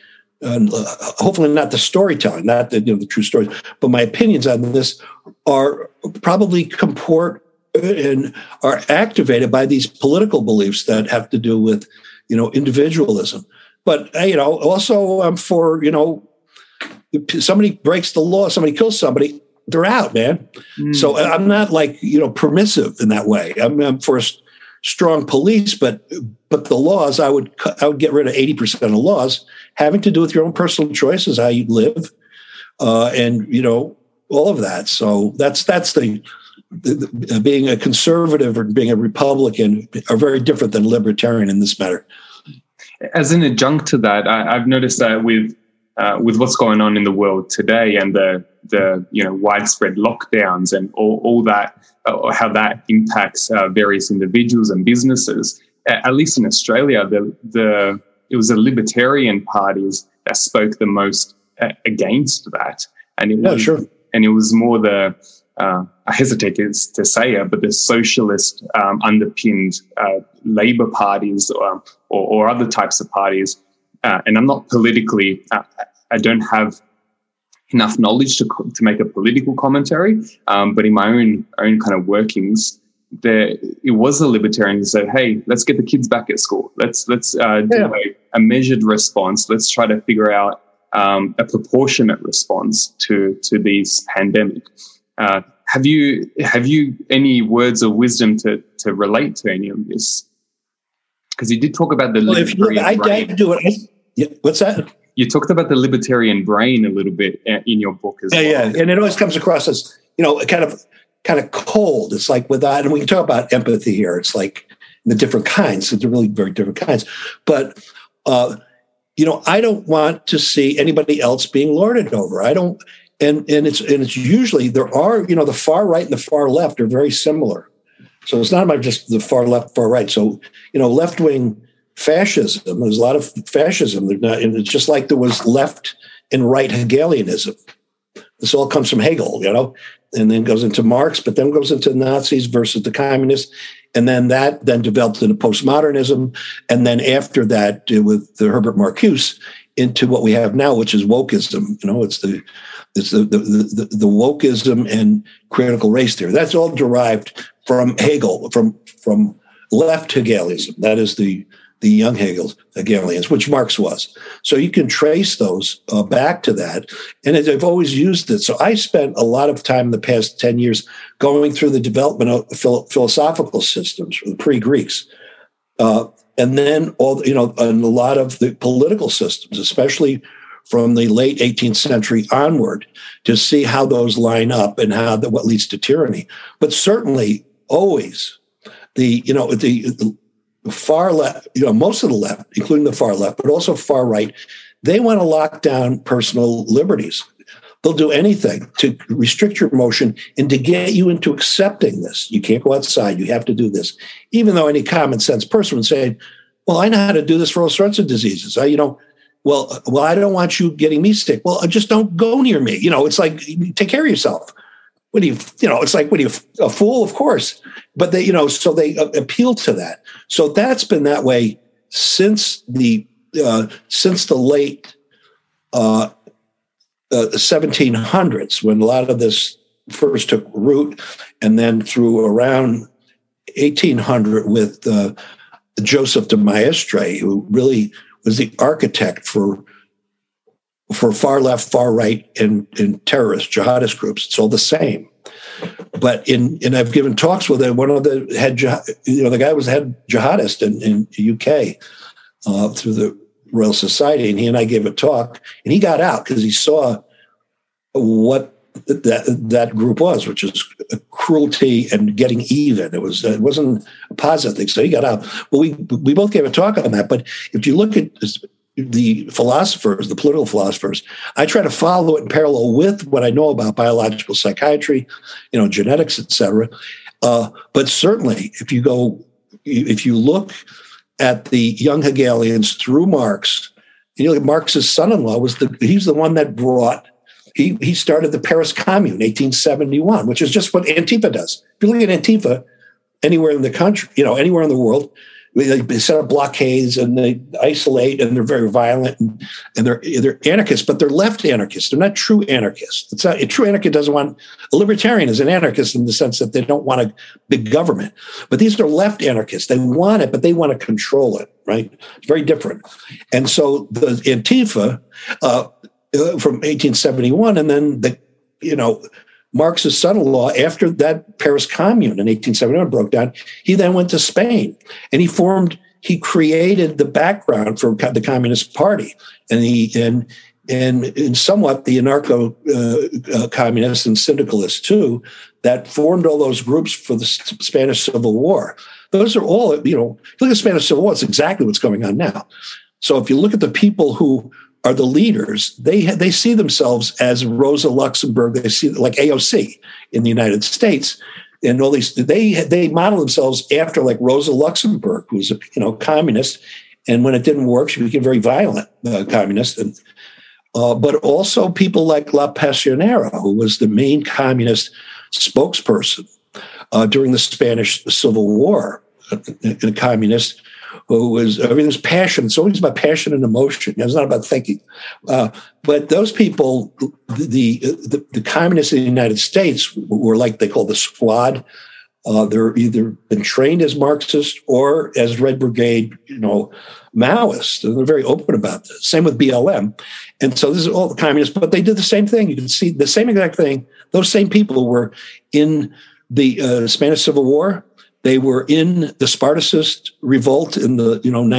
hopefully not the storytelling, not the true stories, but my opinions on this are probably comport and are activated by these political beliefs that have to do with, individualism. But, also I'm for, if somebody breaks the law, somebody kills somebody, they're out, man. So I'm not like, permissive in that way. I'm for strong police, but the laws, I would get rid of 80% of laws having to do with your own personal choices, how you live, and all of that. So that's the being a conservative or being a Republican are very different than libertarian in this matter. As an adjunct to that, I've noticed that with what's going on in the world today and the widespread lockdowns and all that, how that impacts various individuals and businesses. At least in Australia, it was the libertarian parties that spoke the most against that, and it was and it was more the I hesitate to say it, but the socialist underpinned Labor parties or other types of parties. And I'm not politically, I don't have enough knowledge to make a political commentary, but in my own kind of workings, it was the libertarians who said, hey, let's get the kids back at school. Let's do a measured response. Let's try to figure out a proportionate response to these pandemic. Have you any words of wisdom to relate to any of this? Because you did talk about the libertarian brain. I do it. What's that? You talked about the libertarian brain a little bit in your book as well. Yeah, and it always comes across as kind of cold. It's like without, and we can talk about empathy here. It's like the different kinds. They're really very different kinds. But I don't want to see anybody else being lorded over. I don't. And it's usually there are, the far right and the far left are very similar. So it's not about just the far left, far right. So, left-wing fascism, there's a lot of fascism. It's just like there was left and right Hegelianism. This all comes from Hegel, and then goes into Marx, but then goes into Nazis versus the communists. And then that developed into postmodernism. And then after that, with the Herbert Marcuse, into what we have now, which is wokeism. It's the wokeism and critical race theory. That's all derived from Hegel, from left Hegelianism. That is the young Hegelians, which Marx was. So you can trace those back to that. And I've always used it. So I spent a lot of time in the past 10 years going through the development of philosophical systems from the pre-Greeks. And then and a lot of the political systems, especially from the late 18th century onward, to see how those line up and what leads to tyranny. But certainly, always the far left, most of the left, including the far left, but also far right, they want to lock down personal liberties. They'll do anything to restrict your motion and to get you into accepting this. You can't go outside. You have to do this. Even though any common sense person would say, well, I know how to do this for all sorts of diseases. Well, I don't want you getting me sick. Well, just don't go near me. It's like, take care of yourself. It's like, what are you, a fool? Of course. But so they appeal to that. So that's been that way since the late 1700s, when a lot of this first took root, and then through around 1800 with Joseph de Maistre, who really was the architect for far left, far right, and terrorist jihadist groups. It's all the same. But I've given talks with one of the head, the guy was the head jihadist in the UK through the Royal Society, and he and I gave a talk, and he got out because he saw what that group was, which is cruelty and getting even. It wasn't a positive thing, so he got out. Well, we both gave a talk on that. But if you look at the philosophers, the political philosophers, I try to follow it in parallel with what I know about biological psychiatry, genetics, etc. But certainly, if you look at the young Hegelians through Marx, Marx's son-in-law he's the one that brought. He started the Paris Commune, 1871, which is just what Antifa does. If you look at Antifa anywhere in the country, anywhere in the world, they set up blockades and they isolate, and they're very violent, and they're anarchists, but they're left anarchists. They're not true anarchists. It's not a true anarchist doesn't want a libertarian is an anarchist in the sense that they don't want a big government. But these are left anarchists. They want it, but they want to control it. Right? It's very different. And so the Antifa from 1871, and then Marx's son-in-law, after that Paris Commune in 1871 broke down, he then went to Spain and he created the background for the Communist Party, and somewhat the anarcho-communists and syndicalists too, that formed all those groups for the Spanish Civil War. Those are all, look at the Spanish Civil War, it's exactly what's going on now. So if you look at the people who are the leaders, they see themselves as Rosa Luxemburg, they see like AOC in the United States, and all these, they model themselves after like Rosa Luxemburg, who's a communist, and when it didn't work, she became very violent communist, and but also people like La Pasionera, who was the main communist spokesperson during the Spanish Civil War, a communist who was, everything's passion. It's always about passion and emotion. It's not about thinking. But those people, the communists in the United States were like they call the Squad. They're either been trained as Marxists or as Red Brigade, Maoists. And they're very open about this. Same with BLM. And so this is all the communists, but they did the same thing. You can see the same exact thing. Those same people were in the Spanish Civil War. They were in the Spartacist revolt in the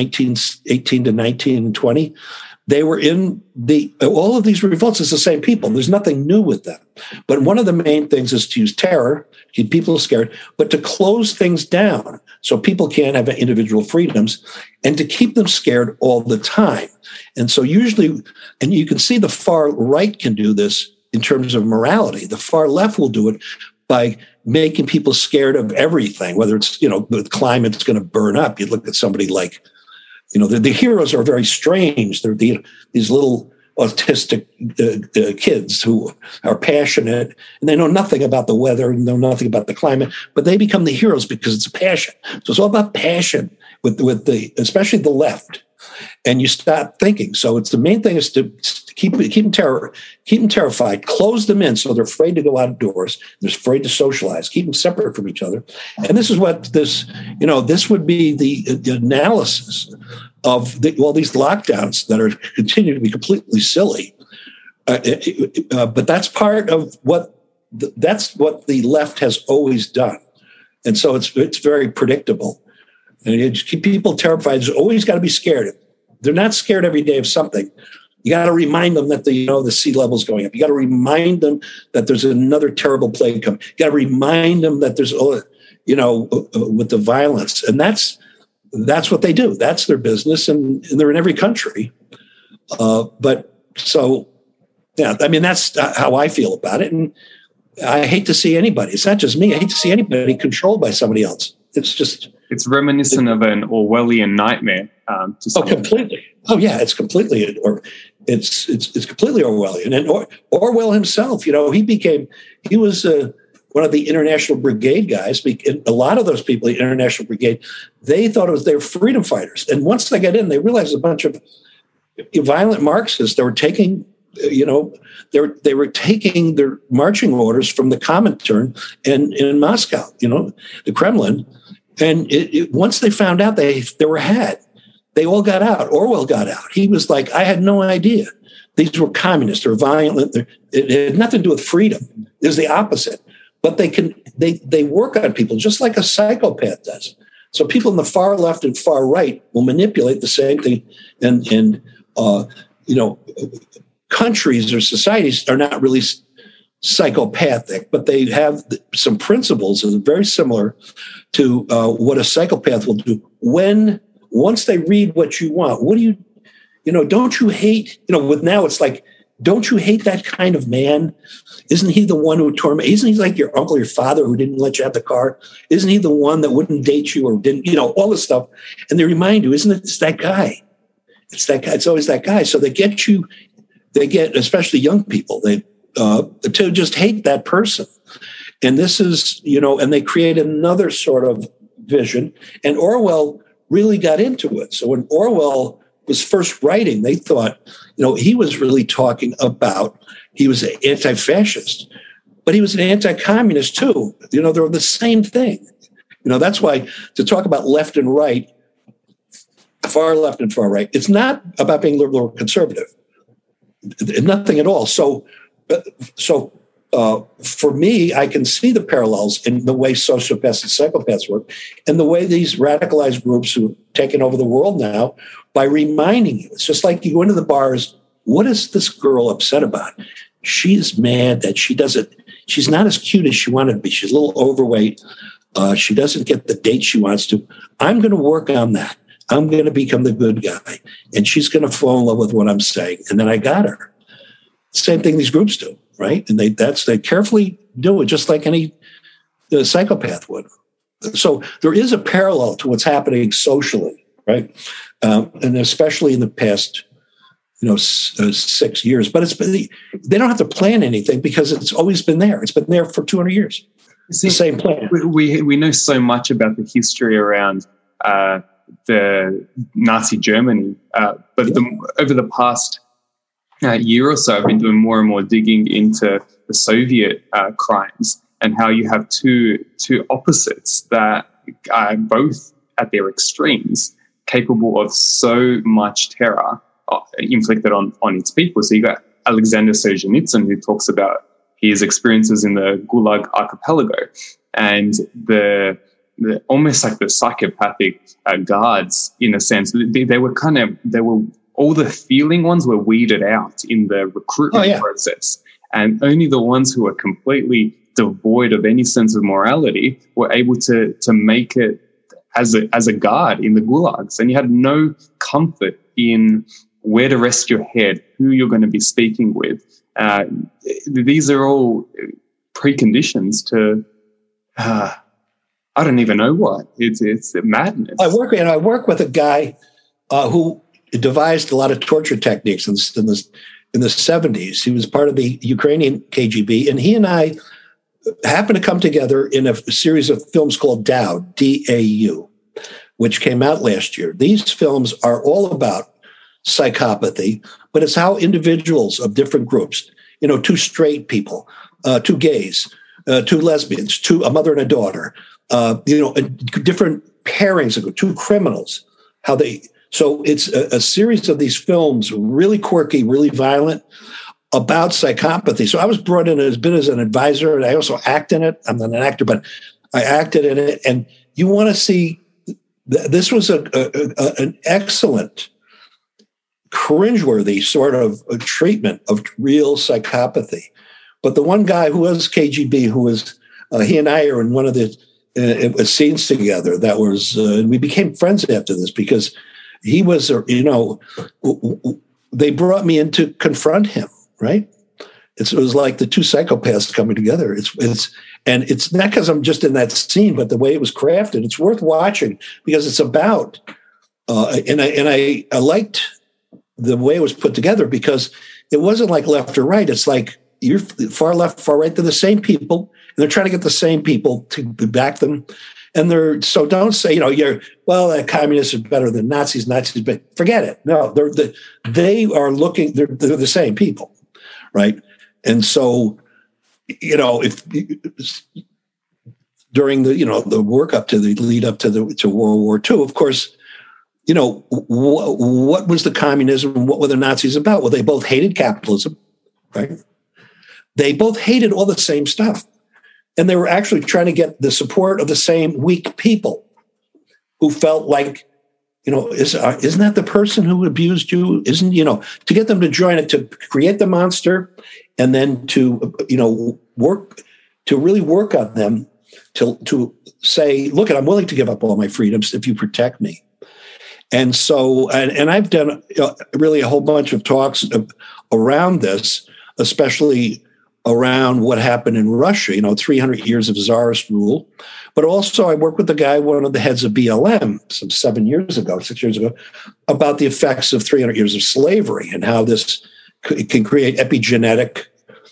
1918 to 1920. They were in all of these revolts. It's the same people. There's nothing new with them. But one of the main things is to use terror, keep people scared, but to close things down so people can't have individual freedoms, and to keep them scared all the time. And so usually, and you can see the far right can do this in terms of morality. The far left will do it by making people scared of everything, whether it's, the climate's going to burn up. You look at somebody like, the heroes are very strange. They're these little autistic kids who are passionate, and they know nothing about the weather, know nothing about the climate, but they become the heroes because it's a passion. So it's all about passion with especially the left. And you start thinking. So it's the main thing is to keep them terrified, close them in so they're afraid to go outdoors, they're afraid to socialize, keep them separate from each other. And this is what this would be the analysis of all these lockdowns that are continue to be completely silly. But that's part of that's what the left has always done. And so it's very predictable. And you just keep people terrified. There's always got to be scared. They're not scared every day of something. You got to remind them that the sea level's going up. You got to remind them that there's another terrible plague coming. You got to remind them that there's, with the violence, and that's what they do. That's their business, and they're in every country. But so, yeah, I mean, that's how I feel about it. And I hate to see anybody. It's not just me. I hate to see anybody controlled by somebody else. It's reminiscent of an Orwellian nightmare. Completely. Oh, yeah, it's completely it's completely Orwellian. And Orwell himself, he was one of the International Brigade guys. A lot of those people, the International Brigade, they thought they were freedom fighters. And once they got in, they realized a bunch of violent Marxists that were taking, they were taking their marching orders from the Comintern in Moscow, the Kremlin. And once they found out they were had, they all got out. Orwell got out. He was like, I had no idea. These were communists. They're violent. It had nothing to do with freedom. It was the opposite. But they work on people just like a psychopath does. So people in the far left and far right will manipulate the same thing. And countries or societies are not really psychopathic, but they have some principles that are very similar to what a psychopath will do once they read what you want. What do don't you hate, with now it's like, don't you hate that kind of man? Isn't he the one who torment? Isn't he like your uncle, your father who didn't let you have the car? Isn't he the one that wouldn't date you or didn't, all this stuff. And they remind you, isn't it? It's that guy. It's that guy. It's always that guy. So they get, especially young people, to just hate that person. And this is, and they create another sort of vision. And Orwell really got into it. So when Orwell was first writing, they thought, he was really talking about, he was an anti-fascist, but he was an anti-communist too. They were the same thing. That's why to talk about left and right, far left and far right, it's not about being liberal or conservative. Nothing at all. So for me, I can see the parallels in the way sociopaths and psychopaths work and the way these radicalized groups who have taken over the world now by reminding you. It's just like you go into the bars. What is this girl upset about? She's mad that she's not as cute as she wanted to be. She's a little overweight. She doesn't get the date she wants to. I'm going to work on that. I'm going to become the good guy. And she's going to fall in love with what I'm saying. And then I got her. Same thing these groups do, right? And they carefully do it just like any psychopath would. So there is a parallel to what's happening socially, right? And especially in the past 6 years. But they don't have to plan anything because it's always been there. It's been there for 200 years. It's the same plan. We know so much about the history around the Nazi Germany, but over the past year or so, I've been doing more and more digging into the Soviet crimes and how you have two opposites that are both at their extremes capable of so much terror inflicted on its people. So you got Alexander Solzhenitsyn, who talks about his experiences in the Gulag Archipelago and the almost like the psychopathic guards, in a sense. They were all the feeling ones were weeded out in the recruitment process, and only the ones who were completely devoid of any sense of morality were able to make it as a guard in the gulags. And you had no comfort in where to rest your head, who you're going to be speaking with. These are all preconditions to I don't even know what. It's madness. I work with a guy who devised a lot of torture techniques in the 70s. He was part of the Ukrainian KGB, and he and I happened to come together in a series of films called DAU, D-A-U, which came out last year. These films are all about psychopathy, but it's how individuals of different groups, two straight people, two gays, two lesbians, a mother and a daughter, different pairings of two criminals, so it's a series of these films, really quirky, really violent, about psychopathy. So I was brought in as an advisor, and I also act in it. I'm not an actor, but I acted in it. And you want to see, this was an excellent, cringeworthy sort of a treatment of real psychopathy. But the one guy who was KGB, who was, he and I are in one of the scenes together that was, and we became friends after this because he was, they brought me in to confront him, right? It was like the two psychopaths coming together. And it's not because I'm just in that scene, but the way it was crafted, it's worth watching because it's about, and I liked the way it was put together because it wasn't like left or right. It's like you're far left, far right. They're the same people, and they're trying to get the same people to back them. And so don't say, communists are better than Nazis, but forget it. No, they are looking, they're the same people, right? And so, if during the work up to the lead up to World War II, of course, what was the communism? What were the Nazis about? Well, they both hated capitalism, right? They both hated all the same stuff. And they were actually trying to get the support of the same weak people who felt like, isn't that the person who abused you? Isn't, to get them to join it, to create the monster and then to, really work on them to say, look, I'm willing to give up all my freedoms if you protect me. And so, and I've done really a whole bunch of talks around this, especially around what happened in Russia, 300 years of Tsarist rule. But also I worked with the guy, one of the heads of BLM, some 6 years ago, about the effects of 300 years of slavery and how this can create epigenetic,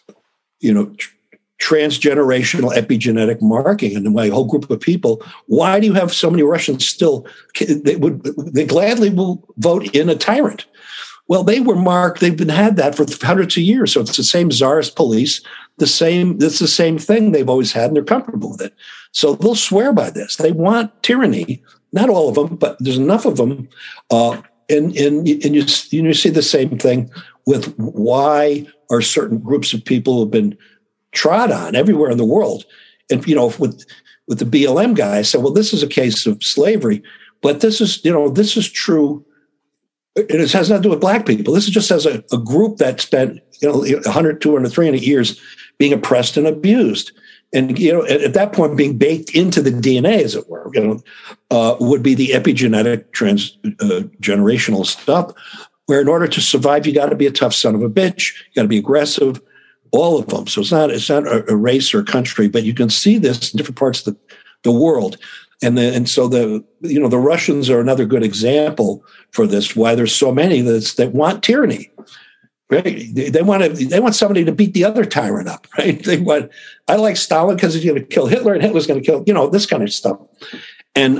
transgenerational epigenetic marking. And my whole group of people, why do you have so many Russians still, they gladly will vote in a tyrant? Well, they were marked. They've had that for hundreds of years. So it's the same czarist police, it's the same thing they've always had, and they're comfortable with it. So they'll swear by this. They want tyranny. Not all of them, but there's enough of them. And you see the same thing with why are certain groups of people who have been trod on everywhere in the world. And, with the BLM guys said, well, this is a case of slavery, but this is true. It has nothing to do with black people. This is just as a group that spent 100, 200, 300 years being oppressed and abused. And, at that point, being baked into the DNA, as it were, would be the epigenetic transgenerational stuff, where in order to survive, you got to be a tough son of a bitch. You got to be aggressive, all of them. So it's not a race or a country, but you can see this in different parts of the world. And so the Russians are another good example for this, why there's so many that want tyranny. Right? They want somebody to beat the other tyrant up, right? I like Stalin because he's going to kill Hitler, and Hitler's going to kill, this kind of stuff. And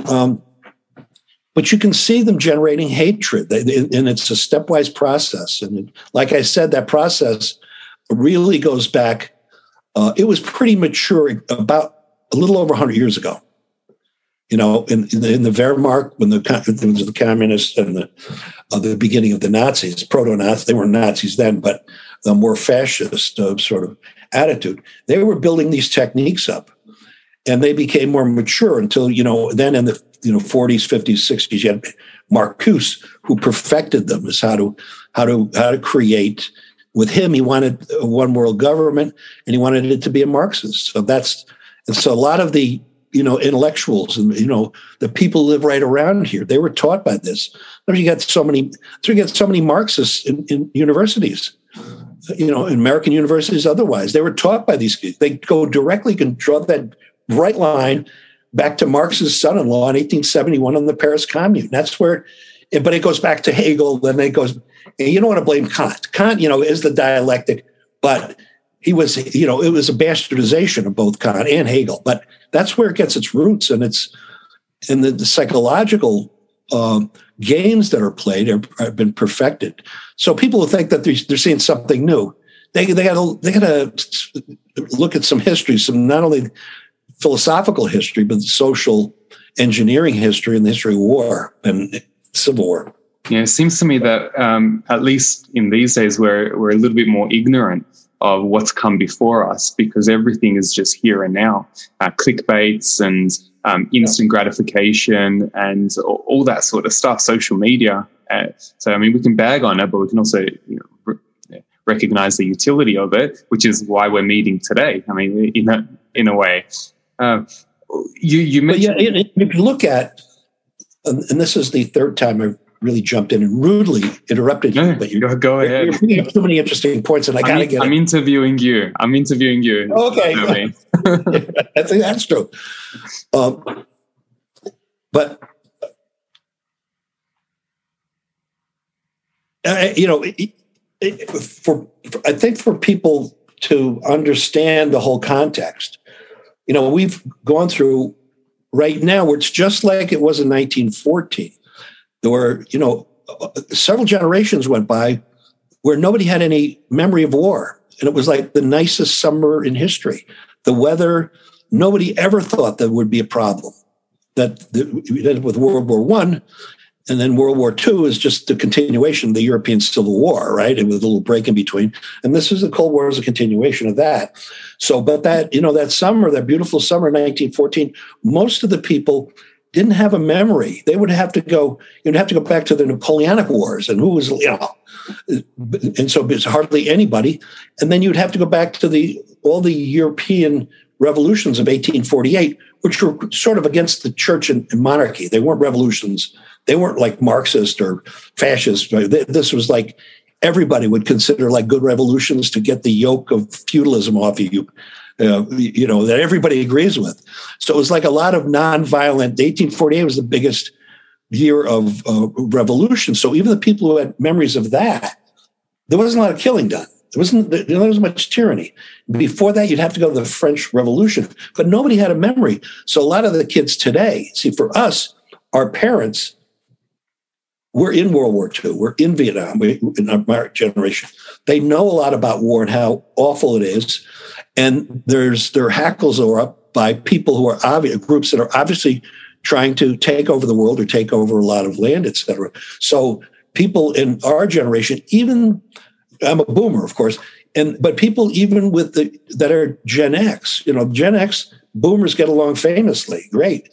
but you can see them generating hatred, and it's a stepwise process. And like I said, that process really goes back. It was pretty mature about a little over 100 years ago. In the Wehrmacht, when the communists and the beginning of the Nazis, proto-Nazis, they weren't Nazis then, but the more fascist sort of attitude, they were building these techniques up, and they became more mature until, then in the 40s, 50s, 60s, you had Marcuse, who perfected them as how to create. With him, he wanted a one world government, and he wanted it to be a Marxist. So a lot of the intellectuals and the people who live right around here, they were taught by this. You got so many Marxists in universities, in American universities. Otherwise, they were taught by these kids. They can draw that bright line back to Marx's son-in-law in 1871 on the Paris Commune. That's where, but it goes back to Hegel. Then it goes, and you don't want to blame Kant. Kant, is the dialectic, but he was, it was a bastardization of both Kant and Hegel. But that's where it gets its roots, and it's in the psychological games that are played have been perfected. So people who think that they're seeing something new, they got to look at some history, some not only philosophical history, but social engineering history and the history of war and civil war. Yeah, it seems to me that at least in these days, we're a little bit more ignorant of what's come before us, because everything is just here and now. Clickbaits and instant gratification and all that sort of stuff, social media. So, we can bag on it, but we can also recognize the utility of it, which is why we're meeting today. In a way. You mentioned... if you look at, and this is the third time I've really jumped in and rudely interrupted you, but you go ahead. You're bringing up so many interesting points, and I'm interviewing you. Okay, I think that's true. But I think for people to understand the whole context, we've gone through right now where it's just like it was in 1914. There were, several generations went by where nobody had any memory of war. And it was like the nicest summer in history. The weather, nobody ever thought that would be a problem. That with World War I, and then World War II is just the continuation of the European Civil War, right? And with a little break in between. And this is the Cold War is a continuation of that. So, but that, that summer, that beautiful summer, 1914, most of the people didn't have a memory. They would have to go, you'd have to go back to the Napoleonic Wars and who was, and so it's hardly anybody. And then you'd have to go back to all the European revolutions of 1848, which were sort of against the church and monarchy. They weren't revolutions. They weren't like Marxist or fascist. This was like everybody would consider like good revolutions to get the yoke of feudalism off of you. That everybody agrees with. So it was like a lot of nonviolent. 1848 was the biggest year of revolution. So even the people who had memories of that, there wasn't a lot of killing done. There wasn't much tyranny. Before that, you'd have to go to the French Revolution, but nobody had a memory. So a lot of the kids today, see, for us, our parents, we're in World War II. We're in Vietnam. In our generation, they know a lot about war and how awful it is. And their hackles are up by people who are groups that are obviously trying to take over the world or take over a lot of land, et cetera. So people in our generation, even I'm a boomer, of course, but people even with that are Gen X, Gen X boomers get along famously great.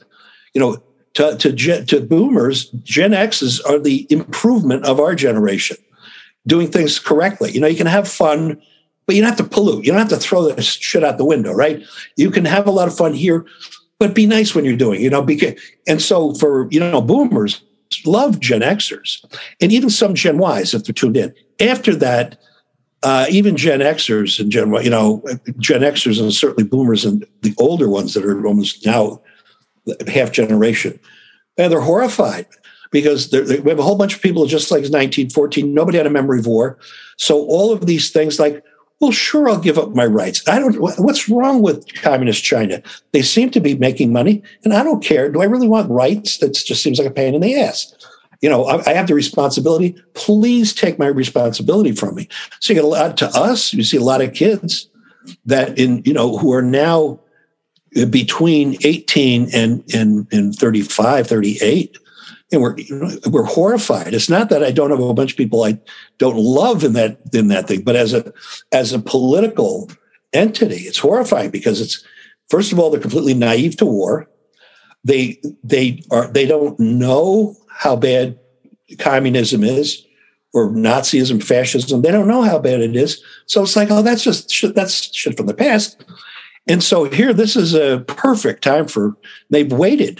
To boomers, Gen X's are the improvement of our generation, doing things correctly. You can have fun, but you don't have to pollute. You don't have to throw this shit out the window, right? You can have a lot of fun here, but be nice when you're doing it. And so for, boomers love Gen Xers, and even some Gen Ys if they're tuned in. After that, even Gen Xers and Gen Xers and certainly boomers and the older ones that are almost now half generation, and they're horrified because we have a whole bunch of people just like 1914. Nobody had a memory of war. So all of these things like, well, sure, I'll give up my rights. What's wrong with communist China? They seem to be making money, and I don't care. Do I really want rights? That just seems like a pain in the ass. I have the responsibility. Please take my responsibility from me. So you get a lot to us. You see a lot of kids that who are now between 18 and 35, 38. And we're horrified. It's not that I don't have a bunch of people I don't love in that thing, but as a political entity, it's horrifying because it's, first of all, they're completely naive to war. They don't know how bad communism is, or Nazism, fascism. They don't know how bad it is. So it's like, oh, that's shit from the past. And so here, this is a perfect time they've waited,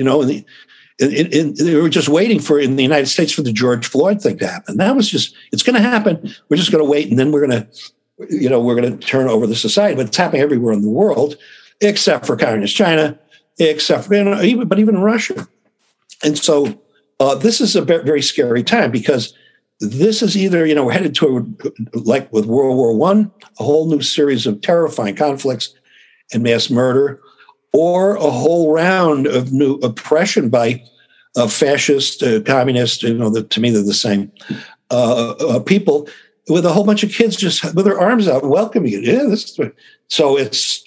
they were just waiting in the United States for the George Floyd thing to happen. That was it's going to happen. We're just going to wait. And then we're going to turn over the society, but it's happening everywhere in the world, except for communist China, except for, even Russia. And so this is a very scary time because this is either, we're headed to, like with World War I, a whole new series of terrifying conflicts and mass murder, or a whole round of new oppression by fascist, communist, to me, they're the same people with a whole bunch of kids just with their arms out welcoming it. Yeah, so it's,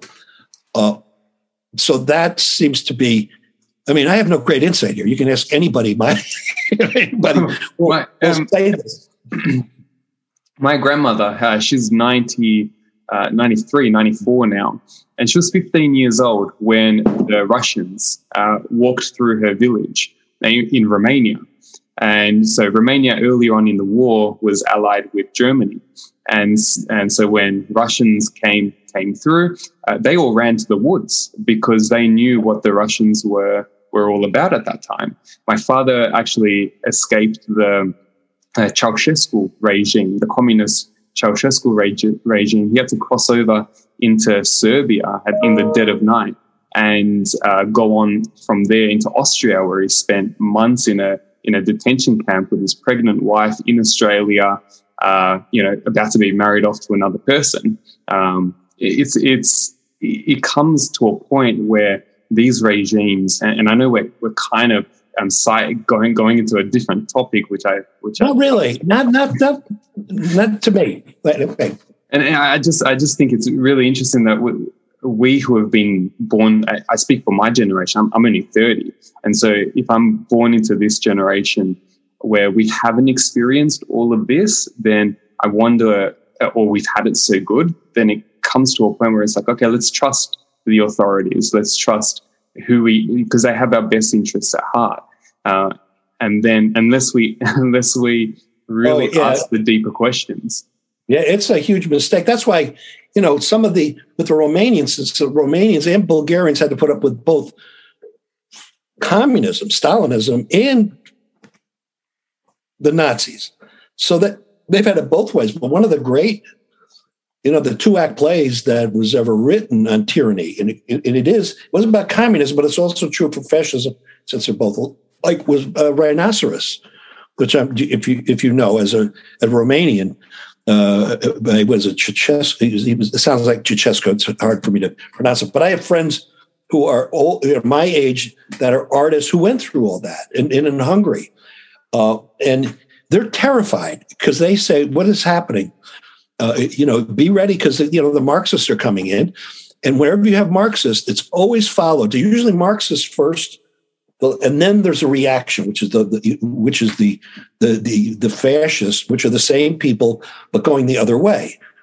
so that seems to be, I have no great insight here. You can ask anybody. Anybody will say this. My grandmother, she's 93, 94 now. And she was 15 years old when the Russians walked through her village in Romania. And so Romania early on in the war was allied with Germany. And so when Russians came through, they all ran to the woods because they knew what the Russians were all about at that time. My father actually escaped the Ceausescu regime, the communist Ceausescu regime. He had to cross over into Serbia in the dead of night and go on from there into Austria, where he spent months in a detention camp with his pregnant wife in Australia, about to be married off to another person. It comes to a point where these regimes, and I know we're kind of going into a different topic, which not really, not to me. Okay. And I just think it's really interesting that we who have been born, I speak for my generation, I'm only 30. And so if I'm born into this generation where we haven't experienced all of this, then I wonder, or we've had it so good, then it comes to a point where it's like, okay, let's trust the authorities. Let's trust because they have our best interests at heart. And then unless we really ask the deeper questions. Yeah, it's a huge mistake. That's why, some of with the Romanians, Romanians and Bulgarians had to put up with both communism, Stalinism, and the Nazis. So that they've had it both ways. But one of the great, the 2-act plays that was ever written on tyranny, and it wasn't about communism, but it's also true for fascism, since they're both like, was Rhinoceros, which if you know, as a Romanian. He was a Ceausescu. It sounds like Ceausescu. It's hard for me to pronounce it. But I have friends who are old, my age, that are artists who went through all that in Hungary, and they're terrified because they say, "What is happening? Be ready because the Marxists are coming in, and wherever you have Marxists, it's always followed. They're usually Marxists first." And then there's a reaction, which is the fascists, which are the same people but going the other way.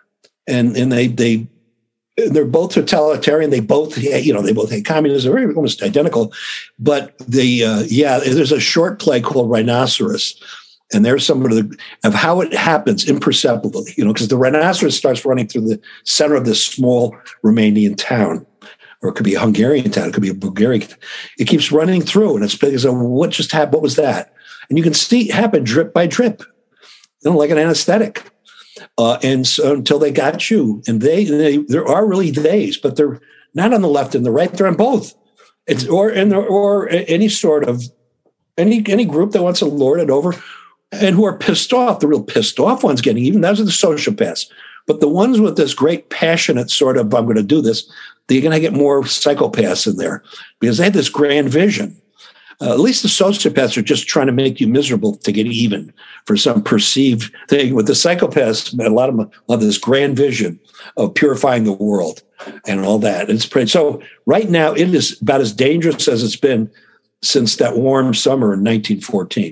and they're both totalitarian. They both hate communism. They're almost identical. But there's a short play called Rhinoceros, and there's some of how it happens imperceptibly. Because the rhinoceros starts running through the center of this small Romanian town, or it could be a Hungarian town, it could be a Bulgarian. It keeps running through, and it's big as what just happened? What was that? And you can see it happen drip by drip, like an anesthetic. And so until they got you, and there are really theys, but they're not on the left and the right; they're on both. Or any sort of any group that wants to lord it over, and who are pissed off. The real pissed off ones getting even. Those are the sociopaths. But the ones with this great passionate sort of, I'm going to do this, they're going to get more psychopaths in there because they have this grand vision. At least the sociopaths are just trying to make you miserable to get even for some perceived thing. With the psychopaths, a lot of them have this grand vision of purifying the world and all that. So right now, it is about as dangerous as it's been since that warm summer in 1914.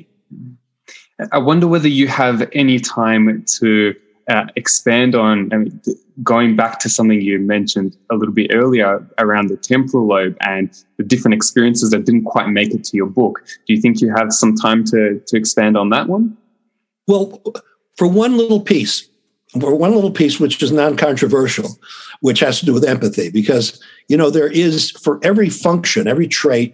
I wonder whether you have any time to expand on, going back to something you mentioned a little bit earlier around the temporal lobe and the different experiences that didn't quite make it to your book. Do you think you have some time to expand on that one? Well, for one little piece, which is non-controversial, which has to do with empathy, because, there is, for every function, every trait,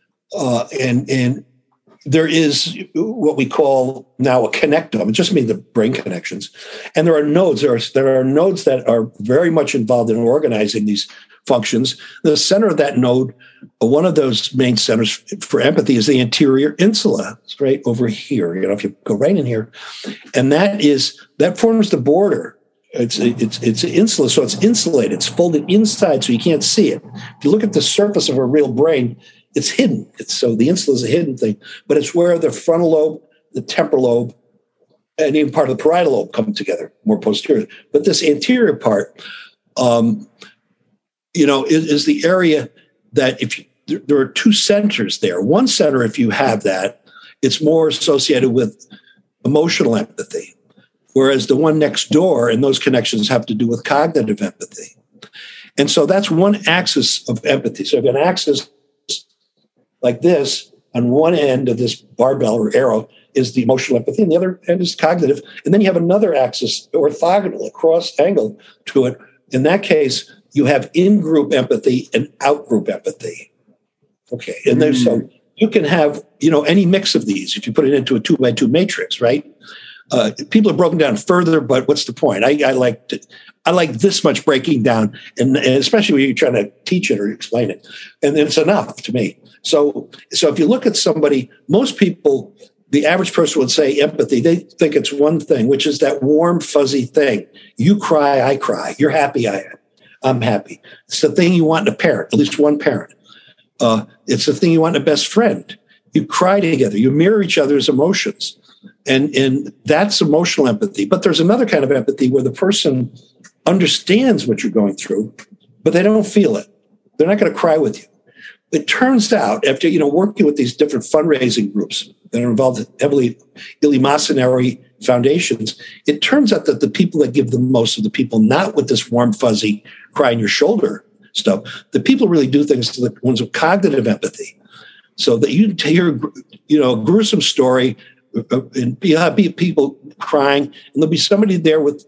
and there is what we call now a connectome. It just means the brain connections. And there are nodes. There are nodes that are very much involved in organizing these functions. The center of that node, one of those main centers for empathy, is the anterior insula. It's right over here. If you go right in here, and that forms the border. It's insula, so it's insulated. It's folded inside, so you can't see it. If you look at the surface of a real brain, it's hidden. So the insula is a hidden thing, but it's where the frontal lobe, the temporal lobe, and even part of the parietal lobe come together, more posterior. But this anterior part, is the area that there are two centers there. One center, if you have that, it's more associated with emotional empathy, whereas the one next door and those connections have to do with cognitive empathy. And so that's one axis of empathy. So if an axis like this, on one end of this barbell or arrow is the emotional empathy, and the other end is cognitive. And then you have another axis, orthogonal, across angle to it. In that case, you have in-group empathy and out-group empathy. Okay, and so you can have, any mix of these if you put it into a 2x2 matrix, right? People are broken down further, but what's the point? I like this much breaking down, and especially when you're trying to teach it or explain it, and it's enough to me. So if you look at somebody, most people, the average person would say empathy. They think it's one thing, which is that warm, fuzzy thing. You cry, I cry. You're happy, I'm happy. It's the thing you want in a parent, at least one parent. It's the thing you want in a best friend. You cry together. You mirror each other's emotions. And that's emotional empathy. But there's another kind of empathy where the person understands what you're going through, but they don't feel it. They're not going to cry with you. It turns out, after working with these different fundraising groups that are involved heavily eleemosynary foundations, it turns out that the people that give the most are the people not with this warm, fuzzy, cry in your shoulder stuff. The people really do things to the ones with cognitive empathy. So that you hear, a gruesome story, and you'll have people crying, and there'll be somebody there with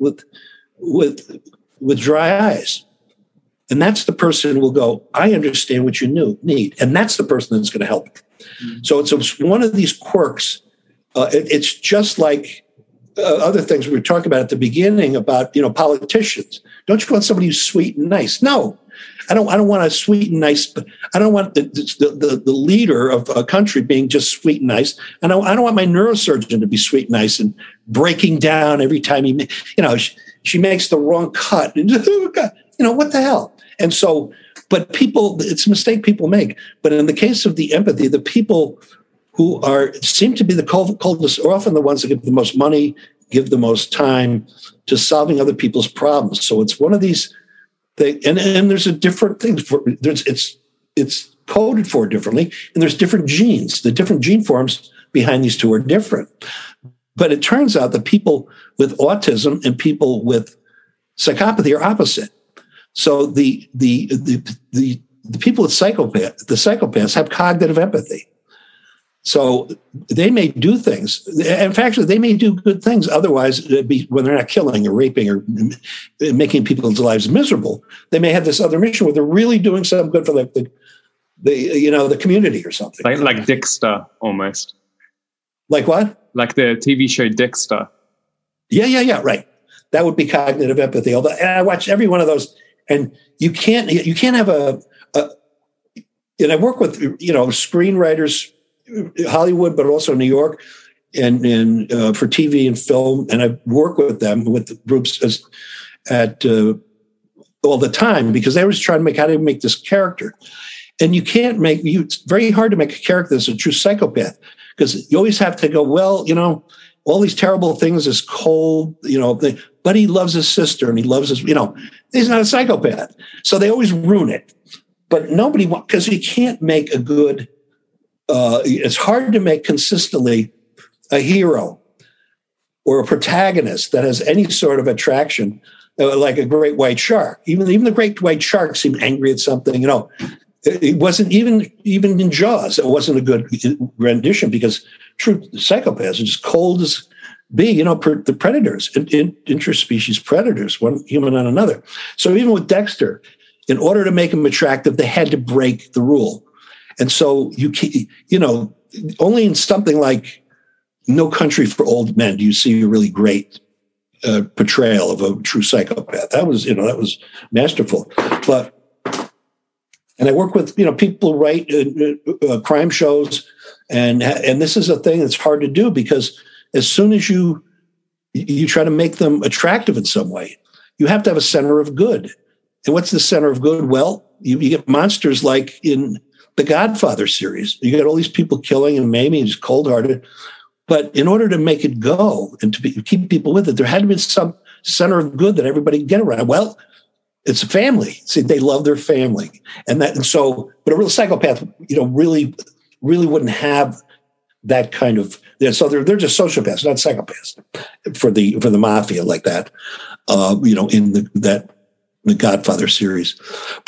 dry eyes. And that's the person who will go, I understand what you need. And that's the person that's going to help. Mm-hmm. So it's one of these quirks. It's just like other things we were talking about at the beginning about, politicians. Don't you want somebody who's sweet and nice? No, I don't want a sweet and nice, but I don't want the leader of a country being just sweet and nice. And I don't want my neurosurgeon to be sweet and nice and breaking down every time she makes the wrong cut. What the hell? And so, but it's a mistake people make. But in the case of the empathy, the people who seem to be the coldest are often the ones that give the most money, give the most time to solving other people's problems. So it's one of these things, and there's a different things for it's coded for differently, and there's different genes. The different gene forms behind these two are different. But it turns out that people with autism and people with Psychopathy are opposite. So the people with the psychopaths have cognitive empathy. So they may do things. In fact, they may do good things. Otherwise, when they're not killing or raping or making people's lives miserable, they may have this other mission where they're really doing something good for the community or something. Like Dexter, almost. Like what? Like the TV show Dexter. Yeah, right. That would be cognitive empathy. Although I watched every one of those, and you can't have and I work with screenwriters, Hollywood, but also New York, and for TV and film, and I work with them with the groups all the time because they always try to how to make this character, and it's very hard to make a character that's a true psychopath because you always have to go, well, all these terrible things is cold, but he loves his sister and he loves his, he's not a psychopath, so they always ruin it. But nobody wants, because you can't make a good. It's hard to make consistently a hero or a protagonist that has any sort of attraction, like a great white shark. Even the great white shark seemed angry at something. It wasn't even in Jaws. It wasn't a good rendition because true psychopaths are just cold as be. The predators, interspecies predators, one human on another. So even with Dexter, in order to make him attractive, they had to break the rule. And so only in something like No Country for Old Men do you see a really great portrayal of a true psychopath. That was masterful. And I work with people who write crime shows, and this is a thing that's hard to do because as soon as you try to make them attractive in some way, you have to have a center of good. And what's the center of good? Well, you get monsters like in the Godfather series. You got all these people killing and maiming, just cold-hearted. But in order to make it go and to keep people with it, there had to be some center of good that everybody could get around. Well, it's a family. See, they love their family, but a real psychopath, really wouldn't have that kind of. So they're just sociopaths, not psychopaths, for the mafia like that. In the Godfather series,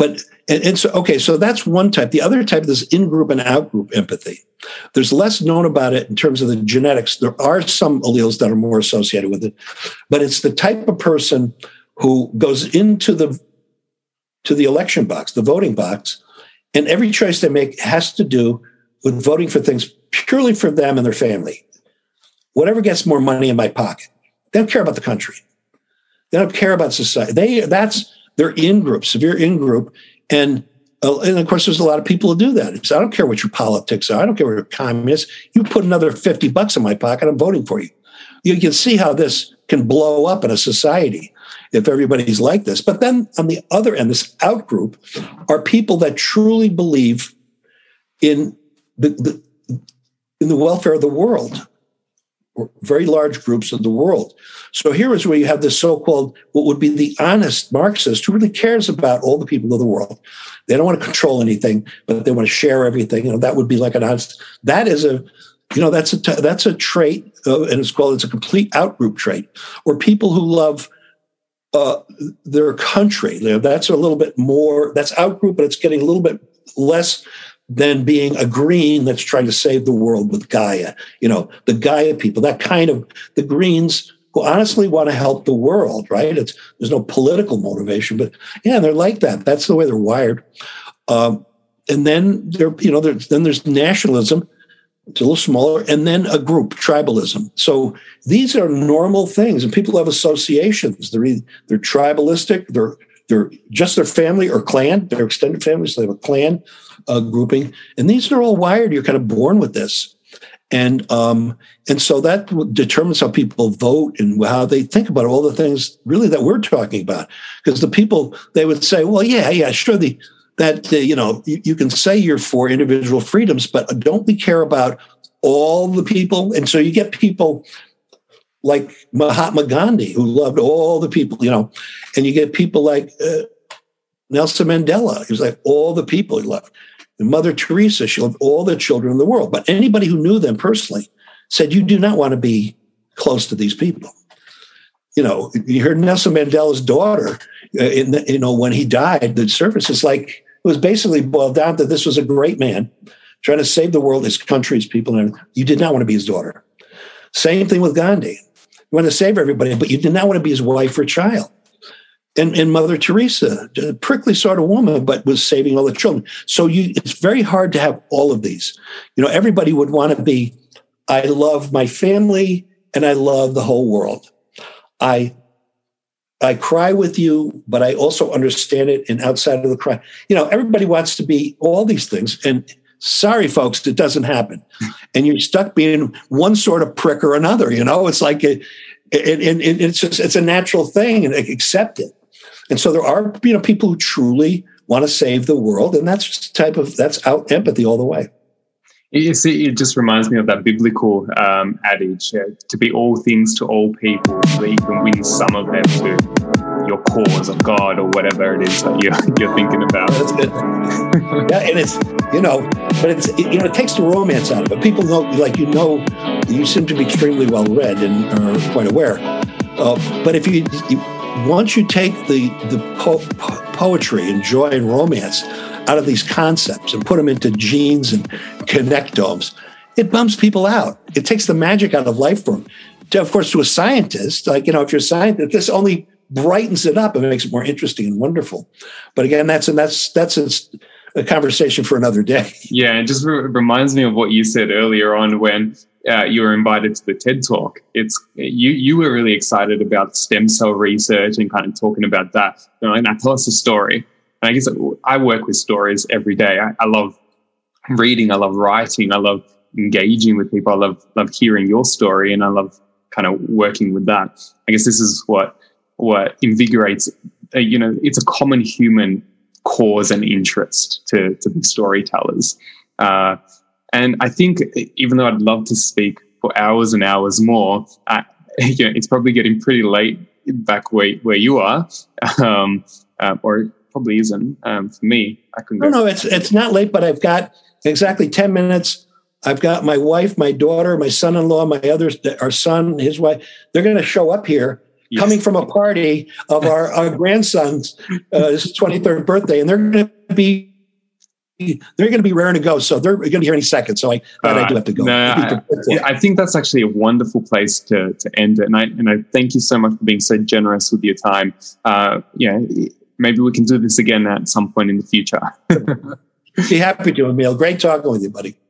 so that's one type. The other type is in-group and out-group empathy. There's less known about it in terms of the genetics. There are some alleles that are more associated with it, but it's the type of person who goes into the election box, the voting box, and every choice they make has to do with voting for things purely for them and their family. Whatever gets more money in my pocket. They don't care about the country. They don't care about society. They're in-group, severe in-group. And of course, there's a lot of people who do that. So I don't care what your politics are. I don't care what your communist. You put another $50 in my pocket, I'm voting for you. You can see how this can blow up in a society if everybody's like this. But then on the other end, this out-group are people that truly believe in the welfare of the world, or very large groups of the world. So here is where you have this so-called, what would be the honest Marxist who really cares about all the people of the world. They don't want to control anything, but they want to share everything. That would be like an honest, that is that's a trait, and it's a complete out-group trait. Or people who love their country. That's a little bit more, that's out-group, but it's getting a little bit less than being a green that's trying to save the world with Gaia. The Gaia people, that kind of, the Greens who honestly want to help the world, right? There's no political motivation, but they're like that. That's the way they're wired. And then there's nationalism. It's a little smaller, and then a group, tribalism. So these are normal things, and people have associations. They're tribalistic. They're just their family or clan, their extended family. So they have a clan grouping, and these are all wired. You're kind of born with this, and so that determines how people vote and how they think about all the things really that we're talking about. Because the people, they would say, well, yeah, sure, you can say you're for individual freedoms, but don't we care about all the people? And so you get people like Mahatma Gandhi, who loved all the people, and you get people like Nelson Mandela. He was like all the people he loved. And Mother Teresa, she loved all the children in the world. But anybody who knew them personally said, you do not want to be close to these people. you heard Nelson Mandela's daughter, when he died, the surface is like, it was basically boiled down to this was a great man trying to save the world, his country, his people, and you did not want to be his daughter. Same thing with Gandhi. You want to save everybody, but you did not want to be his wife or child. And Mother Teresa, a prickly sort of woman, but was saving all the children. So it's very hard to have all of these. Everybody would want to be, I love my family and I love the whole world. I cry with you, but I also understand it. And outside of the cry, everybody wants to be all these things. And sorry, folks, it doesn't happen. And you're stuck being one sort of prick or another. It's like it's a natural thing, and accept it. And so there are people who truly want to save the world, and that's out empathy all the way. You see, it just reminds me of that biblical adage, to be all things to all people, so that you can win some of them to your cause of God or whatever it is that you're thinking about. That's good. Yeah, and but it takes the romance out of it. People know, you seem to be extremely well read and are quite aware. But if once you take the poetry and joy and romance out of these concepts and put them into genes and connectomes, it bums people out. It takes the magic out of life for them. Of course, to a scientist, if you're a scientist, this only brightens it up and makes it more interesting and wonderful. But again, that's a conversation for another day. Yeah, it just reminds me of what you said earlier on when you were invited to the TED Talk. It's you were really excited about stem cell research and kind of talking about that. Now tell us a story. And I guess I work with stories every day. I love reading. I love writing. I love engaging with people. I love hearing your story, and I love kind of working with that. I guess this is what invigorates. It's a common human cause and interest to be storytellers. And I think even though I'd love to speak for hours and hours more, it's probably getting pretty late back where you are, or it probably isn't for me. I can go. No, it's not late, but I've got exactly 10 minutes. I've got my wife, my daughter, my son-in-law, our son, his wife. They're going to show up here. Yes. Coming from a party of our grandson's 23rd birthday, and they're going to be raring to go. So they're going to be here any second. So I do have to go. I think that's actually a wonderful place to end it. And I thank you so much for being so generous with your time. Maybe we can do this again at some point in the future. Be happy to, Emil. Great talking with you, buddy.